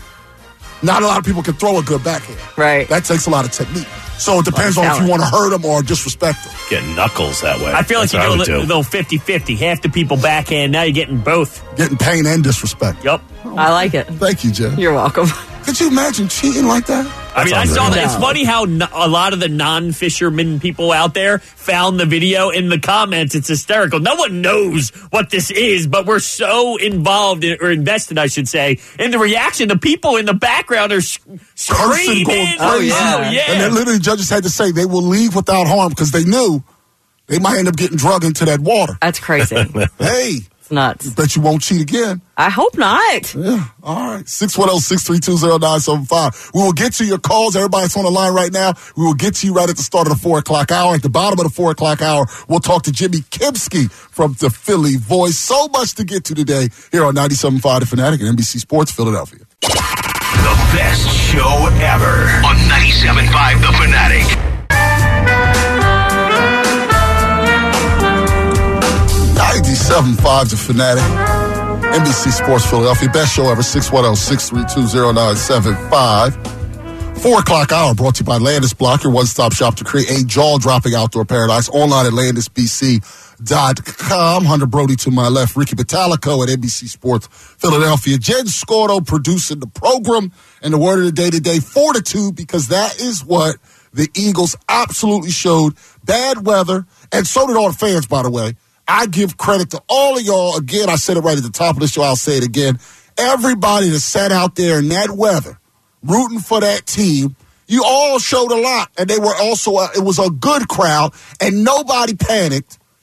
Speaker 4: Not a lot of people can throw a good backhand.
Speaker 6: Right.
Speaker 4: That takes a lot of technique. So it depends on if you
Speaker 6: talent.
Speaker 4: want to hurt them or disrespect them.
Speaker 1: Get knuckles that way.
Speaker 3: I feel like
Speaker 1: That's
Speaker 3: you
Speaker 1: what I
Speaker 3: do a
Speaker 1: would
Speaker 3: little,
Speaker 1: do.
Speaker 3: little fifty-fifty. Half the people backhand. Now you're getting both.
Speaker 4: Getting pain and disrespect.
Speaker 3: Yup.
Speaker 6: I like it.
Speaker 4: Thank you, Jen.
Speaker 6: You're welcome.
Speaker 4: Could you imagine cheating like that?
Speaker 3: I mean, I
Speaker 1: That's
Speaker 3: saw
Speaker 1: unreal.
Speaker 3: that. It's funny how no, a lot of the non-fisherman people out there found the video in the comments. It's hysterical. No one knows what this is, but we're so involved in, or invested, I should say, in the reaction. The people in the background are sh-
Speaker 4: Cursing,
Speaker 3: screaming.
Speaker 4: going crazy.
Speaker 3: Oh, yeah. yeah.
Speaker 4: And then literally judges had to say they will leave without harm because they knew they might end up getting drug into that water.
Speaker 6: That's crazy.
Speaker 4: Hey,
Speaker 6: It's nuts.
Speaker 4: bet you won't cheat again.
Speaker 6: I hope not.
Speaker 4: Yeah. All right. six one zero, six three two, zero nine seven five. We will get to your calls. Everybody that's on the line right now, we will get to you right at the start of the four o'clock hour. At the bottom of the four o'clock hour, we'll talk to Jimmy Kimsky from the Philly Voice. So much to get to today here on ninety-seven point five The Fanatic and N B C Sports Philadelphia.
Speaker 2: The best show ever on ninety-seven point five The Fanatic.
Speaker 4: ninety-seven point five The Fanatic. N B C Sports Philadelphia. Best show ever. six one zero, six three two, zero nine seven five. Four o'clock hour brought to you by Landis Block, your one-stop shop to create a jaw-dropping outdoor paradise. Online at landis b c dot com. Hunter Brody to my left. Ricky Batalico at N B C Sports Philadelphia. Jen Scordo producing the program. And the word of the day today, fortitude, because that is what the Eagles absolutely showed. Bad weather, and so did all the fans, by the way. I give credit to all of y'all. Again, I said it right at the top of the show. I'll say it again. Everybody that sat out there in that weather, rooting for that team, you all showed a lot. And they were also, a, it was a good crowd, and nobody panicked.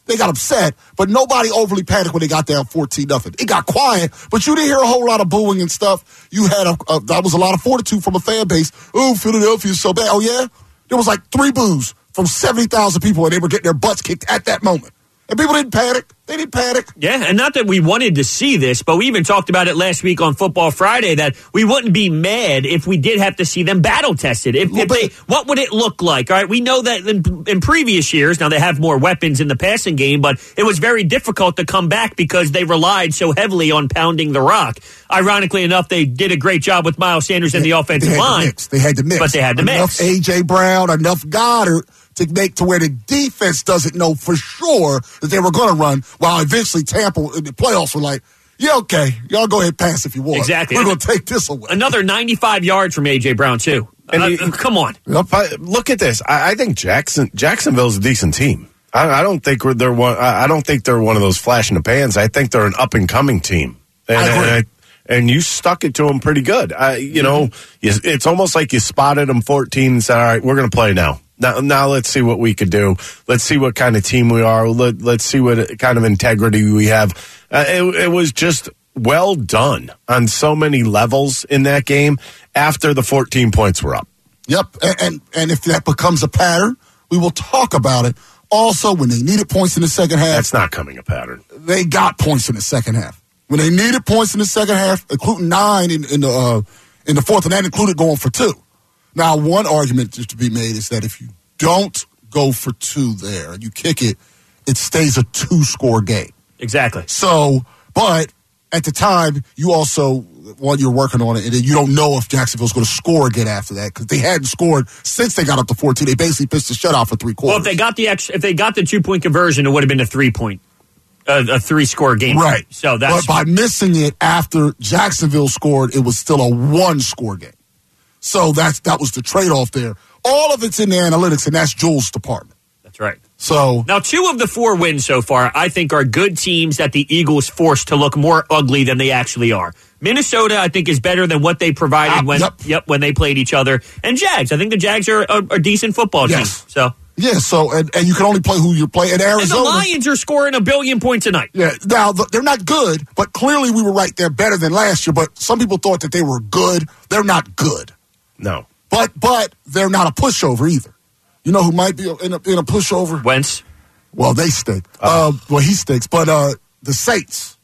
Speaker 4: They got upset, but nobody overly panicked when they got down fourteen nothing. It got quiet, but you didn't hear a whole lot of booing and stuff. You had a, a that was a lot of fortitude from a fan base. Oh, Philadelphia's so bad. Oh, yeah? There was like three boos from seventy thousand people, and they were getting their butts kicked at that moment. And people didn't panic. They didn't panic.
Speaker 3: Yeah, and not that we wanted to see this, but we even talked about it last week on Football Friday that we wouldn't be mad if we did have to see them battle tested. If, if they, what would it look like? All right, we know that in, in previous years, now they have more weapons in the passing game, but it was very difficult to come back because they relied so heavily on pounding the rock. Ironically enough, they did a great job with Miles Sanders and the offensive
Speaker 4: they had
Speaker 3: line.
Speaker 4: To mix. They had to mix.
Speaker 3: But they had to
Speaker 4: enough
Speaker 3: mix.
Speaker 4: A J. Brown, enough Goddard to make to where the defense doesn't know for sure that they were going to run, while eventually Tampa in the playoffs were like, yeah, okay, y'all go ahead and pass if you want.
Speaker 3: Exactly.
Speaker 4: We're going to take this away.
Speaker 3: Another ninety-five yards from A J. Brown, too.
Speaker 1: And
Speaker 3: uh,
Speaker 1: he,
Speaker 3: come on.
Speaker 1: Look at this. I, I think Jackson Jacksonville's a decent team. I, I don't think we're, they're one. I don't think they're one of those flash in the pans. I think they're an up and coming team. And,
Speaker 4: I agree.
Speaker 1: And, I, and you stuck it to them pretty good. I, you know, you, it's almost like you spotted them fourteen and said, "All right, we're going to play now." Now, now let's see what we could do. Let's see what kind of team we are. Let, let's see what kind of integrity we have. Uh, it, it was just well done on so many levels in that game after the fourteen points were up.
Speaker 4: Yep, and, and and if that becomes a pattern, we will talk about it. Also, when they needed points in the second half.
Speaker 1: That's not coming a pattern.
Speaker 4: They got points in the second half. When they needed points in the second half, including nine in, in the uh, in the fourth, and that included going for two. Now, one argument just to be made is that if you don't go for two there and you kick it, it stays a two-score game.
Speaker 3: Exactly.
Speaker 4: So, but at the time, you also, while you're working on it, and you don't know if Jacksonville's going to score again after that because they hadn't scored since they got up to fourteen. They basically pitched a shutout for three quarters.
Speaker 3: Well, if they got the extra, if they got the two-point conversion, it would have been a three-point, uh, a three-score game.
Speaker 4: Right.
Speaker 3: So that's
Speaker 4: but by missing it after Jacksonville scored, it was still a one-score game. So that's that was the trade-off there. All of it's in the analytics, and that's Jules' department.
Speaker 3: That's right.
Speaker 4: So
Speaker 3: now, two of the four wins so far, I think, are good teams that the Eagles forced to look more ugly than they actually are. Minnesota, I think, is better than what they provided
Speaker 4: uh,
Speaker 3: when
Speaker 4: yep.
Speaker 3: yep when they played each other. And Jags, I think the Jags are a, a decent football
Speaker 4: yes.
Speaker 3: team. So
Speaker 4: yeah, so and, and you can only play who you play. In Arizona,
Speaker 3: and the Lions are scoring a billion points a night.
Speaker 4: Yeah, now they're not good, but clearly we were right. They're better than last year. But some people thought that they were good. They're not good.
Speaker 1: No.
Speaker 4: But but they're not a pushover either. You know who might be in a, in a pushover?
Speaker 3: Wentz.
Speaker 4: Well, they stink. Uh, well, he stinks. But uh, the Saints.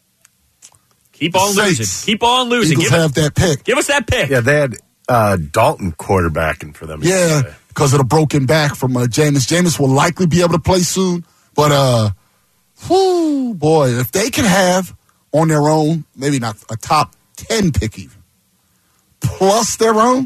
Speaker 3: Keep
Speaker 4: the
Speaker 3: on
Speaker 4: Saints.
Speaker 3: losing. Keep on losing.
Speaker 4: Eagles
Speaker 3: give
Speaker 4: have
Speaker 3: us,
Speaker 4: that pick.
Speaker 3: Give us that pick.
Speaker 1: Yeah, they had uh, Dalton quarterbacking for them.
Speaker 4: Yeah,
Speaker 1: yesterday.
Speaker 4: because of the broken back from uh, Jameis. Jameis will likely be able to play soon. But, uh, whoo, boy, if they can have on their own, maybe not a top ten pick even, plus their own,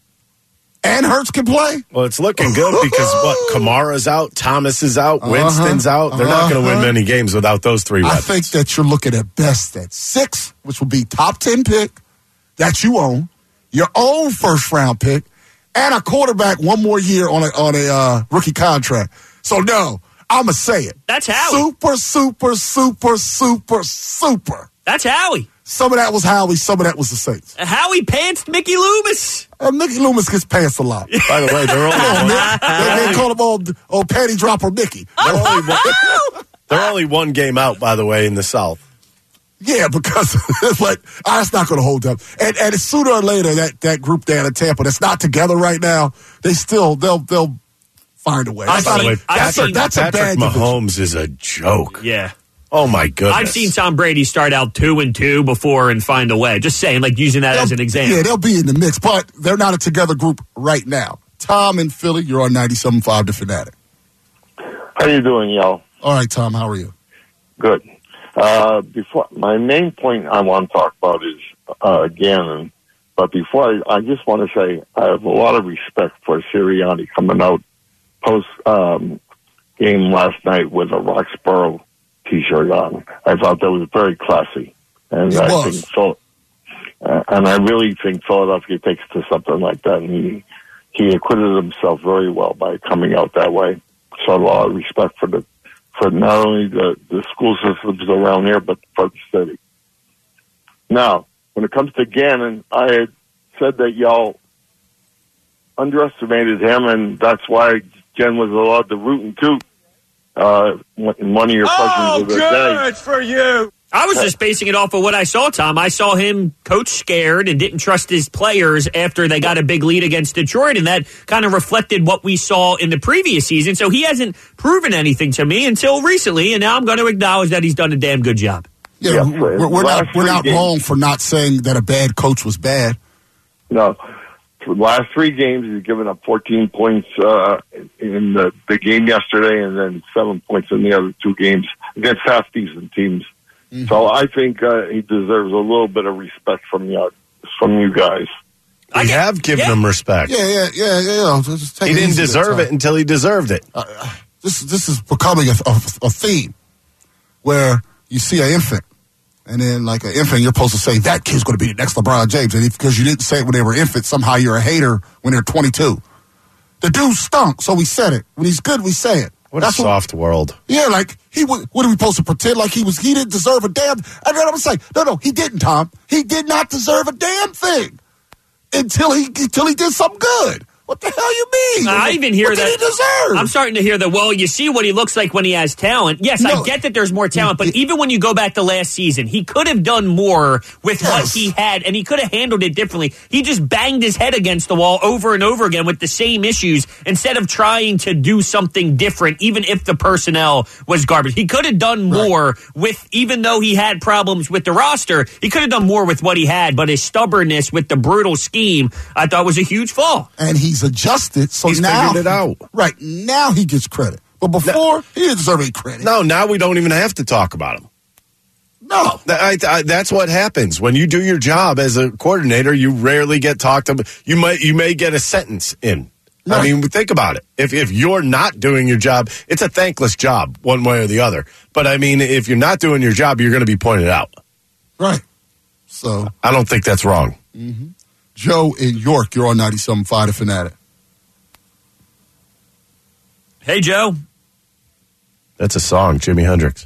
Speaker 4: and Hurts can play.
Speaker 1: Well, it's looking good because what Kamara's out, Thomas is out,
Speaker 4: Uh-huh.
Speaker 1: Winston's out. They're not going to win
Speaker 4: Uh-huh.
Speaker 1: many games without those three
Speaker 4: I
Speaker 1: weapons.
Speaker 4: think that you're looking at best at six, which will be top ten pick that you own, your own first round pick, and a quarterback one more year on a on a uh, rookie contract. So no, I'ma say it.
Speaker 3: That's Howie.
Speaker 4: Super, super, super, super, super.
Speaker 3: That's Howie.
Speaker 4: Some of that was Howie, some of that was the Saints.
Speaker 3: Uh, Howie pantsed Mickey Loomis.
Speaker 4: Uh, Mickey Loomis gets pants a lot.
Speaker 1: By the way, they're only
Speaker 4: Come on,
Speaker 1: one,
Speaker 4: Nick. They, they call him old, old panty dropper Mickey.
Speaker 1: they're only one, they're only one game out, by the way, in the South.
Speaker 4: Yeah, because but that's not going to hold up. And and sooner or later, that, that group down in Tampa that's not together right now, they still they'll they'll find a way.
Speaker 3: I've
Speaker 4: That's, not
Speaker 3: seen-
Speaker 4: a,
Speaker 3: I've
Speaker 4: that's, a,
Speaker 3: seen-
Speaker 4: that's a
Speaker 1: Patrick
Speaker 4: bad division.
Speaker 1: Mahomes is a joke.
Speaker 3: Yeah.
Speaker 1: Oh, my goodness.
Speaker 3: I've seen Tom Brady start out two and two before and find a way. Just saying, like using that
Speaker 4: They'll-
Speaker 3: as an example.
Speaker 4: Yeah, they'll be in the mix, but they're not a together group right now. Tom in Philly, you're on ninety-seven point five The Fanatic.
Speaker 14: How you doing, y'all?
Speaker 4: All right, Tom, how are you?
Speaker 14: Good. Uh, before my main point I want to talk about is uh, Gannon, but before I, I just want to say I have a lot of respect for Sirianni coming out post um, game last night with a Roxborough T-shirt on. I thought that was very classy, and
Speaker 4: It
Speaker 14: I
Speaker 4: was.
Speaker 14: think so. Uh, and I really think Philadelphia takes to something like that, and he he acquitted himself very well by coming out that way. So a lot of respect for the for not only the, the school systems around here, but for the city. Now, when it comes to Gannon, I had said that y'all underestimated him, and that's why Jen was allowed to root and toot uh, in one of your questions of the day.
Speaker 3: for you. I was just basing it off of what I saw, Tom. I saw him coach scared and didn't trust his players after they got a big lead against Detroit, and that kind of reflected what we saw in the previous season. So he hasn't proven anything to me until recently, and now I'm going to acknowledge that he's done a damn good job.
Speaker 4: Yeah,
Speaker 14: Yeah,
Speaker 4: we're, we're
Speaker 14: last
Speaker 4: not we're
Speaker 14: three
Speaker 4: not
Speaker 14: games.
Speaker 4: wrong for not saying that a bad coach was bad.
Speaker 14: No. For the last three games, he's given up fourteen points uh, in the, the game yesterday and then seven points in the other two games against half-decent teams. Mm-hmm. So I think uh, he deserves a little bit of respect from you, from you guys.
Speaker 1: I have given
Speaker 3: yeah.
Speaker 1: him respect.
Speaker 4: Yeah, yeah, yeah, yeah. Just take
Speaker 1: He
Speaker 4: it
Speaker 1: didn't
Speaker 4: easy
Speaker 1: deserve
Speaker 4: that
Speaker 1: it until he deserved it.
Speaker 4: Uh, this this is becoming a, a, a theme where you see an infant, and then like an infant, you're supposed to say that kid's going to be the next LeBron James, and if, because you didn't say it when they were infants, somehow you're a hater when they're twenty-two. The dude stunk, so we said it. When he's good, we say it.
Speaker 1: What
Speaker 4: That's
Speaker 1: a soft world.
Speaker 4: Yeah, like he was. What are we supposed to pretend like he was? He didn't deserve a damn. I know what I'm saying. No, no, he didn't, Tom. He did not deserve a damn thing until he until he did something good. What the hell you mean?
Speaker 3: I even hear
Speaker 4: what
Speaker 3: that.
Speaker 4: Did he deserve?
Speaker 3: I'm starting to hear that. Well, you see what he looks like when he has talent. Yes,
Speaker 4: No.
Speaker 3: I get that there's more talent, but even when you go back to last season, he could have done more with what
Speaker 4: Yes.
Speaker 3: he had, and he could have handled it differently. He just banged his head against the wall over and over again with the same issues instead of trying to do something different, even if the personnel was garbage. He could have done more with, even though he had problems with the roster, he could have done more with what he had, but his stubbornness with the brutal scheme, I thought was a huge flaw.
Speaker 4: And he's adjusted. So
Speaker 1: He's
Speaker 4: now,
Speaker 1: figured it out.
Speaker 4: Right now, he gets credit. But before, he didn't deserve any credit.
Speaker 1: No, now we don't even have to talk about him.
Speaker 4: No.
Speaker 1: That- I, I, that's what happens when you do your job as a coordinator. You rarely get talked about. You might, you may get a sentence in. I
Speaker 4: Right.
Speaker 1: mean, think about it. If if you're not doing your job, it's a thankless job, one way or the other. But I mean, if you're not doing your job, you're going to be pointed out.
Speaker 4: Right. So,
Speaker 1: I don't think that's wrong.
Speaker 4: mm-hmm. Joe in York, you're on ninety-seven point five The Fanatic.
Speaker 3: Hey, Joe.
Speaker 1: That's a song, Jimi Hendrix.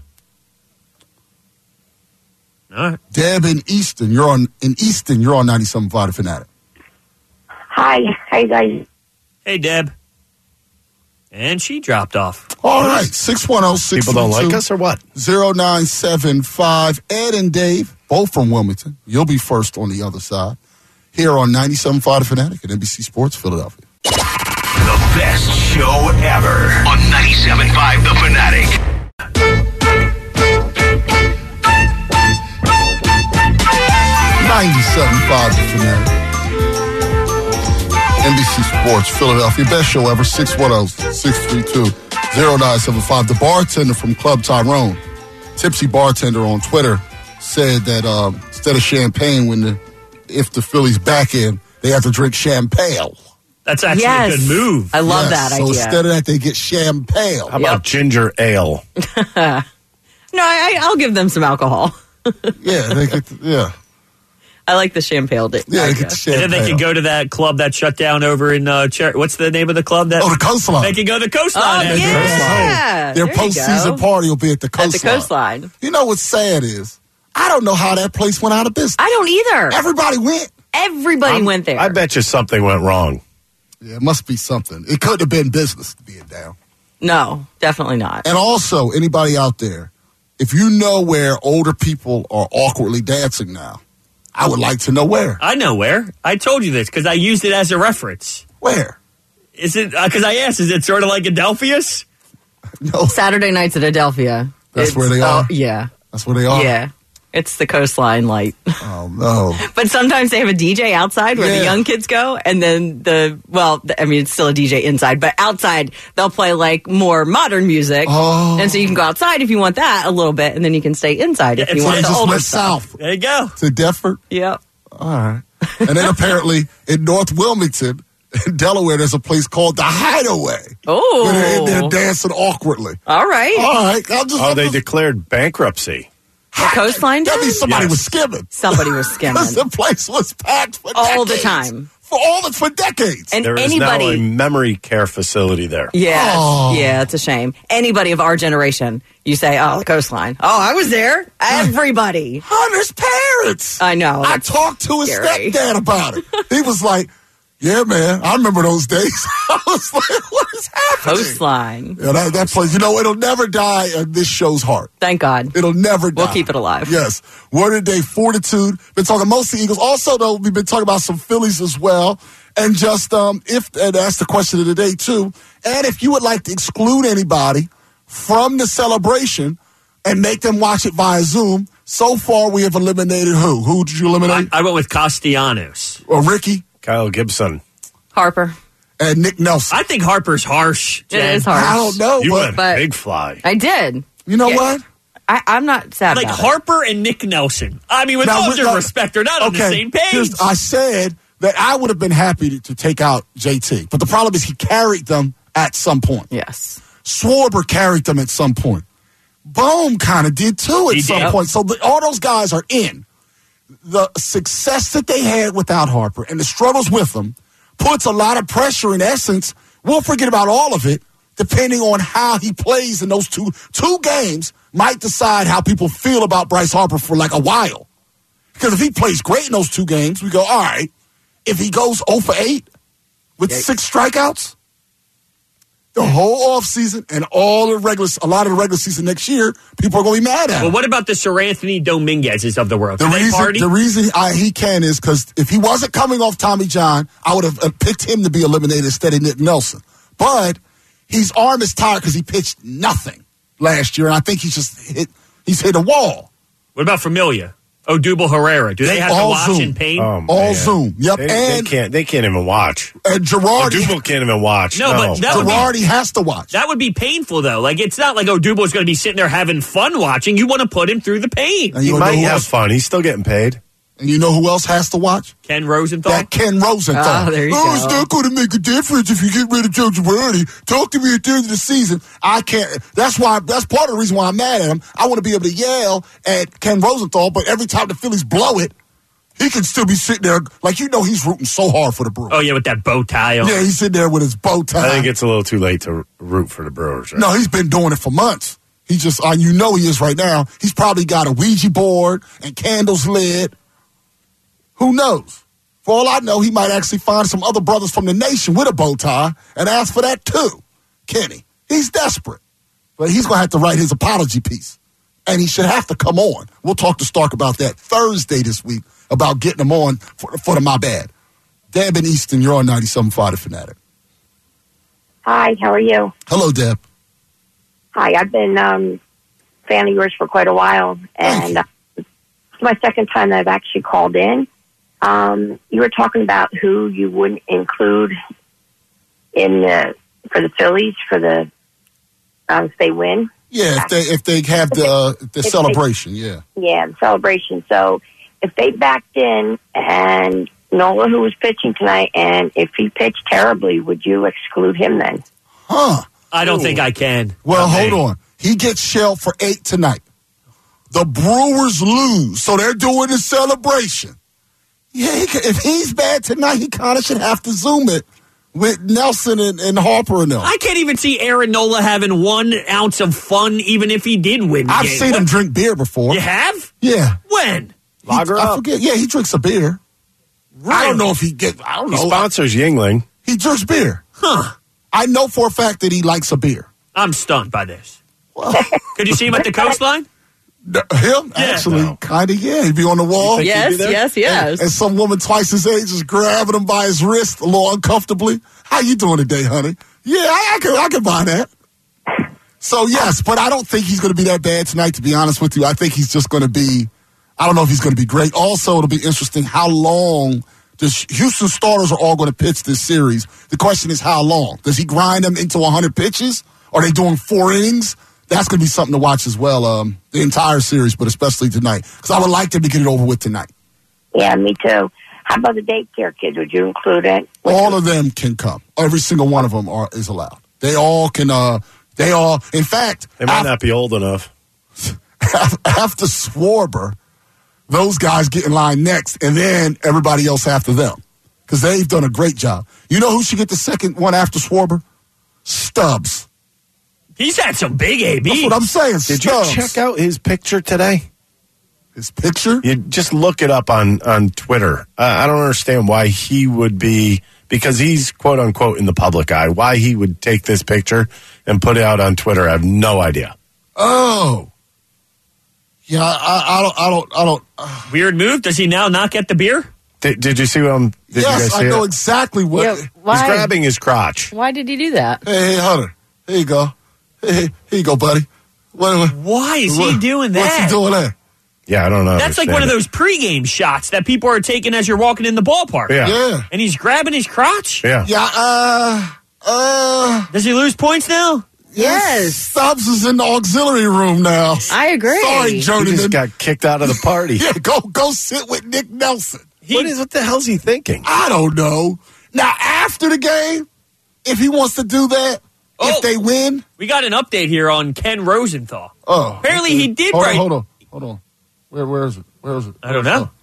Speaker 3: All right.
Speaker 4: Deb in Easton, you're on in Easton, you're on ninety-seven point five The Fanatic.
Speaker 15: Hi, hi guys.
Speaker 3: Hey, Deb. And she dropped off.
Speaker 4: All right, six one zero, six
Speaker 1: People don't like us or what?
Speaker 4: zero nine seven five. Ed and Dave, both from Wilmington. You'll be first on the other side. Here on ninety-seven point five The Fanatic at N B C Sports Philadelphia.
Speaker 2: The best show ever on ninety-seven point five The Fanatic.
Speaker 4: ninety-seven point five The Fanatic. N B C Sports Philadelphia. Best show ever. six one zero, six three two, zero nine seven five. The bartender from Club Tyrone, Tipsy Bartender on Twitter, said that um, instead of champagne, when the if the Phillies back in, they have to drink champagne.
Speaker 3: That's actually
Speaker 6: Yes.
Speaker 3: a good move.
Speaker 6: I love
Speaker 4: Yes,
Speaker 6: that
Speaker 4: so
Speaker 6: idea.
Speaker 4: instead of that, they get champagne.
Speaker 1: How about ginger ale?
Speaker 6: No, I, I'll give them some alcohol.
Speaker 4: Yeah, they get the, yeah.
Speaker 6: I like the champagne. di-
Speaker 4: Yeah, they
Speaker 6: idea.
Speaker 4: get the champagne.
Speaker 3: And then they could go to that club that shut down over in uh, Cher- what's the name of the club? That
Speaker 4: Oh, the Coastline.
Speaker 3: They could go to the coastline.
Speaker 6: Oh,
Speaker 3: after.
Speaker 6: yeah.
Speaker 4: Their
Speaker 6: There you
Speaker 4: postseason
Speaker 6: go.
Speaker 4: party will be at the
Speaker 6: At
Speaker 4: coastline.
Speaker 6: the coastline.
Speaker 4: You know what's sad is, I don't know how that place went out of business.
Speaker 6: I don't either.
Speaker 4: Everybody went.
Speaker 6: Everybody
Speaker 1: I'm-
Speaker 6: went there.
Speaker 1: I bet you something went wrong.
Speaker 4: Yeah, it must be something. It couldn't have been business being down.
Speaker 6: No, definitely not.
Speaker 4: And also, anybody out there, if you know where older people are awkwardly dancing now, I would like to know where.
Speaker 3: I know where. I told you this because I used it as a reference.
Speaker 4: Where?
Speaker 3: Is it because I asked? Is it sort of like Adelphius?
Speaker 4: No,
Speaker 6: Saturday nights at Adelphia.
Speaker 4: That's
Speaker 6: It's-
Speaker 4: where they are?
Speaker 6: Oh, yeah.
Speaker 4: that's where they are.
Speaker 6: Yeah. It's the coastline light.
Speaker 4: Oh no.
Speaker 6: But sometimes they have a D J outside where
Speaker 4: Yeah.
Speaker 6: the young kids go, and then the, well, th- I mean, it's still a D J inside, but outside they'll play like more modern music.
Speaker 4: Oh.
Speaker 6: And so you can go outside if you want that a little bit, and then you can stay inside if
Speaker 3: Yeah,
Speaker 6: you
Speaker 3: it's-
Speaker 6: want
Speaker 3: it
Speaker 6: the
Speaker 4: just
Speaker 6: older
Speaker 4: went
Speaker 6: stuff.
Speaker 4: south
Speaker 3: There you go.
Speaker 4: to Deptford.
Speaker 6: Yep.
Speaker 4: All right. And then apparently in North Wilmington, in Delaware, there's a place called the Hideaway.
Speaker 6: Oh.
Speaker 4: Where they're, they're dancing awkwardly.
Speaker 6: All right.
Speaker 4: All right. I'll just,
Speaker 1: Oh, they declared bankruptcy.
Speaker 6: The coastline
Speaker 4: That
Speaker 6: did?
Speaker 4: means somebody
Speaker 1: Yes.
Speaker 4: was skimming.
Speaker 6: Somebody was skimming.
Speaker 4: Because the place was packed for
Speaker 6: All the
Speaker 4: decades.
Speaker 6: time.
Speaker 4: For all the, for decades.
Speaker 6: And
Speaker 1: There is
Speaker 6: anybody.
Speaker 1: now a memory care facility there.
Speaker 6: Yeah,
Speaker 4: Oh.
Speaker 6: yeah, it's a shame. Anybody of our generation, you say, "Oh, the coastline." Oh, I was there. Everybody.
Speaker 4: Hunter's parents.
Speaker 6: I know.
Speaker 4: I
Speaker 6: that's
Speaker 4: talked to his
Speaker 6: scary.
Speaker 4: stepdad about it. He was like, Yeah, man. I remember those days. I was like, what is happening?
Speaker 6: Coastline.
Speaker 4: Yeah, that, that place, you know, it'll never die in this show's heart.
Speaker 6: Thank God.
Speaker 4: It'll never die.
Speaker 6: We'll keep it alive.
Speaker 4: Yes. Word of the day, fortitude. Been talking mostly Eagles. Also, though, we've been talking about some Phillies as well. And just, um, if, and that's the question of the day, too. And if you would like to exclude anybody from the celebration and make them watch it via Zoom, so far we have eliminated who? Who did you eliminate?
Speaker 3: I, I went with Castellanos.
Speaker 4: Or Ricky?
Speaker 1: Kyle Gibson.
Speaker 6: Harper.
Speaker 4: And Nick Nelson.
Speaker 3: I think Harper's harsh.
Speaker 6: Jen. It is harsh.
Speaker 4: I don't know.
Speaker 1: You
Speaker 4: but,
Speaker 1: went
Speaker 6: but
Speaker 1: big fly.
Speaker 6: I did.
Speaker 4: You know
Speaker 6: yeah.
Speaker 4: what?
Speaker 6: I, I'm not sad
Speaker 3: Like
Speaker 6: about
Speaker 3: Harper and Nick Nelson. I mean, with
Speaker 4: Now,
Speaker 3: all
Speaker 4: with-
Speaker 3: due
Speaker 4: now-
Speaker 3: respect, they're not on the
Speaker 4: Okay,
Speaker 3: same page.
Speaker 4: here's- I said that I would have been happy to, to take out J T. But the problem is he carried them at some point.
Speaker 6: it. Yes.
Speaker 4: Schwarber carried them at some point. Bohm kind of did too at
Speaker 3: He
Speaker 4: some
Speaker 3: did.
Speaker 4: point. So the, all those guys are in. The success that they had without Harper and the struggles with them puts a lot of pressure in essence. We'll forget about all of it depending on how he plays in those two two games might decide how people feel about Bryce Harper for like a while. Because if he plays great in those two games, we go, all right. If he goes oh for eight with
Speaker 3: Yeah.
Speaker 4: six strikeouts, the whole offseason and all the regular, a lot of the regular season next year, people are going to be mad at him.
Speaker 3: Well, what about the Sir Anthony Dominguez's of the world?
Speaker 4: The
Speaker 3: Can they
Speaker 4: reason,
Speaker 3: party?
Speaker 4: the reason I, he can is because if he wasn't coming off Tommy John, I would have uh, picked him to be eliminated instead of Nick Nelson. But his arm is tired because he pitched nothing last year, and I think he's just hit. He's hit a wall.
Speaker 3: What about Familia? Odubel Herrera. Do they have to
Speaker 4: All
Speaker 3: watch
Speaker 4: Zoom.
Speaker 3: in pain?
Speaker 1: Oh,
Speaker 4: All
Speaker 1: man.
Speaker 4: Zoom. Yep.
Speaker 1: They, they
Speaker 4: and
Speaker 1: can't. They can't even watch.
Speaker 4: and Girardi,
Speaker 1: Odubel can't even watch.
Speaker 3: No, but that would be-
Speaker 4: Girardi has to watch.
Speaker 3: That would be painful, though. Like, it's not like Odubel is going to be sitting there having fun watching. You want to put him through the pain.
Speaker 4: And
Speaker 1: He
Speaker 4: you
Speaker 1: might
Speaker 4: know who
Speaker 1: have
Speaker 4: else,
Speaker 1: fun. He's still getting paid.
Speaker 4: and you know who else has to watch?
Speaker 3: Ken Rosenthal.
Speaker 4: That Ken Rosenthal.
Speaker 6: Oh, there you
Speaker 4: oh,
Speaker 6: go.
Speaker 4: it's not going to make a difference if you get rid of Joe Girardi. Talk to me at the end of the season. I can't. That's why. That's part of the reason why I'm mad at him. I want to be able to yell at Ken Rosenthal, but every time the Phillies blow it, he can still be sitting there like you know he's rooting so hard for the Brewers.
Speaker 3: Oh, yeah, with that bow tie on.
Speaker 4: Yeah, he's sitting there with his bow tie.
Speaker 1: I think it's a little too late to root for the Brewers. Right?
Speaker 4: No, he's been doing it for months. He just, uh, you know, he is right now. He's probably got a Ouija board and candles lit. Who knows? For all I know, he might actually find some other brothers from the nation with a bow tie and ask for that too. Kenny, he's desperate, but he's going to have to write his apology piece, and he should have to come on. We'll talk to Stark about that Thursday this week about getting him on for, for the My Bad. Deb and Easton, you're on ninety-seven point five The Fanatic.
Speaker 15: Hi, how are you?
Speaker 4: Hello, Deb.
Speaker 15: Hi, I've been um, a fan of yours for quite a while, and uh, it's my second time that I've actually called in. Um, you were talking about who you wouldn't include in the, for the Phillies for the um, if they win.
Speaker 4: Yeah, if they if they have the uh, the
Speaker 15: they-
Speaker 4: celebration, yeah.
Speaker 15: Yeah, the celebration. So if they backed in and Nola, who was pitching tonight, and if he pitched terribly, would you exclude him then?
Speaker 4: Huh.
Speaker 3: I don't think I can.
Speaker 4: Well,
Speaker 3: Okay.
Speaker 4: hold on. He gets shelled for eight tonight. The Brewers lose, so they're doing the celebration. Yeah, he, if he's bad tonight, he kind of should have to Zoom it with Nelson and, and Harper and them.
Speaker 3: I can't even see Aaron Nola having one ounce of fun, even if he did win the
Speaker 4: I've
Speaker 3: game.
Speaker 4: seen
Speaker 3: What-
Speaker 4: him drink beer before.
Speaker 3: You have?
Speaker 4: Yeah.
Speaker 3: When?
Speaker 1: Lager
Speaker 4: He- I
Speaker 1: up.
Speaker 4: forget. Yeah, he drinks a beer. I don't know if he get. I don't
Speaker 1: He
Speaker 4: know.
Speaker 1: sponsors Yingling.
Speaker 4: He drinks beer.
Speaker 3: Huh.
Speaker 4: I know for a fact that he likes a beer.
Speaker 3: I'm stunned by this.
Speaker 4: Well,
Speaker 3: Could you see him at the coastline?
Speaker 4: him actually, kind of. Yeah, he'd be on the wall.
Speaker 1: think he'd
Speaker 6: Yes,
Speaker 1: be there?
Speaker 6: yes, yes.
Speaker 4: And some woman twice his age is grabbing him by his wrist a little uncomfortably. How you doing today, honey? Yeah, I, I can I can buy that. So yes, but I don't think he's going to be that bad tonight. To be honest with you, I think he's just going to be. I don't know if he's going to be great. Also, it'll be interesting how long. The Houston starters are all going to pitch this series. The question is how long? Does he grind them into one hundred pitches? Are they doing four innings? That's going to be something to watch as well. Um, the entire series, but especially tonight, because I would like them to get it over with tonight.
Speaker 15: Yeah, me too. How about the daycare kids? Would you include it?
Speaker 4: All of them can come. Every single one of them are is allowed. They all can. Uh, they all. In fact,
Speaker 1: They might
Speaker 4: af-
Speaker 1: not be old enough.
Speaker 4: after Schwarber, those guys get in line next, and then everybody else after them, because they've done a great job. You know who should get the second one after Schwarber? Stubbs.
Speaker 3: He's had some big A B.
Speaker 4: That's what I'm saying.
Speaker 1: Did
Speaker 4: Stubbs.
Speaker 1: you check out his picture today?
Speaker 4: His picture?
Speaker 1: You just look it up on on Twitter. Uh, I don't understand why he would be because he's quote unquote in the public eye. Why he would take this picture and put it out on Twitter, I have no idea.
Speaker 4: Oh. Yeah, I, I don't, I don't, I don't. Uh.
Speaker 3: Weird move. Does he now not get the beer?
Speaker 1: Did, did you see him? Did
Speaker 4: yes,
Speaker 1: you guys see
Speaker 4: I know
Speaker 1: it?
Speaker 4: exactly what.
Speaker 6: Yeah, why?
Speaker 1: He's grabbing his crotch.
Speaker 6: Why did he do that?
Speaker 4: Hey, hey, Hunter. Here you go. Hey, hey, here you go, buddy. What, what,
Speaker 3: Why is
Speaker 4: what,
Speaker 3: he doing that?
Speaker 4: What's he doing there?
Speaker 1: Yeah, I don't know.
Speaker 3: That's like one of those pregame shots that people are taking as you're walking in the ballpark.
Speaker 1: Yeah.
Speaker 4: Yeah.
Speaker 3: And he's grabbing his crotch?
Speaker 1: Yeah.
Speaker 4: Yeah, uh, uh.
Speaker 3: Does he lose points now?
Speaker 6: Yes.
Speaker 4: Stubbs is in the auxiliary room now.
Speaker 6: I agree.
Speaker 4: Sorry,
Speaker 1: He
Speaker 4: Journeyman.
Speaker 1: just got kicked out of the party.
Speaker 4: Yeah, go go sit with Nick Nelson.
Speaker 3: He,
Speaker 1: what is? What the hell's he thinking?
Speaker 4: I don't know. Now, after the game, if he wants to do that,
Speaker 3: Oh.
Speaker 4: if they win.
Speaker 3: we got an update here on Ken Rosenthal.
Speaker 4: Oh.
Speaker 3: Apparently he did
Speaker 4: hold
Speaker 3: write.
Speaker 4: On, hold on, hold on. Where, where is it? Where is it?
Speaker 3: I don't know.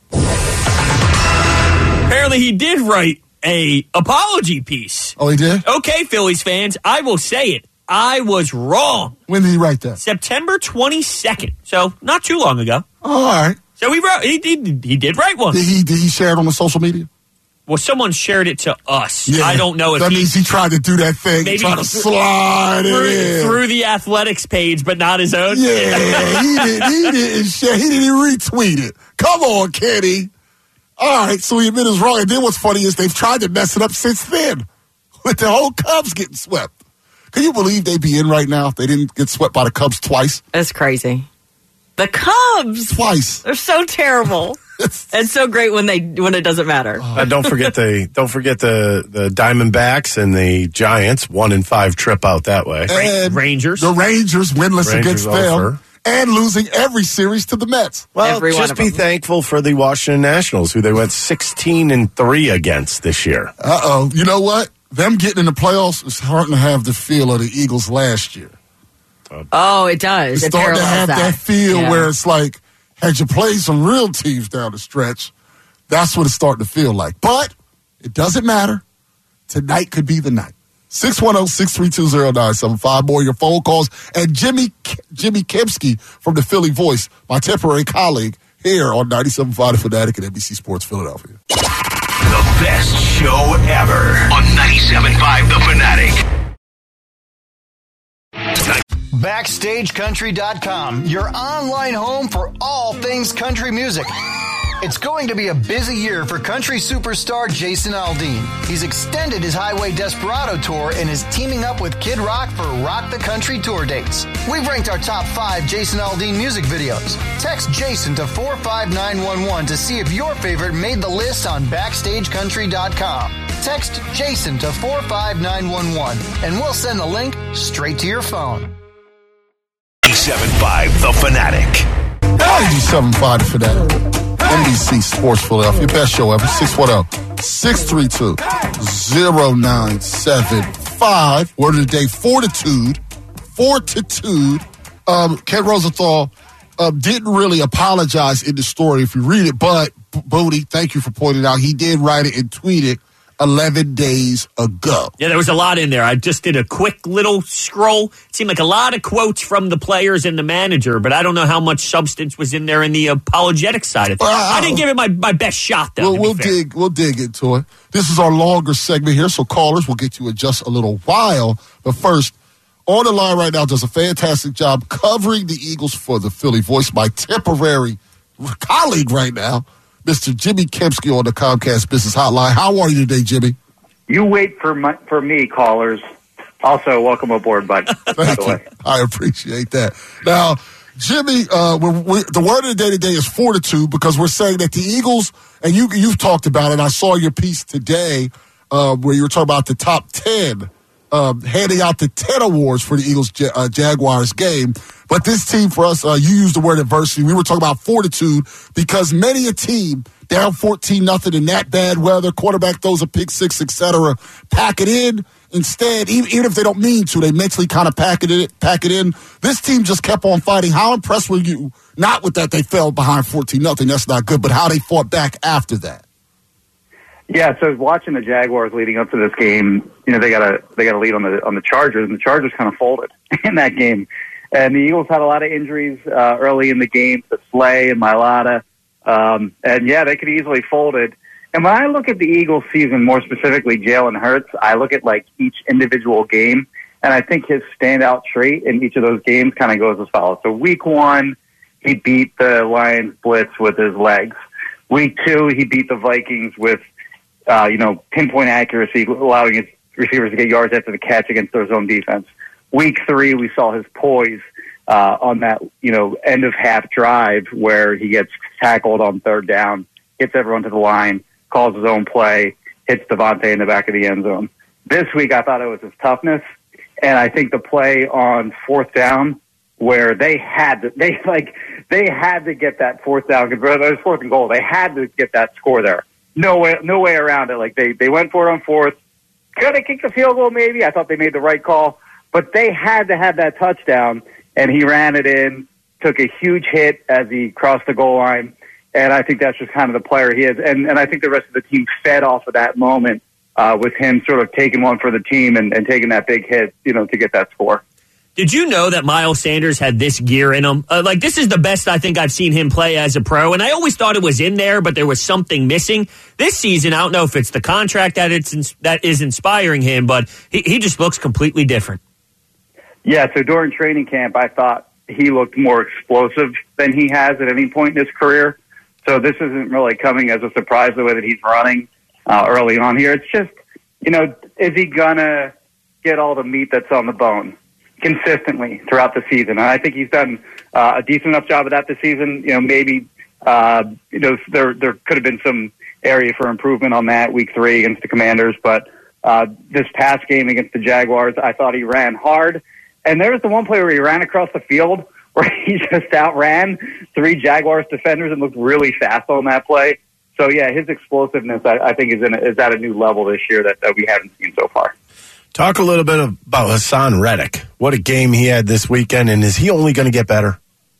Speaker 3: Apparently he did write a apology piece.
Speaker 4: Oh, he did?
Speaker 3: Okay, Phillies fans, I will say it. I was wrong.
Speaker 4: When did he write that?
Speaker 3: September twenty-second. So not too long ago.
Speaker 4: Oh, all right.
Speaker 3: So he wrote. He, he, he did write one.
Speaker 4: Did he, did he share it on the social media?
Speaker 3: Well, someone shared it to us.
Speaker 4: Yeah.
Speaker 3: I don't know if
Speaker 4: that
Speaker 3: he,
Speaker 4: means he tried to do that thing.
Speaker 3: maybe
Speaker 4: Try to slide
Speaker 3: through,
Speaker 4: it in.
Speaker 3: through the athletics page, but not his own.
Speaker 4: Yeah, he didn't. He didn't share. He didn't retweet it. Come on, Kenny. All right, so he admitted it's wrong. And then what's funny is they've tried to mess it up since then, with the whole Cubs getting swept. Can you believe they'd be in right now if they didn't get swept by the Cubs twice?
Speaker 6: That's crazy. The Cubs.
Speaker 4: Twice.
Speaker 6: They're so terrible. And so great when they when it doesn't matter.
Speaker 1: Uh, don't forget the don't forget the the Diamondbacks and the Giants. One and five trip out that way.
Speaker 4: And
Speaker 3: Rangers.
Speaker 4: The Rangers winless
Speaker 1: Rangers
Speaker 4: against them.
Speaker 1: over.
Speaker 4: And losing every series to the Mets.
Speaker 1: Well,
Speaker 6: Every one
Speaker 1: just
Speaker 6: of
Speaker 1: be
Speaker 6: them.
Speaker 1: thankful for the Washington Nationals, who they went sixteen and three against this year.
Speaker 4: Uh-oh. You know what? Them getting in the playoffs is starting to have the feel of the Eagles last year.
Speaker 6: Oh, it does.
Speaker 4: It's
Speaker 6: It
Speaker 4: starting to have
Speaker 6: parallels
Speaker 4: that, feel
Speaker 6: Yeah.
Speaker 4: where it's like, had you played some real teams down the stretch, that's what it's starting to feel like. But it doesn't matter. Tonight could be the night. six one zero, six three two, zero nine seven five. More of your phone calls. And Jimmy Jimmy Kempski from the Philly Voice, my temporary colleague here on ninety-seven point five The Fanatic and N B C Sports Philadelphia.
Speaker 2: The best show ever on ninety-seven point five The Fanatic.
Speaker 8: Backstage Country dot com, your online home for all things country music. It's going to be a busy year for country superstar Jason Aldean. He's extended his Highway Desperado tour and is teaming up with Kid Rock for Rock the Country tour dates. We've ranked our top five Jason Aldean music videos. Text Jason to four five nine one one to see if your favorite made the list on Backstage Country dot com. Text Jason to four five nine one one and we'll send the link straight to your phone.
Speaker 2: ninety-seven point five The Fanatic.
Speaker 4: ninety-seven point five The Fanatic. N B C Sports Philadelphia. Best show ever. six one zero, six three two, zero nine seven five. Word of the day, fortitude. Fortitude. Um, Ken Rosenthal uh, didn't really apologize in the story if you read it, but B- Booty, thank you for pointing out, he did write it and tweet it eleven days ago.
Speaker 3: Yeah, there was a lot in there. I just did a quick little scroll. It seemed like a lot of quotes from the players and the manager, but I don't know how much substance was in there in the apologetic side of things.
Speaker 4: Well,
Speaker 3: I didn't give it my, my best shot, though.
Speaker 4: We'll,
Speaker 3: to be
Speaker 4: we'll
Speaker 3: fair.
Speaker 4: dig. We'll dig into it. This is our longer segment here, so callers will get you in just a little while. But first, on the line right now, does a fantastic job covering the Eagles for the Philly Voice. My temporary colleague right now, Mister Jimmy Kempski on the Comcast Business Hotline. How are you today, Jimmy?
Speaker 16: You wait for my, for me, callers. Also, welcome aboard, bud. By the way.
Speaker 4: I appreciate that. Now, Jimmy, uh, we're, we the word of the day today is fortitude because we're saying that the Eagles, and you, you've talked about it. I saw your piece today uh, where you were talking about the top ten, um, handing out the ten awards for the Eagles uh, Jaguars game. But this team for us, uh, you used the word adversity. We were talking about fortitude because many a team down fourteen nothing in that bad weather, quarterback throws a pick six, et cetera, pack it in. Instead, even, even if they don't mean to, they mentally kind of pack it in, pack it in. This team just kept on fighting. How impressed were you? Not with that they fell behind fourteen nothing. That's not good, but how they fought back after that.
Speaker 16: Yeah, so watching the Jaguars leading up to this game, you know, they got a they got a lead on the on the Chargers, and the Chargers kind of folded in that game. And the Eagles had a lot of injuries uh, early in the game to Slay and Mailata. Um, and, yeah, they could easily fold it. And when I look at the Eagles season, more specifically Jalen Hurts, I look at like each individual game, and I think his standout trait in each of those games kind of goes as follows. So week one, he beat the Lions blitz with his legs. Week two, he beat the Vikings with, uh, you know, pinpoint accuracy, allowing his receivers to get yards after the catch against their zone defense. Week three, we saw his poise uh, on that, you know, end of half drive where he gets tackled on third down, gets everyone to the line, calls his own play, hits Devontae in the back of the end zone. This week, I thought it was his toughness, and I think the play on fourth down where they had to, they like they had to get that fourth down. It was fourth and goal. They had to get that score there. No way, no way around it. Like they they went for it on fourth. Could have kicked the field goal, maybe. I thought they made the right call, but they had to have that touchdown, and he ran it in. Took a huge hit as he crossed the goal line. And I think that's just kind of the player he is. And, and I think the rest of the team fed off of that moment uh, with him sort of taking one for the team and, and taking that big hit, you know, to get that score.
Speaker 3: Did you know that Miles Sanders had this gear in him? Uh, like, this is the best I think I've seen him play as a pro. And I always thought it was in there, but there was something missing. This season, I don't know if it's the contract that it's ins- that is inspiring him, but he, he just looks completely different.
Speaker 16: Yeah, so during training camp, I thought he looked more explosive than he has at any point in his career. So this isn't really coming as a surprise the way that he's running uh, early on here. It's just, you know, is he going to get all the meat that's on the bone consistently throughout the season? And I think he's done uh, a decent enough job of that this season. You know, maybe, uh, you know, there there could have been some area for improvement on that week three against the Commanders. But uh, this past game against the Jaguars, I thought he ran hard. And there was the one play where he ran across the field where he just outran three Jaguars defenders and looked really fast on that play. So, yeah, his explosiveness, I, I think, is, in a, is at a new level this year that, that we haven't seen so far.
Speaker 1: Talk a little bit about Hassan Reddick. What a game he had this weekend, and is he only going to get better?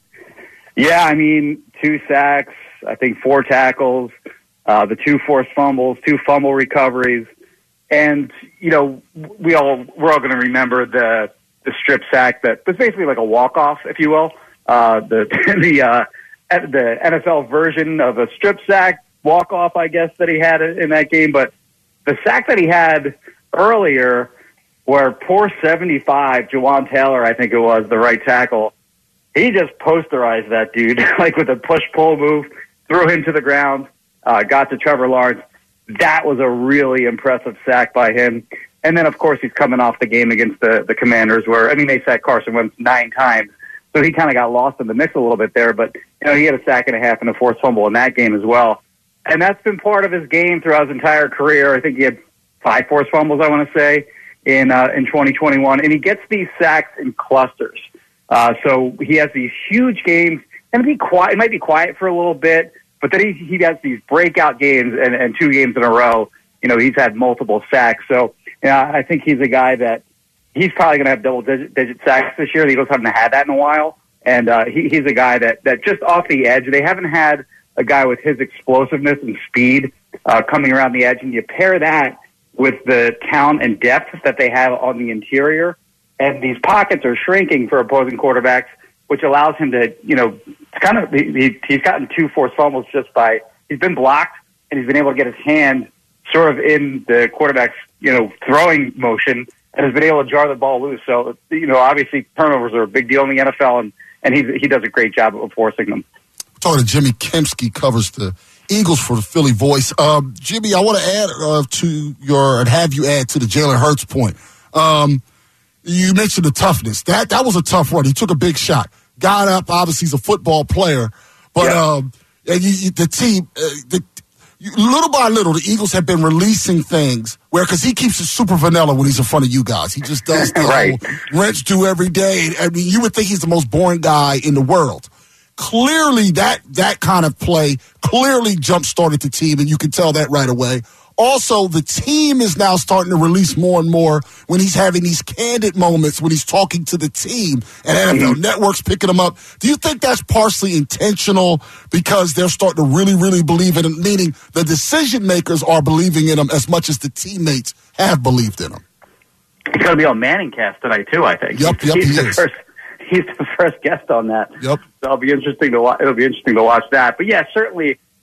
Speaker 16: Yeah, I mean, two sacks, I think four tackles, uh, the two forced fumbles, two fumble recoveries. And, you know, we all, we're all going to remember the the strip sack that was basically like a walk-off, if you will. Uh, the the uh, the N F L version of a strip sack walk-off, I guess, that he had in that game. But the sack that he had earlier where poor seventy-five, Jawan Taylor, I think it was, the right tackle, he just posterized that dude, like with a push-pull move, threw him to the ground, uh, got to Trevor Lawrence. That was a really impressive sack by him. And then, of course, he's coming off the game against the, the Commanders where, I mean, they sacked Carson Wentz nine times. So he kind of got lost in the mix a little bit there. But, you know, he had a sack and a half and a forced fumble in that game as well. And that's been part of his game throughout his entire career. I think he had five forced fumbles, I want to say, in uh, in twenty twenty-one. And he gets these sacks in clusters. Uh, so he has these huge games. And be quiet. It might be quiet for a little bit, but then he, he has these breakout games and, and two games in a row. You know, he's had multiple sacks. So, yeah, I think he's a guy that he's probably going to have double-digit digit sacks this year. The Eagles haven't had that in a while. And uh, he, he's a guy that, that just off the edge, they haven't had a guy with his explosiveness and speed uh, coming around the edge. And you pair that with the talent and depth that they have on the interior. And these pockets are shrinking for opposing quarterbacks, which allows him to, you know, kind of, he, he's gotten two forced fumbles just by, he's been blocked and he's been able to get his hand sort of in the quarterback's, you know, throwing motion and has been able to jar the ball loose. So, you know, obviously turnovers are a big deal in the N F L, and, and he he does a great job of forcing them.
Speaker 4: Talking to Jimmy Kempski, covers the Eagles for the Philly Voice. Um, Jimmy, I want to add uh, to your, and have you add to the Jalen Hurts point. Um, you mentioned the toughness. That that was a tough one. He took a big shot. Got up, obviously he's a football player. But yeah. um, and you, you, the team, uh, the little by little, the Eagles have been releasing things where, because he keeps it super vanilla when he's in front of you guys. He just does the right. whole wrench do every day. I mean, you would think he's the most boring guy in the world. Clearly, that that kind of play clearly jump-started the team, and you can tell that right away. Also, the team is now starting to release more and more when he's having these candid moments when he's talking to the team, and N F L mm-hmm. Network's picking him up. Do you think that's partially intentional because they're starting to really, really believe in him, meaning the decision makers are believing in him as much as the teammates have believed in him?
Speaker 16: He's going to be on Manning Cast tonight, too, I think.
Speaker 4: Yep, yep,
Speaker 16: he's
Speaker 4: he
Speaker 16: the
Speaker 4: is.
Speaker 16: First, he's the first guest on that.
Speaker 4: Yep.
Speaker 16: So it'll be interesting to wa- it'll be interesting to watch that. But, yeah, certainly,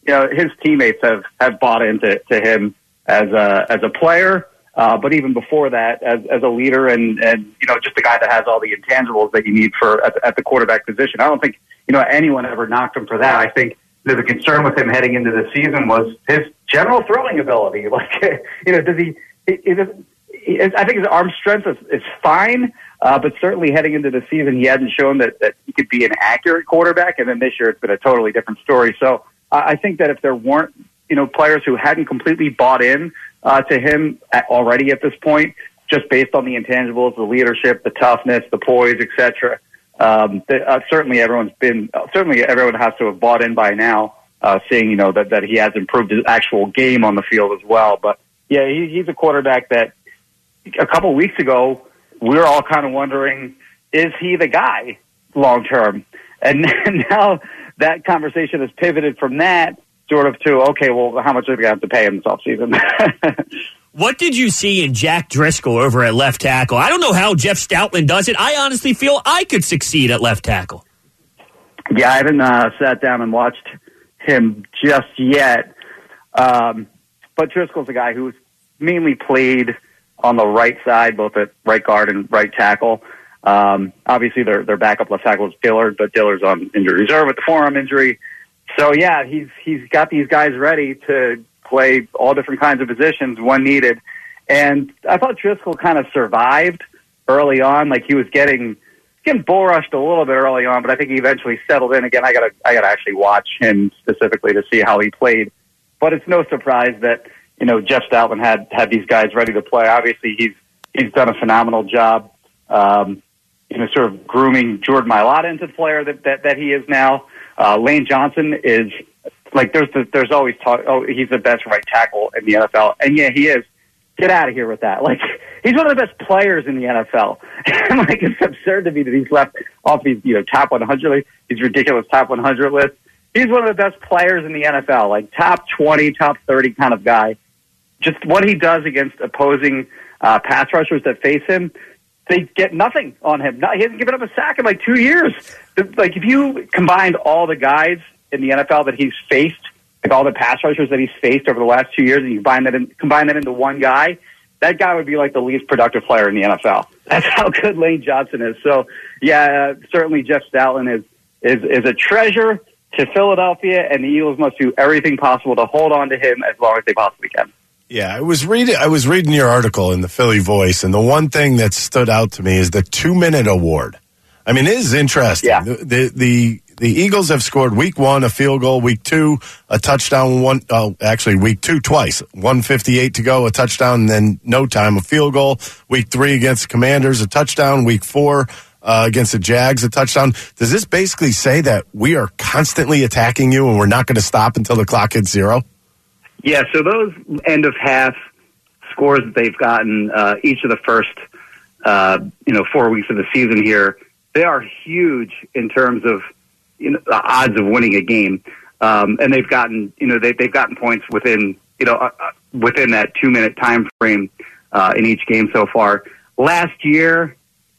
Speaker 16: you know, his teammates have, have bought into to him as a as a player, uh, but even before that, as as a leader and and you know, just a guy that has all the intangibles that you need for at, at the quarterback position. I don't think you know anyone ever knocked him for that. I think the concern with him heading into the season was his general throwing ability. Like, you know, does he? It, it, it, I think his arm strength is, is fine, uh, but certainly heading into the season, he hasn't shown that, that he could be an accurate quarterback. And then this year, it's been a totally different story. So uh, I think that if there weren't, you know, players who hadn't completely bought in uh, to him at, already at this point, just based on the intangibles, the leadership, the toughness, the poise, et cetera. Um, the, uh, certainly everyone's been, uh, certainly everyone has to have bought in by now, uh, seeing, you know, that, that he has improved his actual game on the field as well. But yeah, he, he's a quarterback that a couple weeks ago, we were all kind of wondering, is he the guy long term? And now that conversation has pivoted from that sort of to, okay, well, how much are we going to have to pay him this offseason?
Speaker 3: What did you see in Jack Driscoll over at left tackle? I don't know how Jeff Stoutland does it. I honestly feel I could succeed at left tackle.
Speaker 16: Yeah, I haven't uh, sat down and watched him just yet. Um, but Driscoll's a guy who's mainly played on the right side, both at right guard and right tackle. Um, obviously, their their backup left tackle is Dillard, but Dillard's on injury reserve with the forearm injury. So, yeah, he's he's got these guys ready to play all different kinds of positions when needed. And I thought Driscoll kind of survived early on. Like, he was getting getting bull rushed a little bit early on, but I think he eventually settled in. Again, I gotta I gotta actually watch him specifically to see how he played. But it's no surprise that, you know, Jeff Stoutland had had these guys ready to play. Obviously, he's he's done a phenomenal job, um, you know, sort of grooming Jordan Mailata into the player that, that, that he is now. Uh, Lane Johnson is, like, there's the, there's always talk, oh, he's the best right tackle in the N F L. And, yeah, he is. Get out of here with that. Like, he's one of the best players in the N F L. And, like, it's absurd to me that he's left off these, you know, top one hundred, these ridiculous top one hundred lists. He's one of the best players in the N F L, like top twenty, top thirty kind of guy. Just what he does against opposing uh, pass rushers that face him, they get nothing on him. Not, he hasn't given up a sack in like two years. Like, if you combined all the guys in the N F L that he's faced, like all the pass rushers that he's faced over the last two years, and you combine that, in, combine that into one guy, that guy would be like the least productive player in the N F L. That's how good Lane Johnson is. So, yeah, uh, certainly Jeff Stoutland is, is, is a treasure to Philadelphia, and the Eagles must do everything possible to hold on to him as long as they possibly can.
Speaker 1: Yeah, I was reading. I was reading your article in the Philly Voice, and the one thing that stood out to me is the two-minute award. I mean, it is interesting. Yeah. The, the the the Eagles have scored week one a field goal, week two a touchdown. One, oh, actually, week two twice. one fifty-eight to go, a touchdown, and then no time a field goal. Week three against the Commanders, a touchdown. Week four. Uh, against the Jags, a touchdown. Does this basically say that we are constantly attacking you and we're not going to stop until the clock hits zero?
Speaker 16: Yeah, so those end of half scores that they've gotten uh, each of the first, uh, you know, four weeks of the season here, they are huge in terms of, you know, the odds of winning a game. Um, and they've gotten, you know, they, they've gotten points within, you know, uh, within that two minute time frame uh, in each game so far. Last year,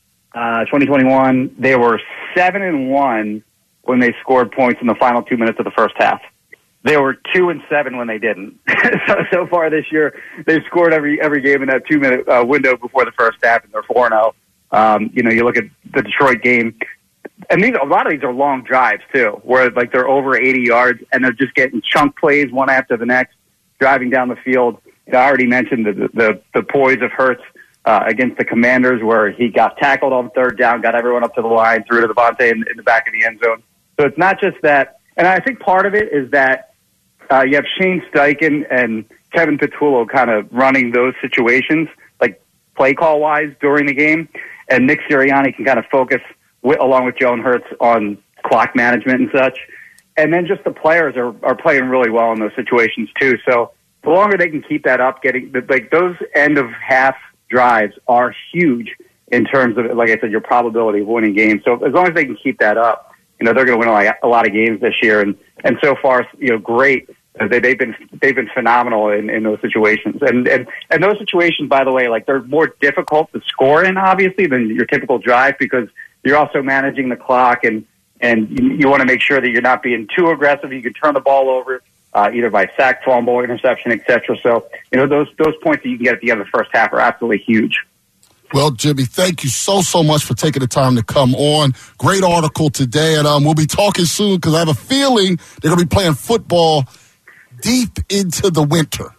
Speaker 16: Uh, twenty twenty-one, they were seven and one when they scored points in the final two minutes of the first half. They were two and seven when they didn't. so so far this year, they've scored every every game in that two minute uh, window before the first half, and they're four and zero. Um, you know, you look at the Detroit game, and these a lot of these are long drives too, where like they're over eighty yards, and they're just getting chunk plays one after the next, driving down the field. You know, I already mentioned the the, the poise of Hurts. Uh, against the Commanders, where he got tackled on third down, got everyone up to the line, threw to Devontae in, in the back of the end zone. So it's not just that. And I think part of it is that uh, you have Shane Steichen and Kevin Petullo kind of running those situations, like play call wise during the game. And Nick Sirianni can kind of focus, with, along with Jalen Hurts, on clock management and such. And then just the players are, are playing really well in those situations too. So the longer they can keep that up, getting like those end of half drives are huge in terms of, like I said, your probability of winning games. So as long as they can keep that up, you know, they're going to win a lot of games this year. And, and so far, you know, great. They, they've been, they've been phenomenal in, in those situations. And, and, and those situations, by the way, like they're more difficult to score in, obviously, than your typical drive, because you're also managing the clock, and, and you, you want to make sure that you're not being too aggressive. You can turn the ball over uh, either by sack, fumble, interception, et cetera. So, you know, those those points that you can get at the end of the first half are absolutely huge.
Speaker 4: Well, Jimmy, thank you so, so much for taking the time to come on. Great article today, and um, we'll be talking soon because I have a feeling they're going to be playing football deep into the winter.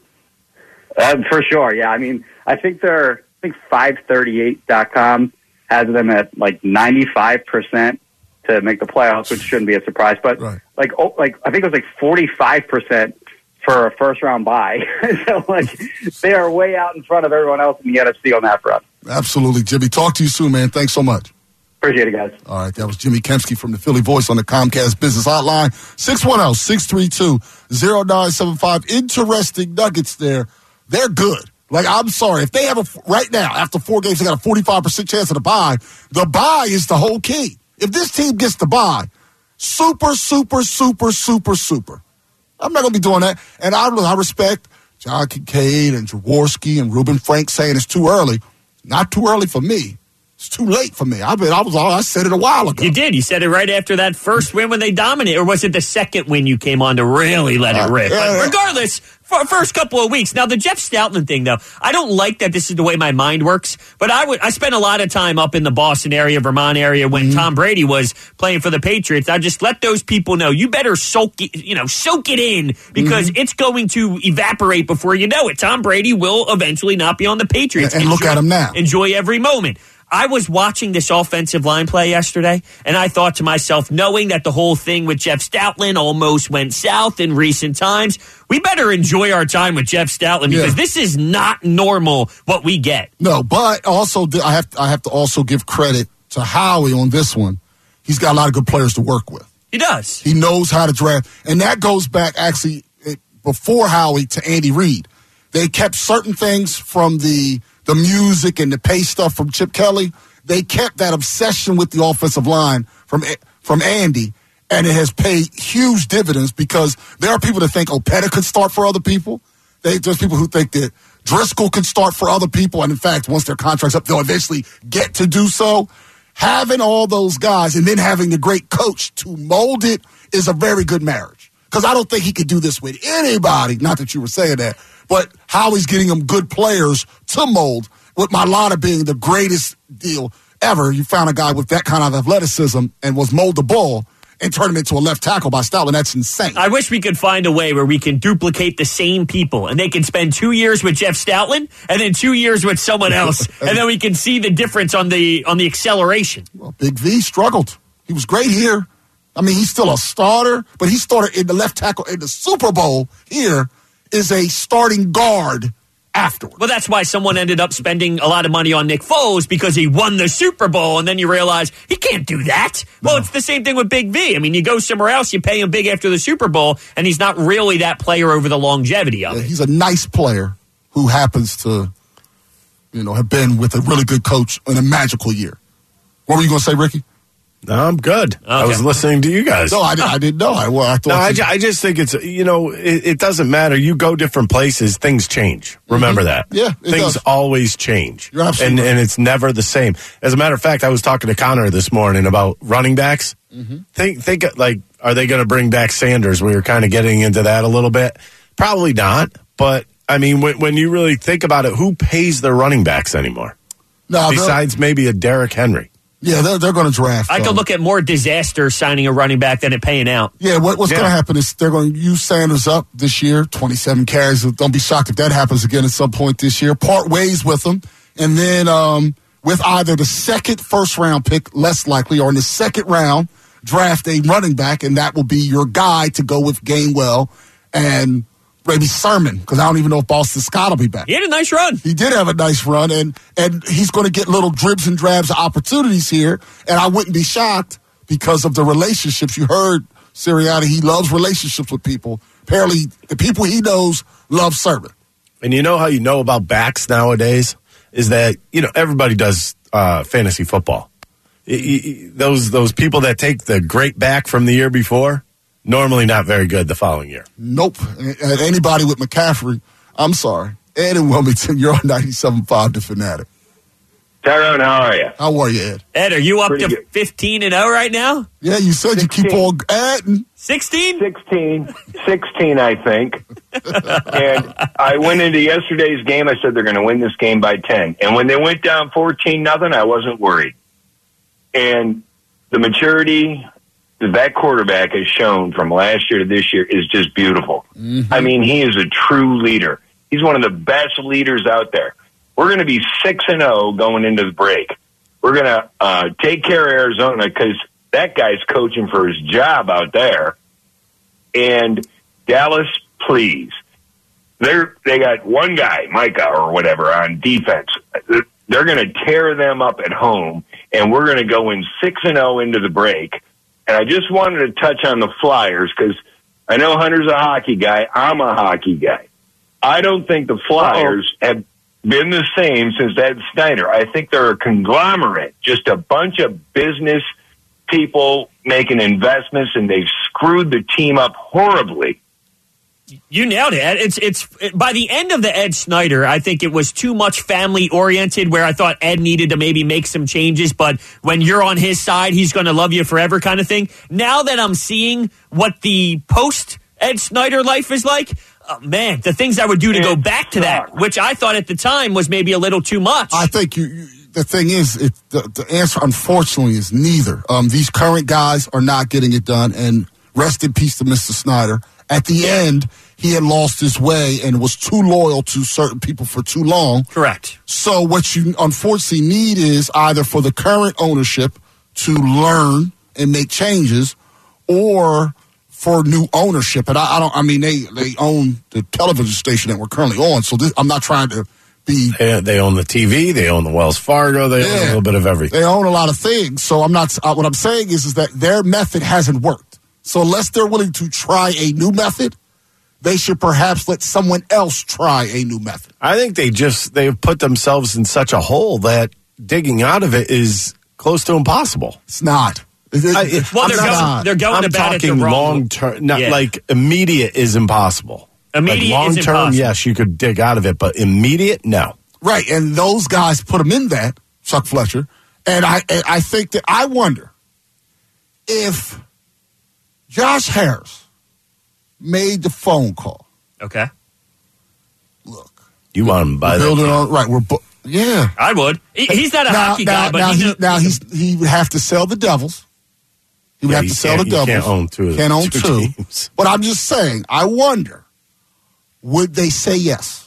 Speaker 16: Uh, for sure, yeah. I mean, I think they're, I think five thirty-eight dot com has them at like ninety-five percent to make the playoffs, which shouldn't be a surprise. But
Speaker 4: right.
Speaker 16: like, oh, like I think it was like forty-five percent for a first round bye. So like they are way out in front of everyone else in the N F C on that front.
Speaker 4: Absolutely, Jimmy. Talk to you soon, man. Thanks so much.
Speaker 16: Appreciate it, guys.
Speaker 4: All right, that was Jimmy Kempski from the Philly Voice on the Comcast Business Hotline. six one zero, six three two, zero nine seven five. Interesting nuggets there. They're good. Like, I'm sorry. If they have a, right now, after four games, they got a forty-five percent chance of the bye. The bye is the whole key. If this team gets the bye, super, super, super, super, super. I'm not going to be doing that. And I, I respect John Kincaid and Jaworski and Reuben Frank saying it's too early. Not too early for me. It's too late for me. I mean, I was I said it a while ago.
Speaker 3: You did. You said it right after that first win when they dominated. Or was it the second win you came on to really let it rip?
Speaker 4: Uh, yeah,
Speaker 3: but
Speaker 4: yeah.
Speaker 3: regardless, for first couple of weeks. Now, the Jeff Stoutland thing, though, I don't like that this is the way my mind works. But I would I spent a lot of time up in the Boston area, Vermont area when mm-hmm. Tom Brady was playing for the Patriots. I just let those people know you better soak it, you know, soak it in because mm-hmm. it's going to evaporate before you know it. Tom Brady will eventually not be on the Patriots.
Speaker 4: And, and
Speaker 3: enjoy,
Speaker 4: look at him now.
Speaker 3: Enjoy every moment. I was watching this offensive line play yesterday, and I thought to myself, knowing that the whole thing with Jeff Stoutland almost went south in recent times, we better enjoy our time with Jeff Stoutland because
Speaker 4: Yeah.
Speaker 3: this is not normal what we get.
Speaker 4: No, but also I have I have to also give credit to Howie on this one. He's got a lot of good players to work with.
Speaker 3: He does.
Speaker 4: He knows how to draft, and that goes back actually before Howie to Andy Reid. They kept certain things from the the music and the pay stuff from Chip Kelly. They kept that obsession with the offensive line from from Andy, and it has paid huge dividends because there are people that think Opeta could start for other people. They, there's people who think that Driscoll could start for other people, and in fact, once their contract's up, they'll eventually get to do so. Having all those guys and then having the great coach to mold it is a very good marriage. Because I don't think he could do this with anybody. Not that you were saying that. But Howie's getting them good players to mold, with Mailata being the greatest deal ever. You found a guy with that kind of athleticism and was moldable and turned him into a left tackle by Stoutland. That's insane.
Speaker 3: I wish we could find a way where we can duplicate the same people and they can spend two years with Jeff Stoutland and then two years with someone else, and then we can see the difference on the on the acceleration.
Speaker 4: Well, Big V struggled. He was great here. I mean, he's still a starter, but he started in the left tackle in the Super Bowl. Here is a starting guard afterwards.
Speaker 3: Well, that's why someone ended up spending a lot of money on Nick Foles because he won the Super Bowl, and then you realize he can't do that. Well, no. It's the same thing with Big V. I mean, you go somewhere else, you pay him big after the Super Bowl, and he's not really that player over the longevity of
Speaker 4: yeah,
Speaker 3: it.
Speaker 4: He's a nice player who happens to, you know, have been with a really good coach in a magical year. What were you going to say, Ricky?
Speaker 1: No, I'm good. Okay. I was listening to you guys.
Speaker 4: No, I, I didn't know. I, well, I thought.
Speaker 1: No, I,
Speaker 4: you...
Speaker 1: ju- I just think it's, you know, it, it doesn't matter. You go different places, things change. Remember
Speaker 4: mm-hmm.
Speaker 1: that.
Speaker 4: Yeah, it
Speaker 1: things
Speaker 4: does.
Speaker 1: always change.
Speaker 4: You're absolutely
Speaker 1: and,
Speaker 4: right.
Speaker 1: and it's never the same. As a matter of fact, I was talking to Connor this morning about running backs.
Speaker 4: Mm-hmm.
Speaker 1: Think, think like, are they going to bring back Sanders? We were kind of getting into that a little bit. Probably not. But I mean, when, when you really think about it, who pays their running backs anymore?
Speaker 4: No,
Speaker 1: besides maybe a Derrick Henry.
Speaker 4: Yeah, they're, they're going to draft.
Speaker 3: I could
Speaker 4: um,
Speaker 3: look at more disaster signing a running back than it paying out.
Speaker 4: Yeah, what, what's
Speaker 1: Yeah.
Speaker 4: going to happen is they're going to use Sanders up this year, twenty-seven carries. Don't be shocked if that happens again at some point this year. Part ways with them. And then um, with either the second first-round pick, less likely, or in the second round, draft a running back, and that will be your guy to go with Gainwell and maybe Sermon, because I don't even know if Boston Scott will be back.
Speaker 3: He had a nice run.
Speaker 4: He did have a nice run, and and he's going to get little dribs and drabs of opportunities here, and I wouldn't be shocked because of the relationships. You heard Sirianni, he loves relationships with people. Apparently, the people he knows love Sermon.
Speaker 1: And you know how you know about backs nowadays is that, you know, everybody does uh, fantasy football. I, I, those those people that take the great back from the year before, normally not very good the following year.
Speaker 4: Nope. And anybody with McCaffrey, I'm sorry. Ed in Wilmington, you're on ninety-seven point five The Fanatic.
Speaker 12: Tyrone, how are you?
Speaker 4: How are you, Ed?
Speaker 3: Ed, are you up
Speaker 12: Pretty
Speaker 3: to
Speaker 12: good.
Speaker 3: fifteen and oh right now?
Speaker 4: Yeah, you said
Speaker 12: sixteen.
Speaker 4: you keep on adding.
Speaker 3: sixteen?
Speaker 12: sixteen. sixteen, I think. And I went into yesterday's game. I said they're going to win this game by ten. And when they went down fourteen nothing, I wasn't worried. And the maturity that that quarterback has shown from last year to this year is just beautiful.
Speaker 4: Mm-hmm.
Speaker 12: I mean, he is a true leader. He's one of the best leaders out there. We're going to be six and oh going into the break. We're going to uh, take care of Arizona because that guy's coaching for his job out there. And Dallas, please. They're, they got one guy, Micah or whatever, on defense. They're going to tear them up at home, and we're going to go in six and oh into the break. And I just wanted to touch on the Flyers because I know Hunter's a hockey guy. I'm a hockey guy. I don't think the Flyers Uh-oh. have been the same since Ed Snyder. I think they're a conglomerate, just a bunch of business people making investments, and they've screwed the team up horribly.
Speaker 3: You nailed it. It's it's by the end of the Ed Snyder, I think it was too much family oriented where I thought Ed needed to maybe make some changes, but when you're on his side, he's going to love you forever kind of thing. Now that I'm seeing what the post Ed Snyder life is like, oh, man, the things I would do to it go back to that, which I thought at the time was maybe a little too much.
Speaker 4: I think you, you the thing is, it, the, the answer unfortunately is neither. Um, these current guys are not getting it done, and rest in peace to Mister Snyder. At the end, he had lost his way and was too loyal to certain people for too long.
Speaker 3: Correct.
Speaker 4: So what you unfortunately need is either for the current ownership to learn and make changes, or for new ownership. And I, I don't. I mean, they they own the television station that we're currently on. So this, I'm not trying to be.
Speaker 1: They, they own the T V. They own the Wells Fargo. They
Speaker 4: Yeah.
Speaker 1: own a little bit of everything.
Speaker 4: They own a lot of things. So I'm not. Uh, what I'm saying is, is that their method hasn't worked. So unless they're willing to try a new method, they should perhaps let someone else try a new method.
Speaker 1: I think they just they've put themselves in such a hole that digging out of it is close to impossible.
Speaker 4: It's not. It, it,
Speaker 1: I,
Speaker 3: well, they're
Speaker 4: not,
Speaker 3: going, they're going
Speaker 1: I'm
Speaker 3: about it the
Speaker 1: talking
Speaker 3: wrong
Speaker 1: long term, not
Speaker 3: Yeah.
Speaker 1: like immediate is impossible.
Speaker 3: Immediate
Speaker 1: like long
Speaker 3: is
Speaker 1: term,
Speaker 3: impossible.
Speaker 1: yes, you could dig out of it, but immediate, no.
Speaker 4: Right, and those guys put him in that, Chuck Fletcher, and I and I think that I wonder if Josh Harris made the phone call.
Speaker 3: Okay.
Speaker 1: You want him by the
Speaker 4: building on right. We're bu- yeah.
Speaker 3: I would. He- He's not a
Speaker 4: now,
Speaker 3: hockey
Speaker 4: now,
Speaker 3: guy, but
Speaker 4: now,
Speaker 3: he's
Speaker 4: he,
Speaker 3: a,
Speaker 4: now he's he would have to sell the Devils. He would
Speaker 1: Yeah,
Speaker 4: have
Speaker 1: you
Speaker 4: to sell
Speaker 1: can't-
Speaker 4: the
Speaker 1: you
Speaker 4: Devils.
Speaker 1: can't own two of
Speaker 4: Can't
Speaker 1: the
Speaker 4: own
Speaker 1: two
Speaker 4: two.
Speaker 1: teams.
Speaker 4: But I'm just saying. I wonder, would they say yes?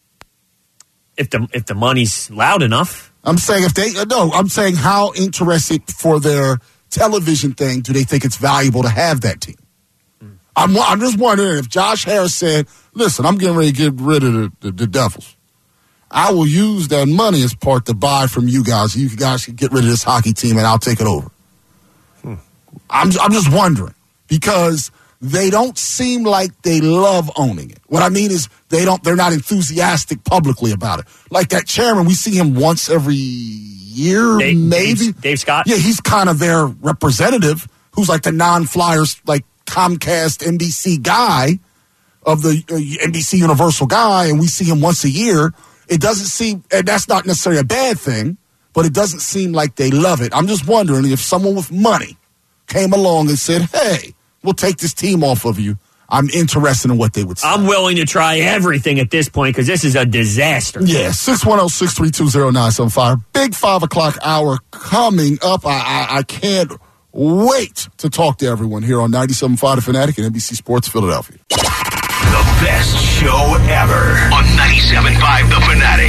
Speaker 3: if the if the money's loud enough.
Speaker 4: I'm saying if they no. I'm saying how interested for their television thing do they think it's valuable to have that team? I'm I'm just wondering if Josh Harris said, "Listen, I'm getting ready to get rid of the, the, the Devils. I will use that money as part to buy from you guys. You guys can get rid of this hockey team, and I'll take it over." Hmm. I'm I'm just wondering because they don't seem like they love owning it. What I mean is they don't. They're not enthusiastic publicly about it. Like that chairman, we see him once every year,
Speaker 3: Dave,
Speaker 4: maybe.
Speaker 3: Dave, Dave Scott.
Speaker 4: Yeah, he's kind of their representative, who's like the non-Flyers, like Comcast N B C guy of the uh, N B C Universal guy, and we see him once a year. It doesn't seem, and that's not necessarily a bad thing, but it doesn't seem like they love it. I'm just wondering if someone with money came along and said, "Hey, we'll take this team off of you." I'm interested in what they would say.
Speaker 3: I'm willing to try everything at this point because this is a disaster.
Speaker 4: Yeah, six one zero, six three two, zero nine seven five. Big five o'clock hour coming up. I, I, I can't wait to talk to everyone here on ninety-seven point five The Fanatic and N B C Sports Philadelphia.
Speaker 2: The best show ever on ninety-seven point five The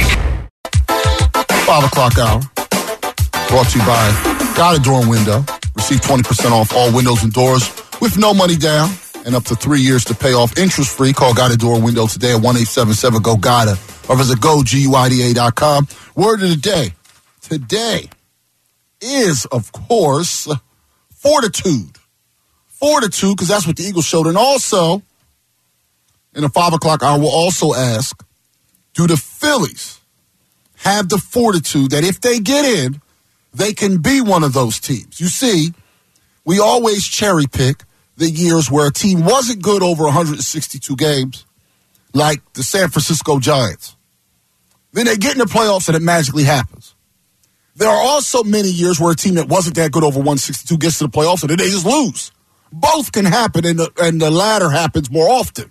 Speaker 2: Fanatic.
Speaker 4: Five o'clock hour. Brought to you by Got a Door and Window. Receive twenty percent off all windows and doors with no money down and up to three years to pay off interest free. Call Got a Door and Window today at one eight seven seven G O G A D A or visit go G U I D A dot com. Word of the day. Today is, of course, fortitude. Fortitude, because that's what the Eagles showed. And also, in the five o'clock hour, we'll also ask, do the Phillies have the fortitude that if they get in, they can be one of those teams? You see, we always cherry pick the years where a team wasn't good over one hundred sixty-two games, like the San Francisco Giants. Then they get in the playoffs and it magically happens. There are also many years where a team that wasn't that good over one sixty-two gets to the playoffs and then they just lose. Both can happen, and the, and the latter happens more often.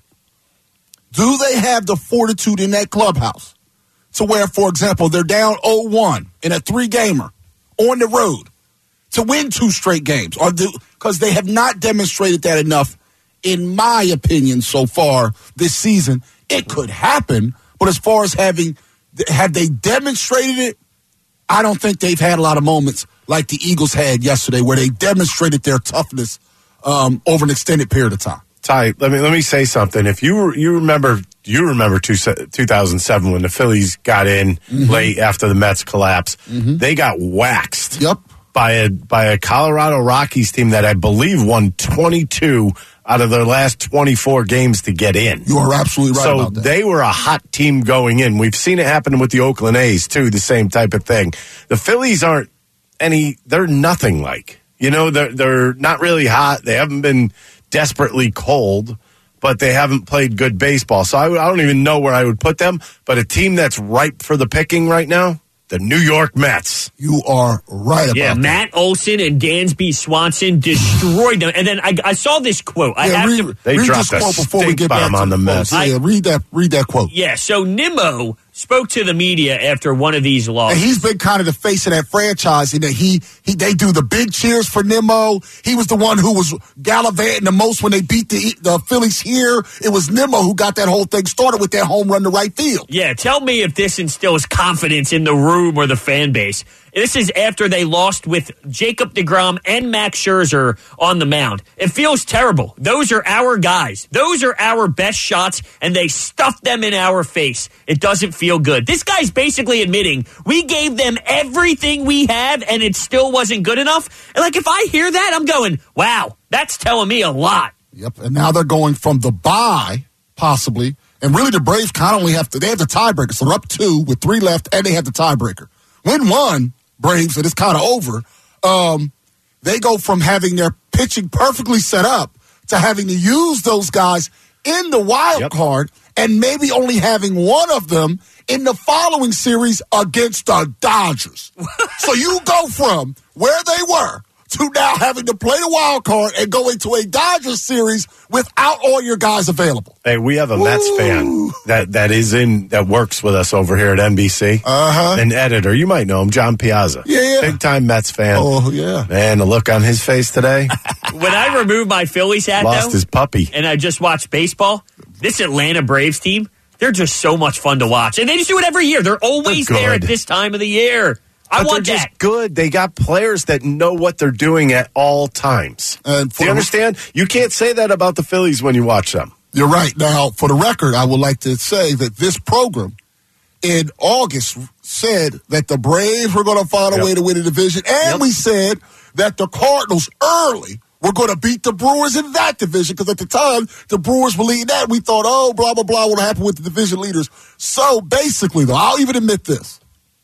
Speaker 4: Do they have the fortitude in that clubhouse to where, for example, they're down oh one in a three-gamer on the road to win two straight games? Or because they have not demonstrated that enough, in my opinion, so far this season. It could happen, but as far as having, have they demonstrated it? I don't think they've had a lot of moments like the Eagles had yesterday where they demonstrated their toughness um, over an extended period of time.
Speaker 1: Ty, let me let me say something. If you you remember you remember two, two thousand seven when the Phillies got in mm-hmm. late after the Mets collapse, mm-hmm. they got waxed.
Speaker 4: Yep.
Speaker 1: by a by a Colorado Rockies team that I believe won twenty-two out of their last twenty-four games to get in.
Speaker 4: You are absolutely right
Speaker 1: so
Speaker 4: about that.
Speaker 1: They were a hot team going in. We've seen it happen with the Oakland A's too, the same type of thing. The Phillies aren't any they're nothing like. You know, they're they're not really hot. They haven't been desperately cold, but they haven't played good baseball. So I, I don't even know where I would put them. But a team that's ripe for the picking right now, the New York Mets.
Speaker 4: You are right about
Speaker 3: yeah,
Speaker 4: that.
Speaker 3: Matt Olson and Dansby Swanson destroyed them. And then I, I saw this quote. I
Speaker 4: yeah,
Speaker 3: have
Speaker 4: read,
Speaker 3: to,
Speaker 1: they
Speaker 4: read
Speaker 1: dropped
Speaker 4: this
Speaker 1: a
Speaker 4: quote before we
Speaker 1: stink
Speaker 4: get back
Speaker 1: bomb
Speaker 4: to
Speaker 1: on the Mets.
Speaker 4: I, yeah, read that, read that quote.
Speaker 3: Yeah, so Nimmo spoke to the media after one of these losses.
Speaker 4: And he's been kind of the face of that franchise in that he, he they do the big cheers for Nimmo. He was the one who was gallivanting the most when they beat the the Phillies here. It was Nimmo who got that whole thing started with that home run to right field.
Speaker 3: Yeah, tell me if this instills confidence in the room or the fan base. This is after they lost with Jacob deGrom and Max Scherzer on the mound. It feels terrible. Those are our guys. Those are our best shots, and they stuffed them in our face. It doesn't feel good. This guy's basically admitting we gave them everything we have, and it still wasn't good enough. And, like, if I hear that, I'm going, wow, that's telling me a lot.
Speaker 4: Yep, and now they're going from the bye, possibly, and really the Braves kind of only have to, they have the tiebreaker, so they're up two with three left, and they have the tiebreaker. Win one, Braves, and it's kind of over. Um, they go from having their pitching perfectly set up to having to use those guys in the wild yep. card and maybe only having one of them in the following series against the Dodgers. So you go from where they were to now having to play the wild card and go into a Dodgers series without all your guys available.
Speaker 1: Hey, we have a Ooh. Mets fan that, that is in that works with us over here at N B C.
Speaker 4: Uh-huh.
Speaker 1: An editor. You might know him, John Piazza.
Speaker 4: Yeah, yeah.
Speaker 1: Big time Mets fan.
Speaker 4: Oh, yeah.
Speaker 1: Man, the look on his face today.
Speaker 3: When I remove my Phillies hat,
Speaker 1: Lost
Speaker 3: though,
Speaker 1: his puppy.
Speaker 3: And I just watch baseball, this Atlanta Braves team, they're just so much fun to watch. And they just do it every year. They're always
Speaker 1: they're
Speaker 3: there at this time of the year. I
Speaker 1: but
Speaker 3: want
Speaker 1: they're
Speaker 3: that.
Speaker 1: Just good. They got players that know what they're doing at all times.
Speaker 4: And
Speaker 1: do you understand? You can't say that about the Phillies when you watch them.
Speaker 4: You're right. Now, for the record, I would like to say that this program in August said that the Braves were going to find a yep. way to win the division, and yep. we said that the Cardinals early were going to beat the Brewers in that division because at the time, the Brewers were leading that. We thought, oh, blah, blah, blah, what happened with the division leaders. So basically, though, I'll even admit this.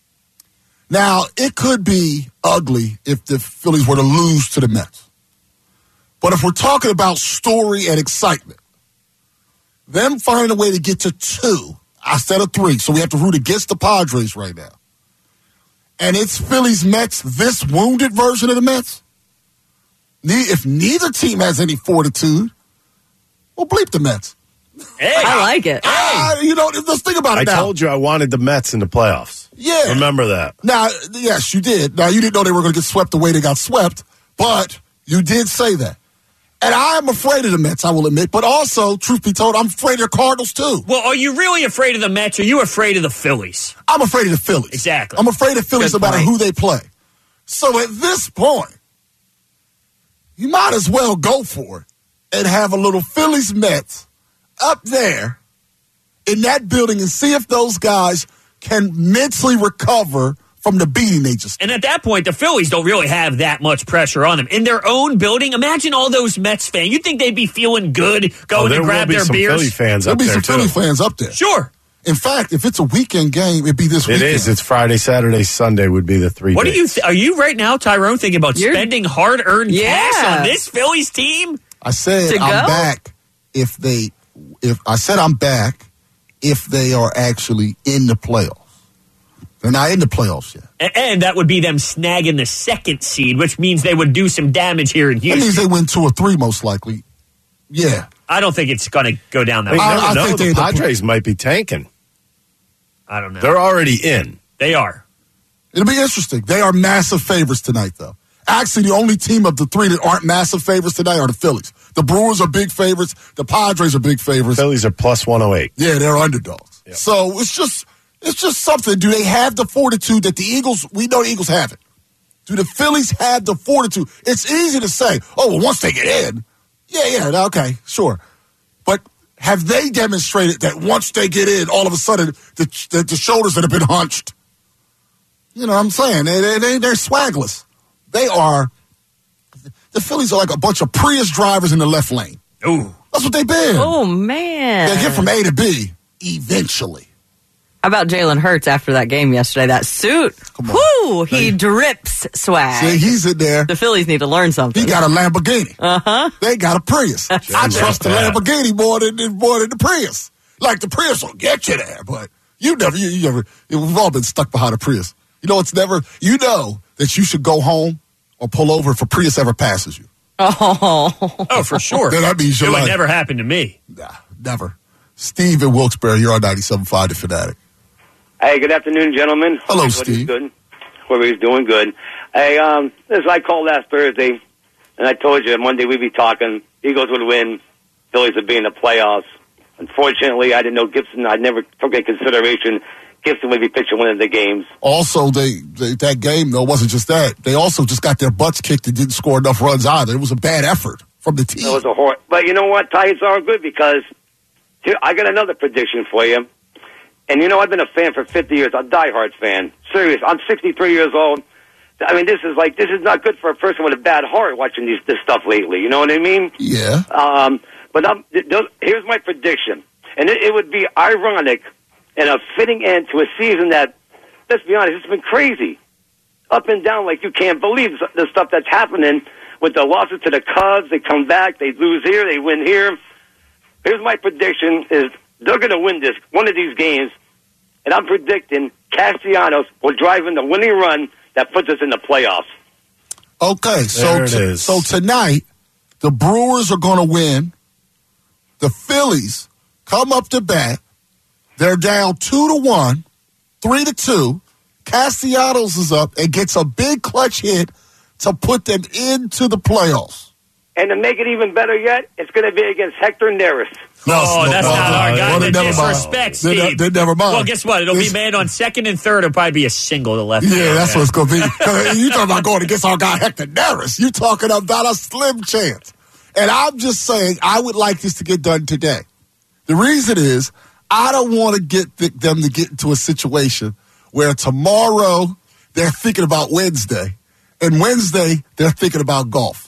Speaker 4: Now, it could be ugly if the Phillies were to lose to the Mets. But if we're talking about story and excitement, them finding a way to get to two instead of three, so we have to root against the Padres right now. And it's Phillies Mets, this wounded version of the Mets. If neither team has any fortitude, well, bleep the Mets.
Speaker 6: Hey, I like it.
Speaker 4: Uh, you know, let's think about it
Speaker 1: I
Speaker 4: now.
Speaker 1: told you I wanted the Mets in the playoffs.
Speaker 4: Yeah.
Speaker 1: Remember that.
Speaker 4: Now, yes, you did. Now, you didn't know they were going to get swept the way they got swept, but you did say that. And I am afraid of the Mets, I will admit. But also, truth be told, I'm afraid of the Cardinals, too.
Speaker 3: Well, are you really afraid of the Mets, or are you afraid of the Phillies?
Speaker 4: I'm afraid of the Phillies.
Speaker 3: Exactly.
Speaker 4: I'm afraid of the Phillies
Speaker 3: Good
Speaker 4: no matter
Speaker 3: point.
Speaker 4: who they play. So at this point, you might as well go for it and have a little Phillies Mets up there in that building and see if those guys can mentally recover from the beating they just.
Speaker 3: And at that point, the Phillies don't really have that much pressure on them. In their own building, imagine all those Mets fans. You'd think they'd be feeling good going
Speaker 1: oh,
Speaker 3: to grab their
Speaker 1: some
Speaker 3: beers.
Speaker 1: Philly fans
Speaker 4: There'll
Speaker 1: up
Speaker 4: be
Speaker 1: there
Speaker 4: some
Speaker 1: too.
Speaker 4: Philly fans up there.
Speaker 3: Sure.
Speaker 4: In fact, if it's a weekend game, it'd be this
Speaker 1: It
Speaker 4: weekend.
Speaker 1: is. It's Friday, Saturday, Sunday would be the three
Speaker 3: What
Speaker 1: days.
Speaker 3: do you? Th- are you right now, Tyrone, thinking about
Speaker 6: You're-
Speaker 3: spending hard-earned
Speaker 6: Yeah.
Speaker 3: cash on this Phillies team?
Speaker 4: I said
Speaker 6: To
Speaker 4: I'm
Speaker 6: go?
Speaker 4: back if they. If I said I'm back if they are actually in the playoffs. They're not in the playoffs yet.
Speaker 3: And, and that would be them snagging the second seed, which means they would do some damage here in Houston.
Speaker 4: That means they win two or three, most likely. Yeah.
Speaker 3: I don't think it's going to go down that
Speaker 1: I,
Speaker 3: way.
Speaker 1: I, I
Speaker 3: no,
Speaker 1: think the Padres might be tanking.
Speaker 3: I don't know.
Speaker 1: They're already in.
Speaker 3: They are.
Speaker 4: It'll be interesting. They are massive favorites tonight, though. Actually, the only team of the three that aren't massive favorites tonight are the Phillies. The Brewers are big favorites. The Padres are big favorites.
Speaker 1: Phillies are plus one oh eight.
Speaker 4: Yeah, they're underdogs. Yep. So it's just it's just something. Do they have the fortitude that the Eagles, we know the Eagles have it. Do the Phillies have the fortitude? It's easy to say, oh, well, once they get in, yeah, yeah, okay, sure. But have they demonstrated that once they get in, all of a sudden, the, the, the shoulders that have been hunched? You know what I'm saying? They, they, they, they're swagless. They are, the Phillies are like a bunch of Prius drivers in the left lane.
Speaker 3: Ooh.
Speaker 4: That's what they've been.
Speaker 6: Oh, man.
Speaker 4: They get from A to B eventually.
Speaker 6: How about Jalen Hurts after that game yesterday? That suit. Whoo, he hey. drips swag.
Speaker 4: See, he's in there.
Speaker 6: The Phillies need to learn something.
Speaker 4: He got a Lamborghini.
Speaker 6: Uh-huh.
Speaker 4: They got a Prius. I trust the Lamborghini more than, more than the Prius. Like, the Prius will get you there, but you never, you, you never, we've all been stuck behind a Prius. You know, it's never, you know that you should go home or pull over if a Prius ever passes you.
Speaker 6: Oh.
Speaker 3: Oh, for sure.
Speaker 4: Then that means
Speaker 3: it
Speaker 4: you're
Speaker 3: would
Speaker 4: like,
Speaker 3: never happen to me.
Speaker 4: Nah, never. Steve in Wilkes-Barre, you're on ninety-seven point five The Fanatic.
Speaker 17: Hey, good afternoon, gentlemen.
Speaker 4: Hello,
Speaker 17: Hope
Speaker 4: Steve.
Speaker 17: Good. Everybody's doing good. Hey, um, this I called last Thursday, and I told you Monday we'd be talking. Eagles would win. Phillies would be in the playoffs. Unfortunately, I didn't know Gibson. I never took into consideration Gibson would be pitching one of the games.
Speaker 4: Also, they, they that game, though, wasn't just that. They also just got their butts kicked and didn't score enough runs either. It was a bad effort from the team.
Speaker 17: It was a hor- But you know what? Ties are good because here, I got another prediction for you. And you know, I've been a fan for fifty years. I'm a diehard fan. Serious. I'm sixty-three years old. I mean, this is like, this is not good for a person with a bad heart watching these, this stuff lately. You know what I mean?
Speaker 4: Yeah.
Speaker 17: Um, but I'm, th- th- here's my prediction. And it, it would be ironic and a fitting end to a season that, let's be honest, it's been crazy. Up and down like you can't believe the stuff that's happening with the losses to the Cubs. They come back, they lose here, they win here. Here's my prediction is they're going to win this, one of these games, and I'm predicting Castellanos will drive in the winning run that puts us in the playoffs.
Speaker 4: Okay, so
Speaker 1: There it
Speaker 4: t-
Speaker 1: is.
Speaker 4: so tonight, the Brewers are going to win. The Phillies come up to bat. They're down two to one, three to two. Castellanos is up and gets a big clutch hit to put them into the playoffs.
Speaker 17: And to make it even better yet, it's going to be against Hector Neris.
Speaker 4: No,
Speaker 3: oh,
Speaker 4: no,
Speaker 3: that's
Speaker 4: no,
Speaker 3: not
Speaker 4: no,
Speaker 3: our
Speaker 4: no,
Speaker 3: guy.
Speaker 4: no,
Speaker 3: The
Speaker 4: never mind.
Speaker 3: disrespect,
Speaker 4: They-
Speaker 3: Steve.
Speaker 4: they never mind.
Speaker 3: Well, guess what? It'll
Speaker 4: It's-
Speaker 3: be man on second and third. It'll probably be a single to left.
Speaker 4: Yeah, that's what it's going to be. You talking about going against our guy Hector Neris. You talking about a slim chance. And I'm just saying I would like this to get done today. The reason is I don't want to get th- them to get into a situation where tomorrow they're thinking about Wednesday and Wednesday they're thinking about golf.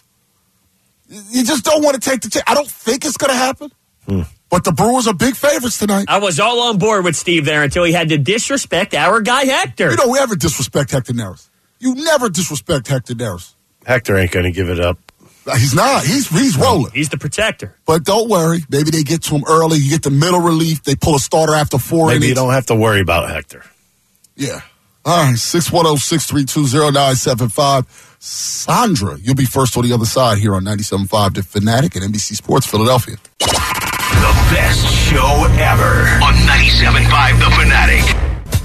Speaker 4: You just don't want to take the chance. I don't think it's going to happen. Hmm. But the Brewers are big favorites tonight.
Speaker 3: I was all on board with Steve there until he had to disrespect our guy Hector.
Speaker 4: You don't ever disrespect Hector Neris. You never disrespect Hector Neris.
Speaker 1: Hector ain't going to give it up.
Speaker 4: He's not. He's he's rolling.
Speaker 3: He's the protector.
Speaker 4: But don't worry. Maybe they get to him early. You get the middle relief. They pull a starter after four
Speaker 1: Maybe
Speaker 4: innings.
Speaker 1: you don't have to worry about Hector.
Speaker 4: Yeah. All right. six one zero, six three two, zero nine seven five. Sandra, you'll be first on the other side here on ninety-seven point five The Fanatic and N B C Sports Philadelphia.
Speaker 2: The best show ever on ninety-seven point five The Fanatic.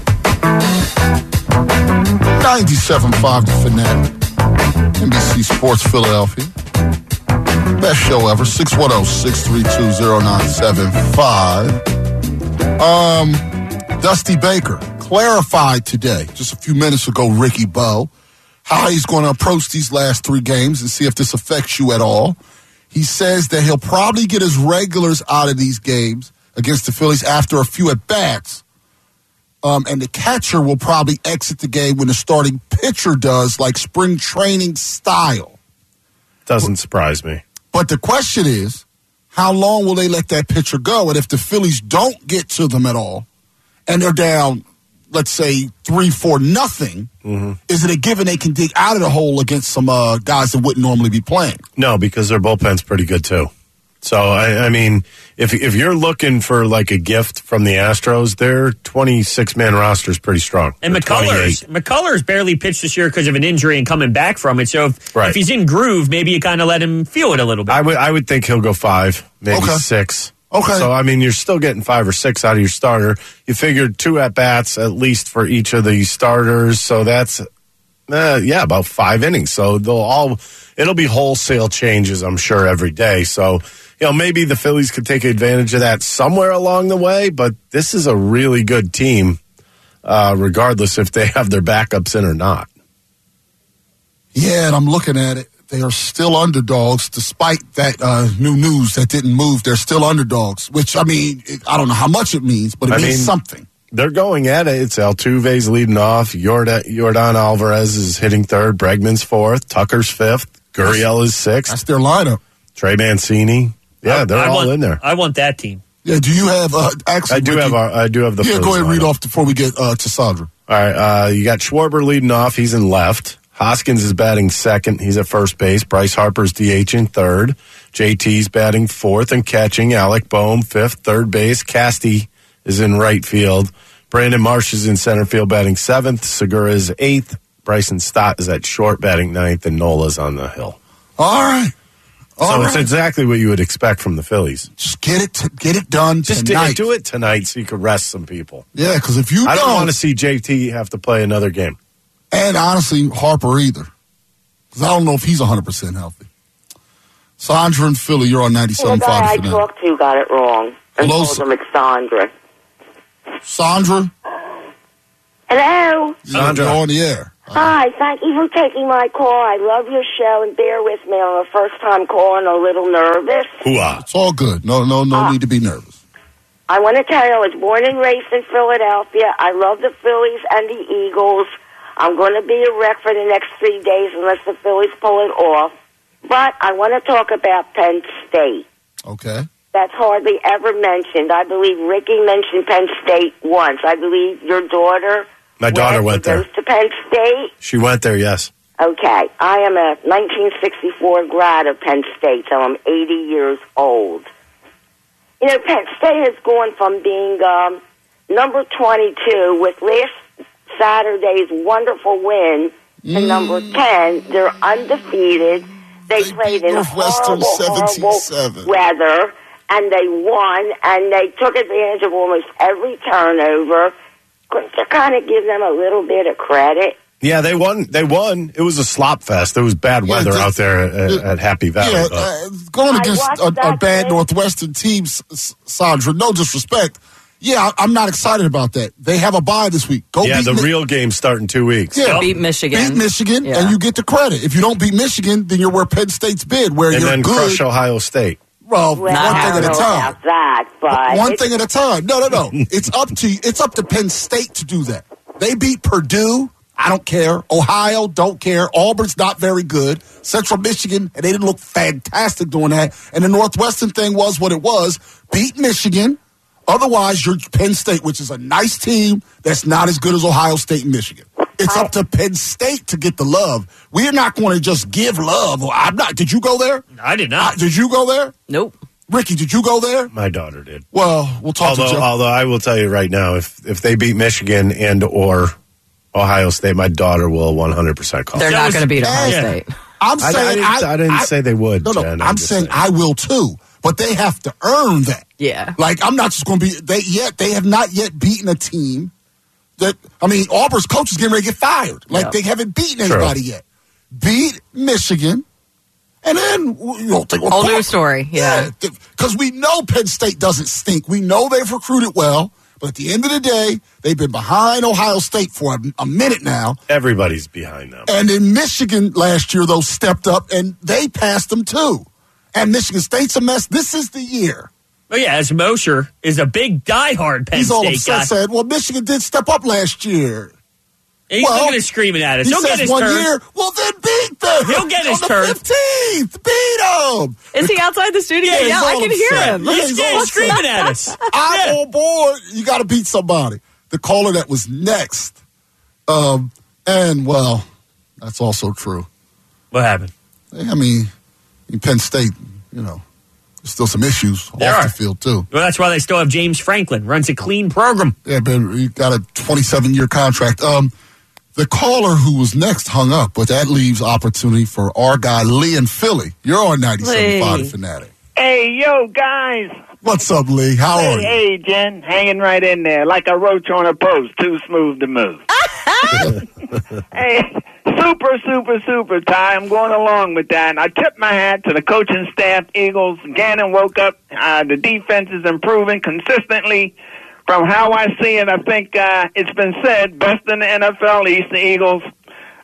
Speaker 4: ninety-seven point five The Fanatic, N B C Sports Philadelphia. Best show ever. six one zero, six three two, zero nine seven five. Um, Dusty Baker clarified today, just a few minutes ago, Ricky Bowe, how he's going to approach these last three games and see if this affects you at all. He says that he'll probably get his regulars out of these games against the Phillies after a few at-bats. Um, and the catcher will probably exit the game when the starting pitcher does, like spring training style.
Speaker 1: Doesn't surprise me.
Speaker 4: But the question is, how long will they let that pitcher go? And if the Phillies don't get to them at all, and they're down, let's say, three, four, nothing, mm-hmm. is it a given they can dig out of the hole against some uh, guys that wouldn't normally be playing?
Speaker 1: No, because their bullpen's pretty good, too. So, I, I mean, if if you're looking for like a gift from the Astros, their twenty-six man roster is pretty strong.
Speaker 3: And
Speaker 1: They're
Speaker 3: McCullers, McCullers barely pitched this year because of an injury and coming back from it. So if,
Speaker 1: Right.
Speaker 3: if he's in groove, maybe you kind of let him feel it a little bit.
Speaker 1: I would I would think he'll go five, maybe
Speaker 3: Okay.
Speaker 1: six.
Speaker 4: Okay.
Speaker 1: So, I mean, you're still getting five or six out of your starter. You figured two at-bats at least for each of the starters. So that's, uh, yeah, about five innings. So they'll all, it'll be wholesale changes, I'm sure, every day. So, you know, maybe the Phillies could take advantage of that somewhere along the way. But this is a really good team, uh, regardless if they have their backups in or not.
Speaker 4: Yeah, and I'm looking at it. They are still underdogs, despite that uh, new news that didn't move. They're still underdogs, which, I mean, it, I don't know how much it means, but it
Speaker 1: I
Speaker 4: means
Speaker 1: mean,
Speaker 4: something.
Speaker 1: They're going at it. It's Altuve's leading off. Jordan, Jordan Alvarez is hitting third. Bregman's fourth. Tucker's fifth. Gurriel is sixth.
Speaker 4: That's their lineup.
Speaker 1: Trey Mancini. Yeah, they're
Speaker 3: I
Speaker 1: all
Speaker 3: want,
Speaker 1: in there.
Speaker 3: I want that team.
Speaker 4: Yeah, do you have, uh, actually,
Speaker 1: I do
Speaker 4: Ricky,
Speaker 1: have. Our, I do have the.
Speaker 4: Yeah,
Speaker 1: Phillies
Speaker 4: go ahead and read
Speaker 1: lineup.
Speaker 4: off before we get uh, to Sandra.
Speaker 1: All right, uh, you got Schwarber leading off. He's in left. Hoskins is batting second. He's at first base. Bryce Harper's DHing third. J T's batting fourth and catching. Alec Boehm fifth, third base. Casty is in right field. Brandon Marsh is in center field batting seventh. Segura is eighth. Bryson Stott is at short batting ninth, and Nola's on the hill.
Speaker 4: All right. All
Speaker 1: so
Speaker 4: right.
Speaker 1: it's exactly what you would expect from the Phillies.
Speaker 4: Just get it, to, get it done
Speaker 1: Just
Speaker 4: tonight.
Speaker 1: do it tonight so you can rest some people.
Speaker 4: Yeah, because if you
Speaker 1: I don't
Speaker 4: don't,
Speaker 1: want to see J T have to play another game.
Speaker 4: and honestly, Harper either, because I don't know if he's one hundred percent healthy. Sandra in Philly, you're on ninety-seven
Speaker 18: The
Speaker 4: point
Speaker 18: guy I
Speaker 4: five for now.
Speaker 18: talked to got it wrong. And
Speaker 4: Hello,
Speaker 18: told him it's Sandra.
Speaker 4: Sandra,
Speaker 18: Hello.
Speaker 1: Sandra.
Speaker 4: you're on the air.
Speaker 18: Hi, thank you for taking my call. I love your show, and bear with me. I'm a first-time caller and a little nervous.
Speaker 4: It's all good. No, no, no
Speaker 18: Ah.
Speaker 4: need to be nervous.
Speaker 18: I want to tell you, I was born and raised in Philadelphia. I love the Phillies and the Eagles. I'm going to be a wreck for the next three days unless the Phillies pull it off. But I want to talk about Penn State.
Speaker 4: Okay.
Speaker 18: That's hardly ever mentioned. I believe Ricky mentioned Penn State once. I believe your daughter
Speaker 1: My daughter went there.
Speaker 18: goes to Penn State.
Speaker 1: She went there, yes.
Speaker 18: Okay. I am a nineteen sixty-four grad of Penn State, so I'm eighty years old. You know, Penn State has gone from being um, number twenty-two with last Saturday's wonderful win to number ten. They're undefeated. They, played in
Speaker 4: Northwestern
Speaker 18: horrible,
Speaker 4: seventeen-seven.
Speaker 18: horrible weather, and they won, and they took advantage of almost every turnover. Couldn't you kind of give them a little bit of credit?
Speaker 1: Yeah, they won. They won. It was a slop fest. There was bad
Speaker 4: Yeah,
Speaker 1: weather
Speaker 4: just-
Speaker 1: out there at, at Happy Valley.
Speaker 4: Yeah,
Speaker 1: but-
Speaker 4: uh, going
Speaker 18: I
Speaker 4: against
Speaker 18: watched
Speaker 4: a, a
Speaker 18: that
Speaker 4: bad
Speaker 18: game.
Speaker 4: Northwestern team, S- S- Sandra. No disrespect. Yeah, I, I'm not excited about that. They have a bye this week. Go
Speaker 1: yeah,
Speaker 4: beat
Speaker 1: the
Speaker 4: Mi-
Speaker 1: real game's starting two weeks.
Speaker 4: Yeah,
Speaker 6: Beat Michigan.
Speaker 4: beat Michigan,
Speaker 6: Yeah.
Speaker 4: and you get the credit. If you don't beat Michigan, then you're where Penn State's been, where
Speaker 1: And
Speaker 4: you're
Speaker 1: then
Speaker 4: good.
Speaker 1: crush Ohio State.
Speaker 4: Well,
Speaker 18: Well,
Speaker 4: one
Speaker 18: I
Speaker 4: thing
Speaker 18: don't
Speaker 4: at a
Speaker 18: know
Speaker 4: time.
Speaker 18: about that, but
Speaker 4: One
Speaker 18: it's-
Speaker 4: thing at a time. No, no, no. It's up to it's up to Penn State to do that. They beat Purdue. I don't care. Ohio, don't care. Auburn's not very good. Central Michigan, and they didn't look fantastic doing that. And the Northwestern thing was what it was. Beat Michigan. Otherwise, you're Penn State, which is a nice team that's not as good as Ohio State and Michigan. It's up to Penn State to get the love. We're not going to just give love. I'm not. Did you go there?
Speaker 3: I did not.
Speaker 4: Uh, did you go there?
Speaker 6: Nope.
Speaker 4: Ricky, did you go there?
Speaker 1: My daughter did.
Speaker 4: Well, we'll talk
Speaker 1: Although,
Speaker 4: to Jeff.
Speaker 1: although I will tell you right now, if if they beat Michigan and or Ohio State, my daughter will one hundred percent call.
Speaker 6: They're
Speaker 1: it.
Speaker 6: not going to beat Ohio
Speaker 4: Yeah.
Speaker 6: State.
Speaker 4: I'm
Speaker 1: I- I
Speaker 4: saying
Speaker 1: didn't-
Speaker 4: I,
Speaker 1: I didn't say they would,
Speaker 4: No, no,
Speaker 1: Jen, I'm
Speaker 4: I'm
Speaker 1: just
Speaker 4: saying
Speaker 1: saying.
Speaker 4: I will too, but they have to earn that.
Speaker 6: Yeah.
Speaker 4: Like I'm not just going to be they yet. They have not yet beaten a team that. I mean, Auburn's coach is getting ready to get fired. Like
Speaker 6: Yeah.
Speaker 4: they haven't beaten
Speaker 1: True.
Speaker 4: anybody yet. Beat Michigan, and then you know, think
Speaker 6: Whole new story. Yeah.
Speaker 4: because we know Penn State doesn't stink. We know they've recruited well, but at the end of the day, they've been behind Ohio State for a, a minute now.
Speaker 1: Everybody's behind them.
Speaker 4: And in Michigan last year, though, stepped up and they passed them too. And Michigan State's a mess. This is the year.
Speaker 3: Oh, yeah, as Mosher is a big diehard Penn
Speaker 4: He's all
Speaker 3: State
Speaker 4: upset,
Speaker 3: guy.
Speaker 4: said, well, Michigan did step up last year.
Speaker 3: He's
Speaker 4: well,
Speaker 3: looking at screaming at us.
Speaker 4: He
Speaker 3: He'll
Speaker 4: says
Speaker 3: get his
Speaker 4: one
Speaker 3: turn.
Speaker 4: year, well, then beat them.
Speaker 3: He'll get his
Speaker 4: on
Speaker 3: turn.
Speaker 4: the fifteenth. Beat them.
Speaker 6: Is he outside the studio?
Speaker 4: Yeah, he's
Speaker 6: Yeah, I
Speaker 4: all
Speaker 6: can hear
Speaker 4: upset.
Speaker 6: him.
Speaker 4: Yeah,
Speaker 3: He's,
Speaker 4: he's
Speaker 3: he's
Speaker 4: all
Speaker 3: screaming
Speaker 4: upset.
Speaker 3: at us.
Speaker 4: I'm
Speaker 3: Yeah.
Speaker 4: on board. You got to beat somebody. The caller that was next. Um, and, well, that's also true.
Speaker 3: What happened?
Speaker 4: I mean, in Penn State, you know, Still some issues
Speaker 3: There
Speaker 4: off
Speaker 3: are.
Speaker 4: the field, too.
Speaker 3: Well, that's why they still have James Franklin. Runs a clean program.
Speaker 4: Yeah, but he got a twenty-seven-year contract. Um, the caller who was next hung up, but that leaves opportunity for our guy Lee in Philly. You're on ninety-seven point five The Fanatic.
Speaker 19: Hey, yo, guys.
Speaker 4: What's up, Lee? How
Speaker 19: hey,
Speaker 4: are you?
Speaker 19: Hey, Jen. Hanging right in there like a roach on a post. Too smooth to move. Hey, super, super, super, Ty. I'm going along with that. And I tip my hat to the coaching staff, Eagles. Gannon woke up. Uh, the defense is improving consistently. From how I see it, I think uh, it's been said, best in the N F L East, the Eagles. Uh,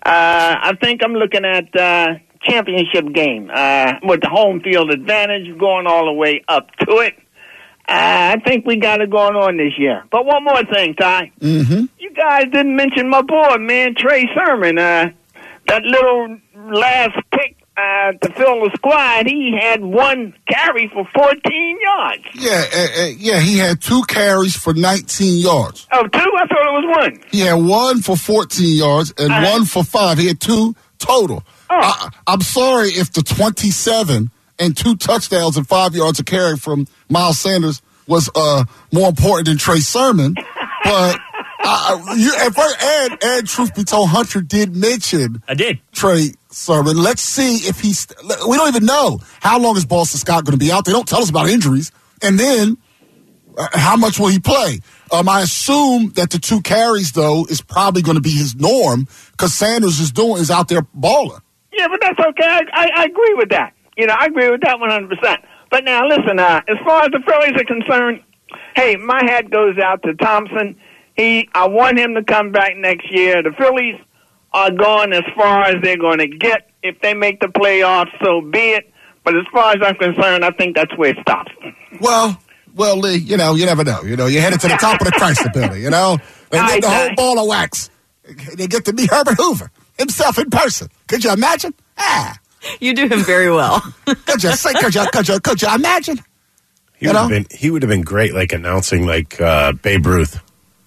Speaker 19: I think I'm looking at uh, championship game uh, with the home field advantage going all the way up to it. Uh, I think we got it going on this year. But one more thing, Ty.
Speaker 4: Mm-hmm.
Speaker 19: You guys didn't mention my boy, man, Trey Sermon. Uh, that little last pick uh, to fill the squad, he had one carry for fourteen yards.
Speaker 4: Yeah, uh, uh, yeah, he had two carries for nineteen yards.
Speaker 19: Oh, two? I thought it was one.
Speaker 4: He had one for fourteen yards and
Speaker 19: Uh-huh.
Speaker 4: one for five. He had two total.
Speaker 19: Oh.
Speaker 4: I, I'm sorry if the twenty-seven and two touchdowns and five yards of carry from Miles Sanders was uh, more important than Trey Sermon. But uh, you, at first, and, and truth be told, Hunter did mention
Speaker 3: I did.
Speaker 4: Trey Sermon. Let's see if he's. We don't even know how long is Boston Scott going to be out. They don't tell us about injuries. And then uh, how much will he play? Um, I assume that the two carries, though, is probably going to be his norm because Sanders is doing is out there balling.
Speaker 19: Yeah, but that's okay. I, I, I agree with that. You know, I agree with that one hundred percent. But now, listen, uh, as far as the Phillies are concerned, hey, my hat goes out to Thompson. He, I want him to come back next year. The Phillies are going as far as they're going to get. If they make the playoffs, so be it. But as far as I'm concerned, I think that's where it stops.
Speaker 4: Well, well, Lee, you know, you never know. You know, you're headed to the top of the Chrysler Building, you know. They get the whole ball of wax. They get to meet Herbert Hoover himself in person. Could you imagine? Ah.
Speaker 6: You do him very well.
Speaker 4: Could you say, could you, could you, could you imagine?
Speaker 1: He would have been he would have been great, like announcing like uh, Babe Ruth.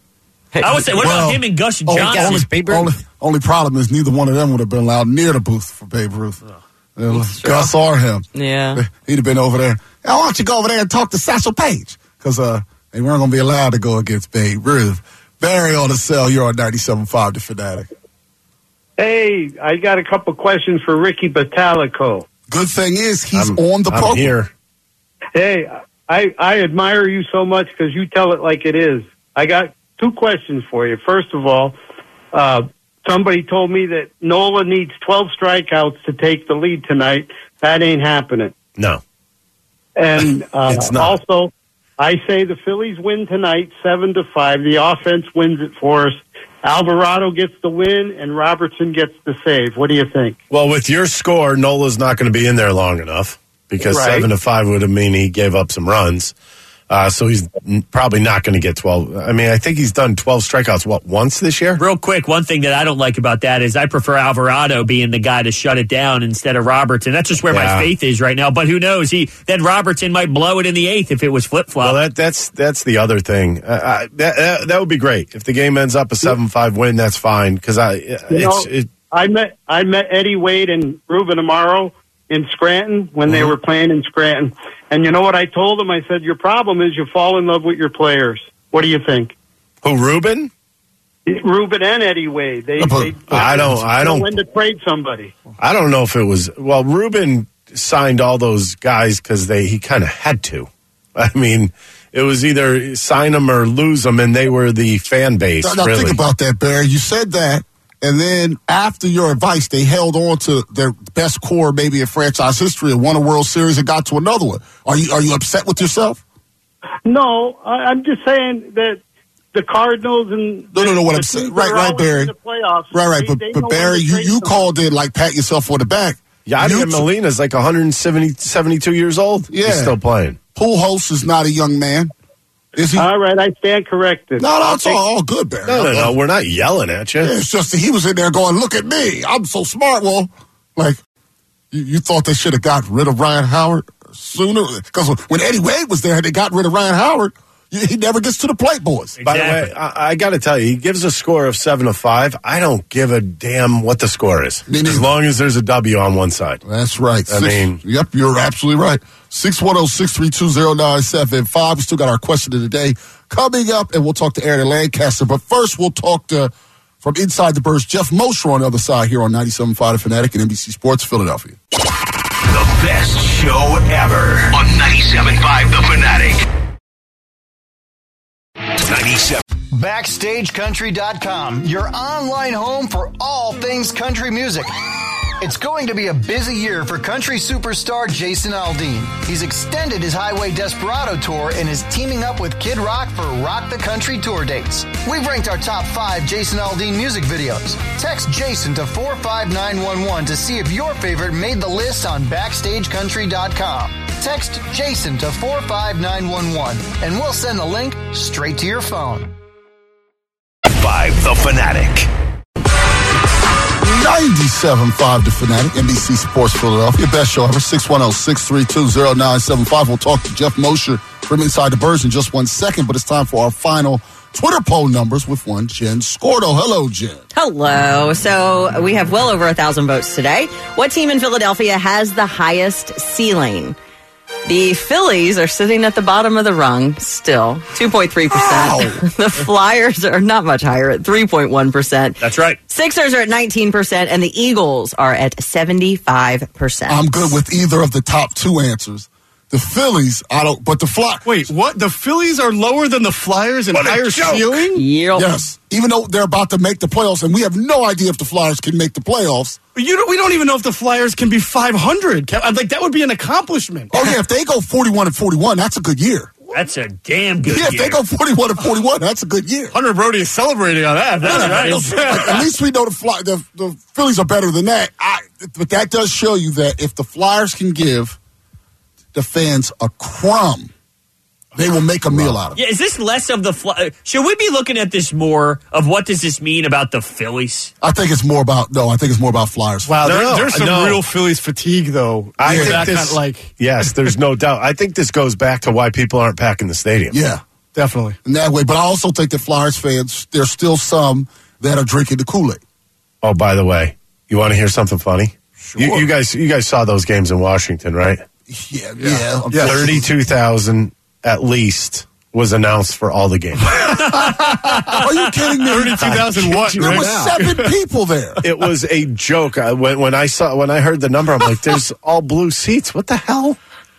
Speaker 3: I would say, what
Speaker 4: Well,
Speaker 3: about him and Gus
Speaker 4: only-
Speaker 3: Johnson?
Speaker 4: Only, only, only problem is neither one of them would have been allowed near the booth for Babe Ruth. Uh, Gus or him.
Speaker 6: Yeah.
Speaker 4: He'd have been over there. Hey, why don't you go over there and talk to Satchel Paige? Because uh, they weren't going to be allowed to go against Babe Ruth. Barry on the cell. You're on ninety-seven point five The Fanatic.
Speaker 22: Hey, I got a couple questions for Ricky Batalico.
Speaker 4: Good thing is he's
Speaker 22: I'm-
Speaker 4: on the
Speaker 22: I'm
Speaker 4: program.
Speaker 22: here. Hey, I, I admire you so much because you tell it like it is. I got two questions for you. First of all, uh, somebody told me that Nola needs twelve strikeouts to take the lead tonight. That ain't happening.
Speaker 1: No.
Speaker 22: And uh,
Speaker 1: It's not.
Speaker 22: also, I say the Phillies win tonight, seven to five. The offense wins it for us. Alvarado gets the win, and Robertson gets the save. What do you think?
Speaker 1: Well, with your score, Nola's not going to be in there long enough because
Speaker 22: Right.
Speaker 1: seven to five would have mean he gave up some runs. Uh, so he's n- probably not going to get twelve. I mean, I think he's done twelve strikeouts, what, once this year?
Speaker 3: Real quick, one thing that I don't like about that is I prefer Alvarado being the guy to shut it down instead of Robertson. That's just where
Speaker 1: Yeah.
Speaker 3: my faith is right now. But who knows? He then Robertson might blow it in the eighth if it was flip flop.
Speaker 1: Well, that, that's that's the other thing. Uh, I, that, that that would be great if the game ends up a seven five win. That's fine because I
Speaker 22: You
Speaker 1: it's
Speaker 22: know,
Speaker 1: it,
Speaker 22: I met I met Eddie Wade and Ruben Amaro in Scranton when they
Speaker 1: Mhm.
Speaker 22: were playing in Scranton. And you know what I told them? I said, your problem is you fall in love with your players. What do you think?
Speaker 1: who Ruben?
Speaker 22: Ruben and Eddie Wade. They,
Speaker 1: But
Speaker 22: they
Speaker 1: I don't- I
Speaker 22: know
Speaker 1: don't-
Speaker 22: when to trade somebody.
Speaker 1: I don't know if it was well. Ruben signed all those guys because they he kind of had to. I mean, it was either sign them or lose them, and they were the fan base.
Speaker 4: Now, now
Speaker 1: really.
Speaker 4: think about that, Barry. You said that, and then after your advice, they held on to their best core, maybe in franchise history, and won a World Series and got to another one. Are you are you upset with yourself?
Speaker 22: No, I, I'm just saying that the Cardinals and
Speaker 4: No, no, no. What
Speaker 22: the
Speaker 4: I'm saying,
Speaker 22: teams
Speaker 4: right,
Speaker 22: that are
Speaker 4: right,
Speaker 22: always
Speaker 4: Barry.
Speaker 22: in the playoffs,
Speaker 4: Right, right.
Speaker 22: they-
Speaker 4: But,
Speaker 22: they
Speaker 4: but
Speaker 22: know when
Speaker 4: Barry,
Speaker 22: to
Speaker 4: you,
Speaker 22: trade
Speaker 4: you
Speaker 22: somebody.
Speaker 4: called in like pat yourself on the back.
Speaker 1: Yadier
Speaker 4: You-
Speaker 1: Molina is like one hundred seventy, seventy-two years old.
Speaker 4: Yeah.
Speaker 1: He's still playing.
Speaker 4: Pujols is not a young man. Is he?
Speaker 22: All right, I stand corrected.
Speaker 4: No, no,
Speaker 22: I'll
Speaker 4: it's
Speaker 22: take-
Speaker 4: all, all good, Barry.
Speaker 1: No, no, no. We're not yelling at you.
Speaker 4: Yeah, it's just that he was in there going, look at me. I'm so smart. Well, like, you, you thought they should have got rid of Ryan Howard sooner? Because when Eddie Wade was there, they got rid of Ryan Howard. he never gets to the plate, boys.
Speaker 1: By the way, I, I got to tell you, he gives a score of seven to five. I don't give a damn what the score is, as long as there's a W on one side.
Speaker 4: That's right.
Speaker 1: I
Speaker 4: Six,
Speaker 1: mean,
Speaker 4: yep, you're absolutely right. six one zero, six three two, zero nine seven five. We still got our question of the day coming up, and we'll talk to Aaron in Lancaster. But first, we'll talk to, from Inside the Birds, Jeff Mosher on the other side here on ninety-seven point five The Fanatic and N B C Sports Philadelphia.
Speaker 2: The best show ever on ninety-seven point five The Fanatic. ninety-seven.
Speaker 8: Backstage Country dot com, your online home for all things country music. It's going to be a busy year for country superstar Jason Aldean. He's extended his Highway Desperado tour and is teaming up with Kid Rock for Rock the Country tour dates. We've ranked our top five Jason Aldean music videos. Text Jason to four five nine one one to see if your favorite made the list on Backstage Country dot com. Text Jason to four five nine one one and we'll send the link straight to your phone.
Speaker 2: Five The Fanatic.
Speaker 4: ninety-seven point five The Fanatic, N B C Sports Philadelphia. Best show ever. six one zero, six three two, zero nine seven five. We'll talk to Jeff Mosher from Inside the Birds in just one second, but it's time for our final Twitter poll numbers with one Jen Scordo. Hello, Jen.
Speaker 6: Hello. So we have well over a thousand votes today. What team in Philadelphia has the highest ceiling? The Phillies are sitting at the bottom of the rung still, two point three percent. The Flyers are not much higher at three point one percent.
Speaker 3: That's right.
Speaker 6: Sixers are at nineteen percent, and the Eagles are at seventy-five percent.
Speaker 4: I'm good with either of the top two answers. The Phillies, I don't, but the Flyers.
Speaker 10: Wait, what? The Phillies are lower than the Flyers in higher ceiling?
Speaker 6: Yep.
Speaker 4: Yes. Even though they're about to make the playoffs, and we have no idea if the Flyers can make the playoffs.
Speaker 10: But you don't, we don't even know if the Flyers can be five hundred. Like, that would be an accomplishment.
Speaker 4: Oh, yeah, if they go forty-one and forty-one, that's a good year.
Speaker 3: That's a damn good
Speaker 4: yeah,
Speaker 3: year.
Speaker 4: if they go forty-one and forty-one, that's a good year.
Speaker 10: Hunter Brody is celebrating on that. That's
Speaker 4: yeah,
Speaker 10: right.
Speaker 4: At least we know the, Fly, the the Phillies are better than that. I, but that does show you that if the Flyers can give the fans a crumb, they will make a meal out of it.
Speaker 3: Yeah, is this less of the fly? Should we be looking at this more of what does this mean about the Phillies?
Speaker 4: I think it's more about no. I think it's more about Flyers.
Speaker 10: Wow, there,
Speaker 1: No,
Speaker 10: there's some
Speaker 1: no.
Speaker 10: real Phillies fatigue, though.
Speaker 1: I
Speaker 10: Yeah,
Speaker 1: think
Speaker 10: that
Speaker 1: this,
Speaker 10: kind of like
Speaker 1: yes, there's no doubt. I think this goes back to why people aren't packing the stadium.
Speaker 4: Yeah,
Speaker 10: definitely
Speaker 4: in that way. But I also think that Flyers fans, there's still some that are drinking the Kool-Aid.
Speaker 1: Oh, by the way, you want to hear something funny?
Speaker 4: Sure.
Speaker 1: You, you guys, you guys saw those games in Washington, right?
Speaker 4: Yeah, yeah.
Speaker 1: yeah. Thirty-two thousand at least was announced for all the games.
Speaker 4: Are you kidding me?
Speaker 10: thirty-two thousand what?
Speaker 4: There
Speaker 10: right
Speaker 4: was
Speaker 10: now?
Speaker 4: seven people there.
Speaker 1: It was a joke. I, when, when I saw when I heard the number, I'm like, "There's all blue seats. What the hell?"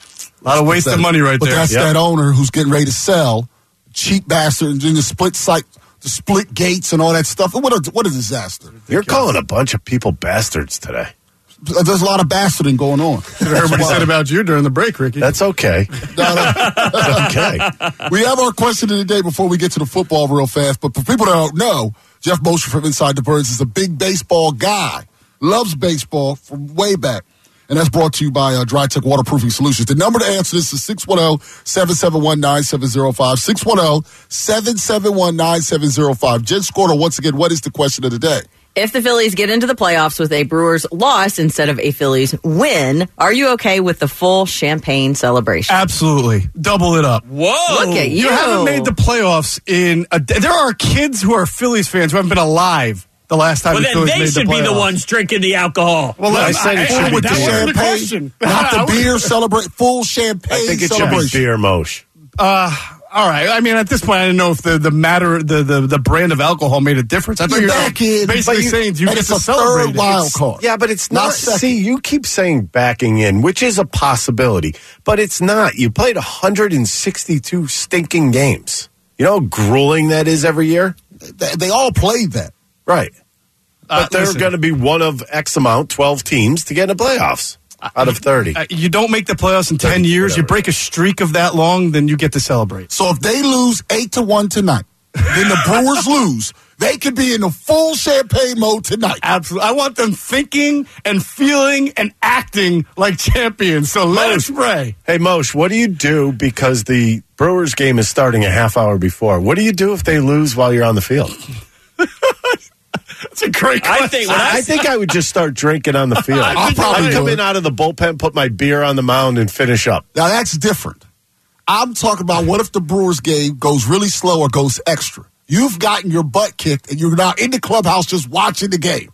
Speaker 10: A lot of wasted
Speaker 4: that,
Speaker 10: money right
Speaker 4: but
Speaker 10: there.
Speaker 4: But that's
Speaker 1: Yep.
Speaker 4: that owner who's getting ready to sell, cheap bastard, and doing the split site, the split gates, and all that stuff. What a what a disaster!
Speaker 1: You're calling a bunch of people bastards today.
Speaker 4: There's a lot of bastarding going on.
Speaker 10: Everybody said about you during the break, Ricky.
Speaker 1: That's okay.
Speaker 4: No, no.
Speaker 1: That's okay.
Speaker 4: We have our question of the day before we get to the football real fast. But for people that don't know, Jeff Mosher from Inside the Birds is a big baseball guy. Loves baseball from way back. And that's brought to you by uh, Dry Tech Waterproofing Solutions. The number to answer this is six one zero, seven seven one, nine seven zero five. six one zero, seven seven one, nine seven zero five. Jen Scordo, once again, what is the question of the day?
Speaker 6: If the Phillies get into the playoffs with a Brewers loss instead of a Phillies win, are you okay with the full champagne celebration?
Speaker 10: Absolutely. Double it up.
Speaker 3: Whoa.
Speaker 6: Look at you.
Speaker 10: You haven't made the playoffs in a de- There are kids who are Phillies fans who haven't been alive the last time
Speaker 3: Well,
Speaker 10: the
Speaker 3: then
Speaker 10: Phillies
Speaker 3: they
Speaker 10: made
Speaker 3: should
Speaker 10: the
Speaker 3: be the
Speaker 10: playoffs.
Speaker 3: ones drinking the alcohol.
Speaker 10: Well,
Speaker 1: I
Speaker 10: I,
Speaker 1: said it
Speaker 10: I,
Speaker 1: should
Speaker 10: I,
Speaker 1: be
Speaker 10: that
Speaker 1: beer.
Speaker 10: wasn't the
Speaker 4: Champagne,
Speaker 10: question.
Speaker 4: not
Speaker 10: I-
Speaker 4: the beer celebrate, full champagne
Speaker 1: I think it should
Speaker 4: celebration.
Speaker 1: be beer, Mosh.
Speaker 10: Uh, all right. I mean, at this point, I didn't know if the, the matter, the, the, the brand of alcohol made a difference. I thought
Speaker 4: You're
Speaker 10: you were
Speaker 4: back in,
Speaker 10: basically
Speaker 4: but you-
Speaker 10: saying you
Speaker 4: and
Speaker 10: get
Speaker 4: it's
Speaker 10: to
Speaker 4: a
Speaker 10: celebrate
Speaker 4: third
Speaker 10: it.
Speaker 4: wild
Speaker 10: It's-
Speaker 4: card.
Speaker 1: Yeah, but it's
Speaker 4: Not
Speaker 1: not.
Speaker 4: second.
Speaker 1: See, you keep saying backing in, which is a possibility, but it's not. You played one hundred sixty-two stinking games. You know how grueling that is every year?
Speaker 4: They, they all played that.
Speaker 1: Right.
Speaker 10: Uh,
Speaker 1: But they're
Speaker 10: listen.
Speaker 1: going to be one of X amount, twelve teams to get in the playoffs out of thirty.
Speaker 10: Uh, you don't make the playoffs in ten
Speaker 1: thirty,
Speaker 10: years. You
Speaker 1: whatever.
Speaker 10: break a streak of that long, then you get to celebrate.
Speaker 4: So if they lose eight to one tonight, then the Brewers lose. They could be in the full champagne mode tonight.
Speaker 10: Absolutely. I want them thinking and feeling and acting like champions. So let us pray.
Speaker 1: Hey, Mosh, what do you do because the Brewers game is starting a half hour before? What do you do if they lose while you're on the field?
Speaker 10: That's a great question.
Speaker 3: I think when I,
Speaker 1: I think I would just start drinking on the field.
Speaker 4: I'll probably
Speaker 1: I'd come
Speaker 4: do it.
Speaker 1: in out of the bullpen, put my beer on the mound, and finish up.
Speaker 4: Now that's different. I'm talking about what if the Brewers game goes really slow or goes extra? You've gotten your butt kicked and you're now in the clubhouse just watching the game.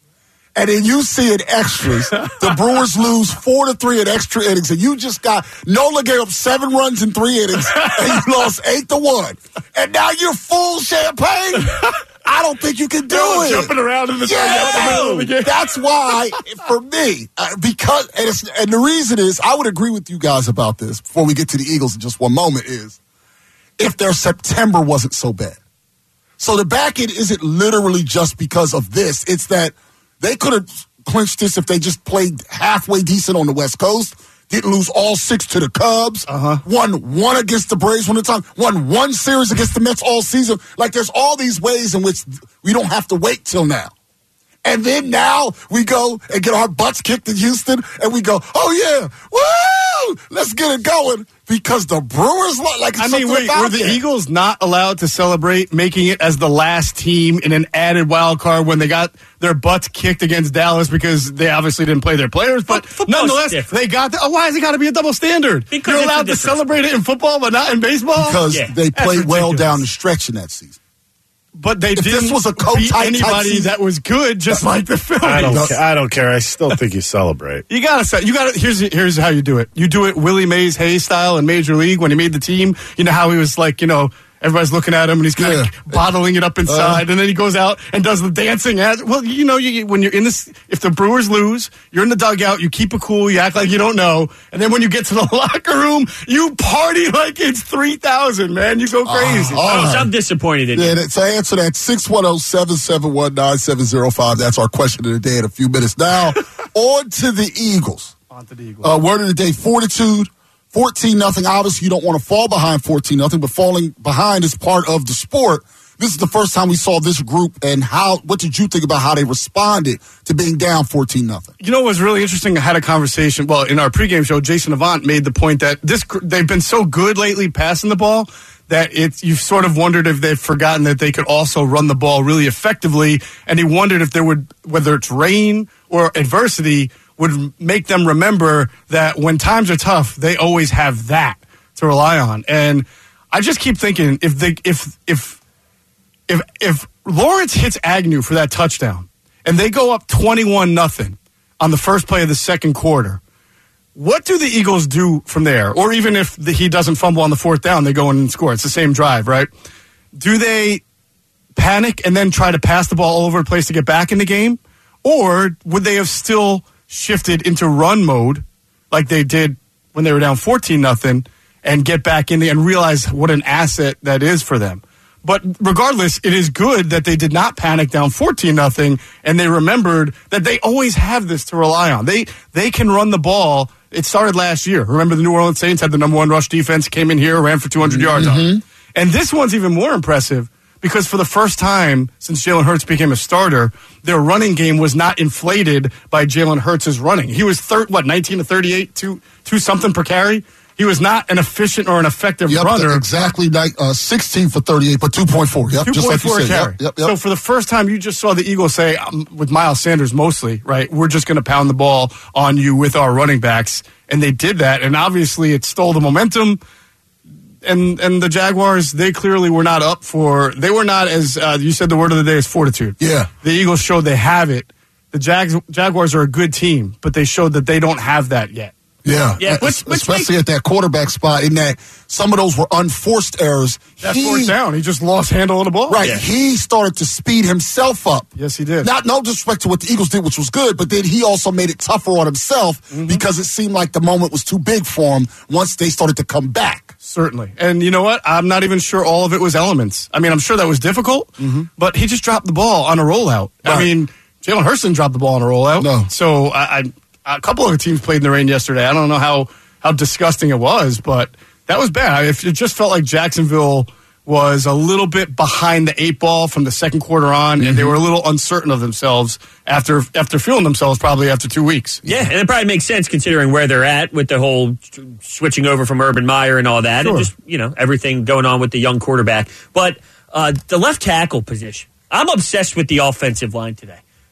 Speaker 4: And then you see in extras, the Brewers lose four to three in extra innings, and you just got Nola gave up seven runs in three innings, and you lost eight to one. And now you're full champagne. I don't think you can do it.
Speaker 10: Jumping around in the,
Speaker 4: yeah.
Speaker 10: in the game.
Speaker 4: That's why, for me, uh, because and, it's, and the reason is, I would agree with you guys about this before we get to the Eagles in just one moment, is if their September wasn't so bad. So the back end isn't literally just because of this. It's that they could have clinched this if they just played halfway decent on the West Coast. Didn't lose all six to the Cubs. Uh-huh. Won one against the Braves one at a time. Won one series against the Mets all season. Like, there's all these ways in which we don't have to wait till now. And then now we go and get our butts kicked in Houston, and we go, oh, yeah, woo, let's get it going. Because the Brewers, like, it's
Speaker 10: I mean, wait,
Speaker 4: about
Speaker 10: were the
Speaker 4: there.
Speaker 10: Eagles not allowed to celebrate making it as the last team in an added wild card when they got their butts kicked against Dallas because they obviously didn't play their players? But nonetheless,
Speaker 3: different.
Speaker 10: they got the, oh, why has it got to be a double standard?
Speaker 3: Because
Speaker 10: You're
Speaker 3: it's a
Speaker 10: allowed to
Speaker 3: difference.
Speaker 10: celebrate it in football, but not in baseball?
Speaker 4: Because
Speaker 10: Yeah,
Speaker 4: they
Speaker 10: that's
Speaker 4: played well
Speaker 10: ridiculous.
Speaker 4: down the stretch in that season.
Speaker 10: But they
Speaker 4: If
Speaker 10: didn't
Speaker 4: this was a
Speaker 10: beat
Speaker 4: co-type type
Speaker 10: anybody
Speaker 4: season-
Speaker 10: that was good, just like the Phillies.
Speaker 1: I don't, ca- I don't care. I still think you celebrate.
Speaker 10: You gotta say, you gotta, here's, here's how you do it. You do it Willie Mays Hayes style in Major League when he made the team. You know how he was like, you know, everybody's looking at him and he's kind of
Speaker 4: Yeah.
Speaker 10: bottling it up inside,
Speaker 4: Uh,
Speaker 10: and then he goes out and does the dancing. As well, you know, you, when you're in this, if the Brewers lose, you're in the dugout, you keep it cool, you act like you don't know, and then when you get to the locker room, you party like it's three thousand, man. You go crazy.
Speaker 4: all
Speaker 3: Oh,
Speaker 4: right.
Speaker 3: I'm disappointed in
Speaker 4: Yeah,
Speaker 3: you.
Speaker 4: that- to answer that, six one zero, seven seven one, nine seven zero five. That's our question of the day in a few minutes. Now, on to the Eagles.
Speaker 10: On to the Eagles.
Speaker 4: Uh, word of the day, fortitude, fourteen nothing. Obviously, you don't want to fall behind fourteen nothing, but falling behind is part of the sport. This is the first time we saw this group, and how. What did you think about how they responded to being down fourteen nothing?
Speaker 10: You know what was really interesting? I had a conversation. Well, in our pregame show, Jason Avant made the point that this gr- they've been so good lately passing the ball that it's you've sort of wondered if they've forgotten that they could also run the ball really effectively. And he wondered if there would, whether it's rain or adversity, would make them remember that when times are tough, they always have that to rely on. And I just keep thinking if they if if if if Lawrence hits Agnew for that touchdown and they go up twenty-one nothing on the first play of the second quarter, what do the Eagles do from there? Or even if the, he doesn't fumble on the fourth down, they go in and score. It's the same drive, right? Do they panic and then try to pass the ball all over the place to get back in the game? Or would they have still shifted into run mode like they did when they were down fourteen nothing and get back in there and realize what an asset that is for them? But regardless, it is good that they did not panic down fourteen nothing and they remembered that they always have this to rely on. They they can run the ball. It started last year. Remember, the New Orleans Saints had the number one rush defense, came in here, ran for two hundred yards on it. And this one's even more impressive because for the first time since Jalen Hurts became a starter, their running game was not inflated by Jalen Hurts' running. He was, thir- what, nineteen to thirty-eight, two, two something per carry? He was not an efficient or an effective
Speaker 4: Yep,
Speaker 10: runner.
Speaker 4: exactly like, uh, sixteen for thirty-eight, but two point four. Yep, just like you
Speaker 10: two point four
Speaker 4: said.
Speaker 10: carry.
Speaker 4: Yep, yep, yep.
Speaker 10: So for the first time, you just saw the Eagles say, um, with Miles Sanders mostly, right, we're just going to pound the ball on you with our running backs. And they did that. And obviously it stole the momentum. And and the Jaguars, they clearly were not up for, they were not as, uh, you said the word of the day is fortitude.
Speaker 4: Yeah.
Speaker 10: The Eagles showed they have it. The Jags, Jaguars are a good team, but they showed that they don't have that yet.
Speaker 4: Yeah,
Speaker 3: Yeah,
Speaker 4: uh,
Speaker 3: which- which
Speaker 4: especially at that quarterback spot, in that some of those were unforced errors.
Speaker 10: That
Speaker 4: He-
Speaker 10: fourth down, he just lost handle of the ball.
Speaker 4: Right,
Speaker 3: Yeah.
Speaker 4: he started to speed himself up.
Speaker 10: Yes, he did.
Speaker 4: Not no disrespect to what the Eagles did, which was good, but then he also made it tougher on himself
Speaker 10: Mm-hmm.
Speaker 4: because it seemed like the moment was too big for him once they started to come back.
Speaker 10: Certainly. And you know what? I'm not even sure all of it was elements. I mean, I'm sure that was difficult, but he just dropped the ball on a rollout. I
Speaker 4: Right.
Speaker 10: mean, Jalen Hurts didn't drop the ball on a rollout.
Speaker 4: No.
Speaker 10: So I, I, a couple of the teams played in the rain yesterday. I don't know how, how disgusting it was, but that was bad. It, it just felt like Jacksonville was a little bit behind the eight ball from the second quarter on, and they were a little uncertain of themselves after after feeling themselves probably after two weeks.
Speaker 3: Yeah, and it probably makes sense considering where they're at with the whole switching over from Urban Meyer and all that,
Speaker 10: Sure.
Speaker 3: and just, you know, everything going on with the young quarterback. But uh, the left tackle position, I'm obsessed with the offensive line today.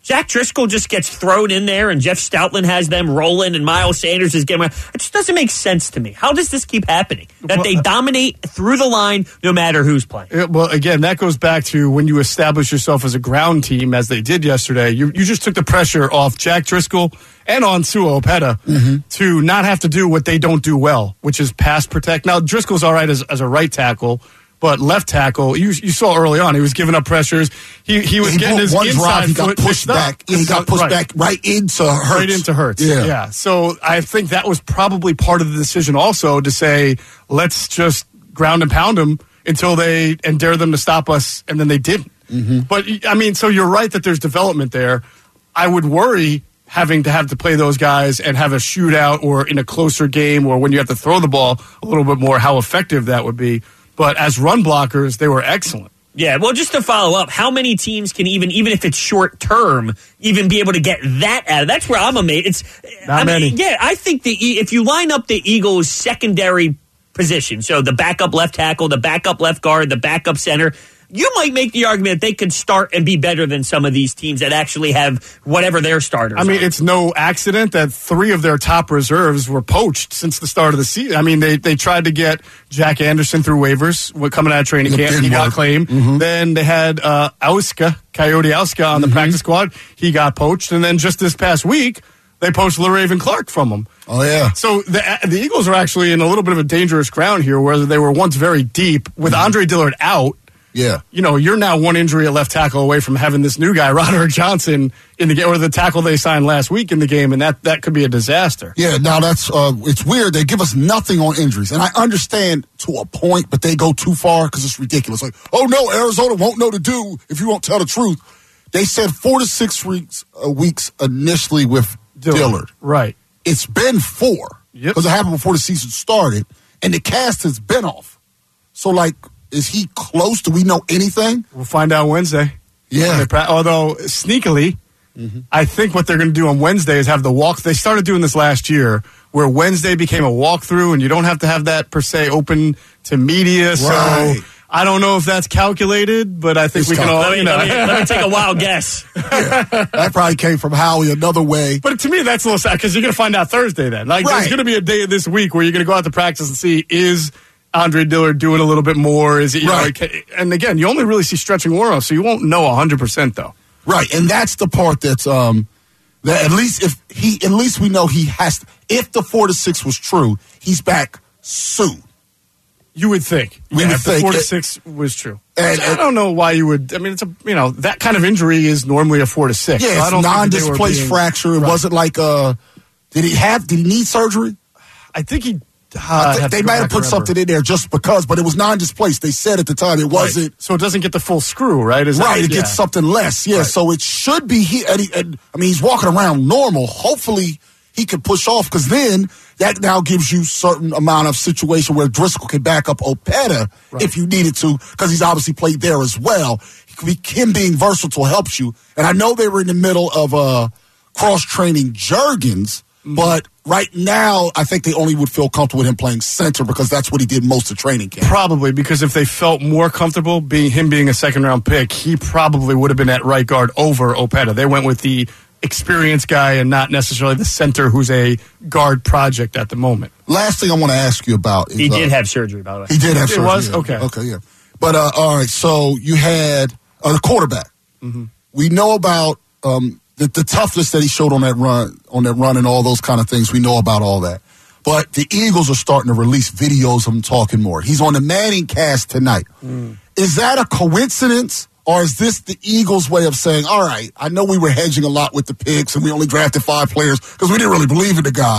Speaker 3: Jack Driscoll just gets thrown in there and Jeff Stoutland has them rolling and Miles Sanders is getting. It just doesn't make sense to me. How does this keep happening? That they dominate through the line no matter who's playing.
Speaker 10: Yeah, well, again, that goes back to when you establish yourself as a ground team, as they did yesterday. You you just took the pressure off Jack Driscoll and on Sua Opeta
Speaker 4: Mm-hmm.
Speaker 10: to not have to do what they don't do well, which is pass protect. Now, Driscoll's all right as, as a right tackle. But left tackle, you you saw early on, he was giving up pressures. He he was
Speaker 4: he
Speaker 10: getting his
Speaker 4: one
Speaker 10: inside
Speaker 4: drive, he got
Speaker 10: foot
Speaker 4: pushed back. Yeah, he got pushed
Speaker 10: right.
Speaker 4: back right into Hurts.
Speaker 10: Right into Hurts.
Speaker 4: Yeah.
Speaker 10: yeah. So I think that was probably part of the decision also to say, let's just ground and pound them until they, and dare them to stop us, and then they didn't.
Speaker 4: Mm-hmm.
Speaker 10: But, I mean, so you're right that there's development there. I would worry having to have to play those guys and have a shootout or in a closer game or when you have to throw the ball a little bit more, how effective that would be. But as run blockers, they were excellent.
Speaker 3: Yeah, well, just to follow up, how many teams can even, even if it's short term, even be able to get that out of? That's where I'm amazed. It's
Speaker 10: Not
Speaker 3: I mean,
Speaker 10: many.
Speaker 3: Yeah, I think the if you line up the Eagles' secondary position, so the backup left tackle, the backup left guard, the backup center, you might make the argument that they could start and be better than some of these teams that actually have whatever their starters
Speaker 10: I mean,
Speaker 3: are.
Speaker 10: it's no accident that three of their top reserves were poached since the start of the season. I mean, they, they tried to get Jack Anderson through waivers coming out of training
Speaker 4: It
Speaker 10: camp.
Speaker 4: didn't
Speaker 10: He got
Speaker 4: work.
Speaker 10: claimed.
Speaker 4: Mhm.
Speaker 10: Then they had uh, Auska, Coyote Auska on the
Speaker 4: Mm-hmm.
Speaker 10: practice squad. He got poached. And then just this past week, they poached LaRaven Clark from him.
Speaker 4: Oh, yeah.
Speaker 10: So the the Eagles are actually in a little bit of a dangerous ground here where they were once very deep. With
Speaker 4: Mm-hmm.
Speaker 10: Andre Dillard out,
Speaker 4: Yeah.
Speaker 10: you know, you're now one injury at left tackle away from having this new guy, Roderick Johnson, in the game, or the tackle they signed last week in the game, and that, that could be a disaster.
Speaker 4: Yeah, now that's, uh, it's weird. They give us nothing on injuries. And I understand to a point, but they go too far because it's ridiculous. Like, oh no, Arizona won't know to do if you won't tell the truth. They said four to six weeks, uh, weeks initially with Dillard. Dillard.
Speaker 10: Right.
Speaker 4: It's been four.
Speaker 10: Yep.
Speaker 4: Because it happened before the season started, and the cast has been off. So, like, is he close? Do we know anything?
Speaker 10: We'll find out Wednesday.
Speaker 4: Yeah.
Speaker 10: Pra- although, sneakily,
Speaker 4: Mm-hmm.
Speaker 10: I think what they're going to do on Wednesday is have the walk. They started doing this last year where Wednesday became a walkthrough, and you don't have to have that, per se, open to media.
Speaker 4: Right.
Speaker 10: So I don't know if that's calculated, but I think
Speaker 4: It's
Speaker 10: we can all,
Speaker 3: let, me,
Speaker 10: you know.
Speaker 3: let, me, let me take a wild guess.
Speaker 4: That probably came from Howie another way.
Speaker 10: But to me, that's a little sad because you're going to find out Thursday then. Like,
Speaker 4: Right.
Speaker 10: there's going to be a day this week where you're going to go out to practice and see, is Andre Dillard doing a little bit more? Is it, you
Speaker 4: Right.
Speaker 10: know, like, and again, you only really see stretching Warren, so you won't know one hundred percent though.
Speaker 4: Right, and that's the part that's um that at least if he at least we know he has to, if the four to six was true, he's back soon.
Speaker 10: You would think.
Speaker 4: We
Speaker 10: yeah,
Speaker 4: would
Speaker 10: if the
Speaker 4: think
Speaker 10: four to
Speaker 4: it-
Speaker 10: six was true.
Speaker 4: And-
Speaker 10: I don't know why you would. I mean, it's a you know that kind of injury is normally a four to six.
Speaker 4: Yeah,
Speaker 10: So I
Speaker 4: it's
Speaker 10: don't think that they were
Speaker 4: non-displaced
Speaker 10: being-
Speaker 4: fracture. It
Speaker 10: Right.
Speaker 4: wasn't like uh did he have did he need surgery?
Speaker 10: I think he. Uh,
Speaker 4: I think
Speaker 10: have to
Speaker 4: they
Speaker 10: go
Speaker 4: might have
Speaker 10: back
Speaker 4: put
Speaker 10: and
Speaker 4: something in there just because, but it was non-displaced. They said at the time it wasn't.
Speaker 10: Right. So it doesn't get the full screw, right? Is that-
Speaker 4: Right, it
Speaker 10: yeah.
Speaker 4: gets something less. Yeah,
Speaker 10: Right.
Speaker 4: so it should be he. And he and, I mean, he's walking around normal. Hopefully, he can push off because then that now gives you certain amount of situation where Driscoll can back up Opeta
Speaker 10: Right.
Speaker 4: if you needed to because he's obviously played there as well. He could be, him being versatile helps you. And I know they were in the middle of uh, cross training Juergens,
Speaker 10: Mm-hmm.
Speaker 4: but right now I think they only would feel comfortable with him playing center because that's what he did most of training camp.
Speaker 10: Probably because if they felt more comfortable being him being a second round pick, he probably would have been at right guard over Opeta. They went with the experienced guy and not necessarily the center who's a guard project at the moment.
Speaker 4: Last thing I want to ask you about is
Speaker 3: He did
Speaker 4: uh,
Speaker 3: have surgery, by the way.
Speaker 4: He did have
Speaker 10: It
Speaker 4: surgery.
Speaker 10: was?
Speaker 4: yeah.
Speaker 10: Okay.
Speaker 4: Okay, yeah. But, uh, all right, so you had uh, the quarterback.
Speaker 10: Mm-hmm.
Speaker 4: We know about um, the, the toughness that he showed on that run, on that run and all those kind of things. We know about all that. But the Eagles are starting to release videos of him talking more. He's on the Manning cast tonight.
Speaker 10: Mm.
Speaker 4: Is that a coincidence? Or is this the Eagles' way of saying, all right, I know we were hedging a lot with the picks and we only drafted five players because we didn't really believe in the guy.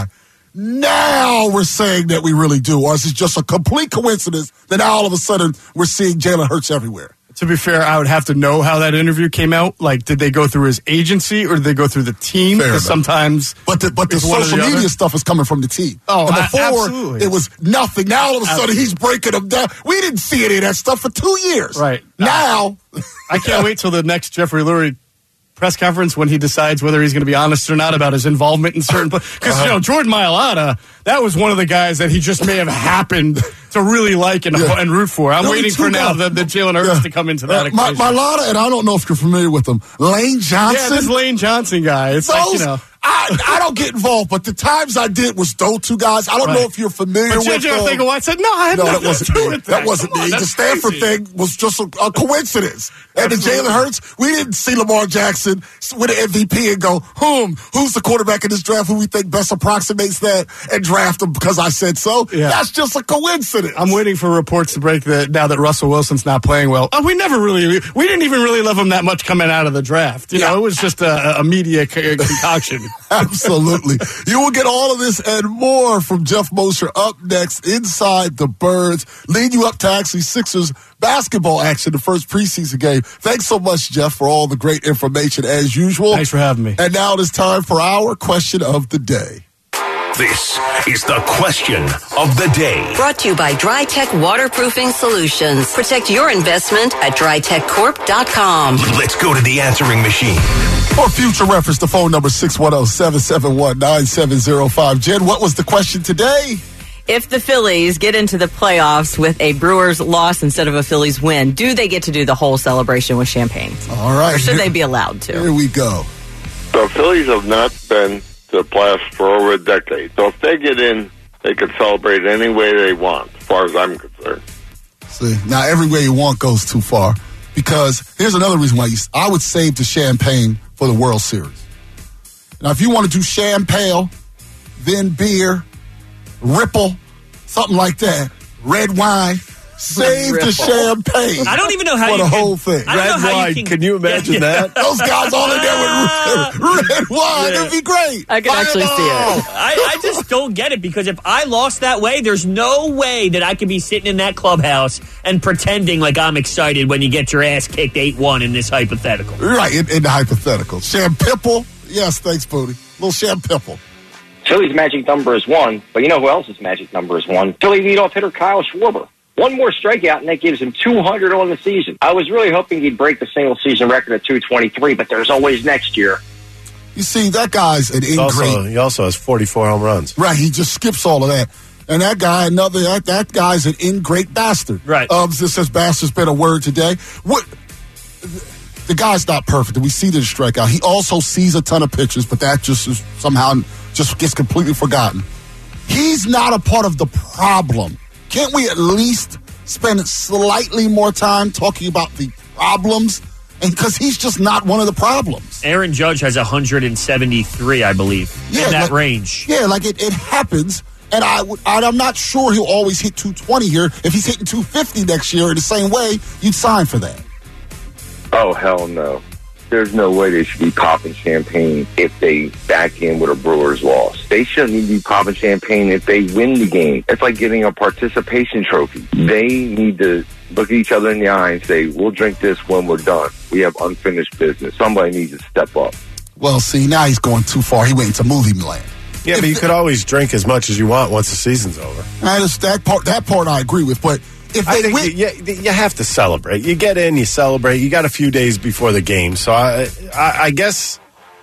Speaker 4: Now we're saying that we really do. Or is it just a complete coincidence that now all of a sudden we're seeing Jalen Hurts everywhere?
Speaker 10: To be fair, I would have to know how that interview came out. Like, did they go through his agency or did they go through the team?
Speaker 4: Fair
Speaker 10: Because
Speaker 4: enough.
Speaker 10: sometimes,
Speaker 4: But the, but the
Speaker 10: it's one or
Speaker 4: social
Speaker 10: the
Speaker 4: media
Speaker 10: other.
Speaker 4: stuff is coming from the team.
Speaker 10: Oh,
Speaker 4: and
Speaker 10: a-
Speaker 4: before
Speaker 10: absolutely.
Speaker 4: it was nothing. Now all of a sudden
Speaker 10: Absolutely.
Speaker 4: he's breaking them down. We didn't see any of that stuff for two years.
Speaker 10: Right.
Speaker 4: Now,
Speaker 10: I can't wait till the next Jeffrey Lurie press conference when he decides whether he's going to be honest or not about his involvement in certain plays. Because, uh-huh. you know, Jordan Mailata, that was one of the guys that he just may have happened to really like and, yeah. and root for. I'm no, waiting for now the, the Jalen Hurts yeah. to come into that
Speaker 4: uh, my, Mailata, and I don't know if you're familiar with him, Lane Johnson.
Speaker 10: Yeah, this Lane Johnson guy. It's
Speaker 4: Those,
Speaker 10: like, you know.
Speaker 4: I, I don't get involved, but the times I did was those two guys. I don't
Speaker 10: right.
Speaker 4: know if you're familiar
Speaker 10: but
Speaker 4: with them.
Speaker 10: But I said, no, I had
Speaker 4: no,
Speaker 10: nothing
Speaker 4: that wasn't
Speaker 10: to do
Speaker 4: me.
Speaker 10: with that.
Speaker 4: That wasn't
Speaker 10: Come
Speaker 4: me.
Speaker 10: on,
Speaker 4: the Stanford
Speaker 10: crazy.
Speaker 4: thing was just a, a coincidence. And the Jalen Hurts, we didn't see Lamar Jackson win an M V P and go, hmm, who's the quarterback in this draft who we think best approximates that and draft him because I said so? Yeah. That's just a coincidence.
Speaker 10: I'm waiting for reports to break that now that Russell Wilson's not playing well. Oh, we never really, we didn't even really love him that much coming out of the draft. You yeah. know, it was just a, a media concoction.
Speaker 4: Absolutely. You will get all of this and more from Jeff Mosher up next inside the Birds, lead you up to actually Sixers basketball action, the first preseason game. Thanks so much, Jeff, for all the great information as usual.
Speaker 10: Thanks for having me.
Speaker 4: And now it is time for our question of the day.
Speaker 2: This is the question of the day.
Speaker 20: Brought to you by DryTech Waterproofing Solutions. Protect your investment at dry tech corp dot com.
Speaker 2: Let's go to the answering machine.
Speaker 4: For future reference, the phone number six one zero, seven seven one, nine seven zero five. Jen, what was the question today?
Speaker 6: If the Phillies get into the playoffs with a Brewers loss instead of a Phillies win, do they get to do the whole celebration with champagne?
Speaker 4: All right.
Speaker 6: Or should
Speaker 4: here,
Speaker 6: they be allowed to?
Speaker 4: Here we go.
Speaker 14: The Phillies have not been to the playoffs for over a decade. So if they get in, they can celebrate any way they want, as far as I'm concerned.
Speaker 4: See, now every way you want goes too far. Because here's another reason why you, I would save the champagne for the World Series. Now, if you want to do champagne, then beer, Ripple, something like that, red wine, save the champagne.
Speaker 3: I don't even know how
Speaker 4: for
Speaker 3: you
Speaker 4: the
Speaker 3: can,
Speaker 4: whole thing.
Speaker 3: I don't
Speaker 1: red
Speaker 3: know how
Speaker 1: wine.
Speaker 3: You can,
Speaker 1: can you imagine
Speaker 3: yeah, yeah.
Speaker 1: that?
Speaker 4: Those guys all in there with red, red wine.
Speaker 3: Yeah.
Speaker 4: It'd be great.
Speaker 6: I can
Speaker 4: Fireball.
Speaker 6: actually see it.
Speaker 3: I, I just don't get it because if I lost that way, there's no way that I could be sitting in that clubhouse and pretending like I'm excited when you get your ass kicked eight one in this hypothetical.
Speaker 4: Right, in, in the hypothetical. Champipple. Yes, thanks, Booty. Little champipple.
Speaker 21: Philly's magic number is one, but you know who else's magic number is one? Philly leadoff hitter Kyle Schwarber. One more strikeout, and that gives him two hundred on the season. I was really hoping he'd break the single-season record at two twenty-three, but there's always next year.
Speaker 4: You see, that guy's an ingrate.
Speaker 1: Also, he also has forty-four home runs.
Speaker 4: Right, he just skips all of that. And that guy, another that, that guy's an ingrate bastard.
Speaker 3: Right.
Speaker 4: Um, this says bastard's been a word today. What? The guy's not perfect. We see the strikeout. He also sees a ton of pitches, but that just is somehow just gets completely forgotten. He's not a part of the problem. Can't we at least spend slightly more time talking about the problems? And because he's just not one of the problems.
Speaker 3: Aaron Judge has one hundred seventy-three, I believe,
Speaker 4: yeah,
Speaker 3: in that
Speaker 4: like,
Speaker 3: range.
Speaker 4: Yeah, like it, it happens. And I, I'm not sure he'll always hit two twenty here. If he's hitting two fifty next year in the same way, you'd sign for that.
Speaker 14: Oh, hell no. There's no way they should be popping champagne if they back in with a Brewers loss. They shouldn't need to be popping champagne if they win the game. It's like getting a participation trophy. They need to look at each other in the eye and say, we'll drink this when we're done. We have unfinished business. Somebody needs to step up.
Speaker 4: Well, see, now he's going too far. He went into movie land.
Speaker 1: Yeah,
Speaker 4: if
Speaker 1: but you
Speaker 4: the,
Speaker 1: could always drink as much as you want once the season's over.
Speaker 4: That, is, that, part, that part I agree with, but if
Speaker 1: I
Speaker 4: they
Speaker 1: think
Speaker 4: win,
Speaker 1: you, you, you have to celebrate. You get in, you celebrate. You got a few days before the game, so I, I, I guess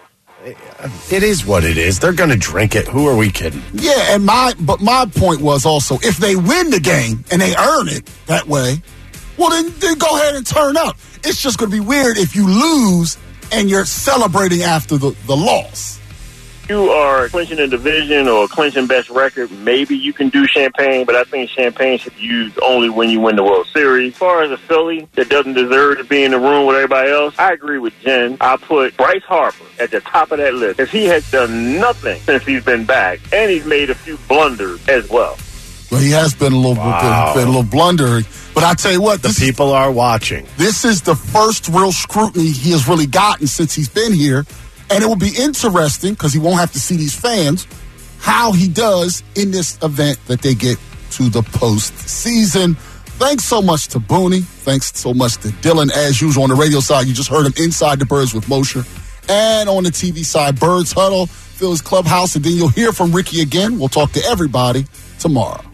Speaker 1: it is what it is. They're going to drink it. Who are we kidding?
Speaker 4: Yeah, and my but my point was also if they win the game and they earn it that way, well then, then go ahead and turn up. It's just going to be weird if you lose and you're celebrating after the, the loss.
Speaker 23: You are clinching a division or clinching best record, maybe you can do champagne, but I think champagne should be used only when you win the World Series. As far as a Philly that doesn't deserve to be in the room with everybody else, I agree with Jen. I put Bryce Harper at the top of that list because he has done nothing since he's been back, and he's made a few blunders as well.
Speaker 4: Well, he has been a little
Speaker 1: wow.
Speaker 4: been, been a little blundering, but I tell you what,
Speaker 1: the people is, are watching.
Speaker 4: This is the first real scrutiny he has really gotten since he's been here. And it will be interesting, because he won't have to see these fans, how he does in this event that they get to the postseason. Thanks so much to Booney. Thanks so much to Dylan. As usual, on the radio side, you just heard him inside the Birds with Mosher. And on the T V side, Birds Huddle, Phil's Clubhouse. And then you'll hear from Ricky again. We'll talk to everybody tomorrow.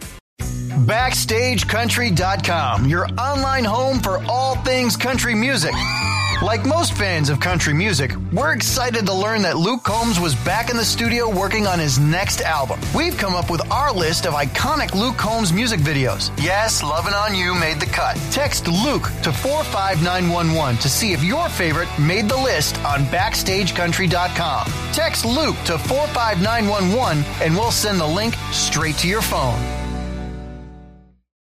Speaker 8: Backstage Country dot com, your online home for all things country music. Like most fans of country music, we're excited to learn that Luke Combs was back in the studio working on his next album. We've come up with our list of iconic Luke Combs music videos. Yes, Lovin' On You made the cut. Text Luke to four five nine one one to see if your favorite made the list on backstage country dot com. Text Luke to four five nine one one and we'll send the link straight to your phone.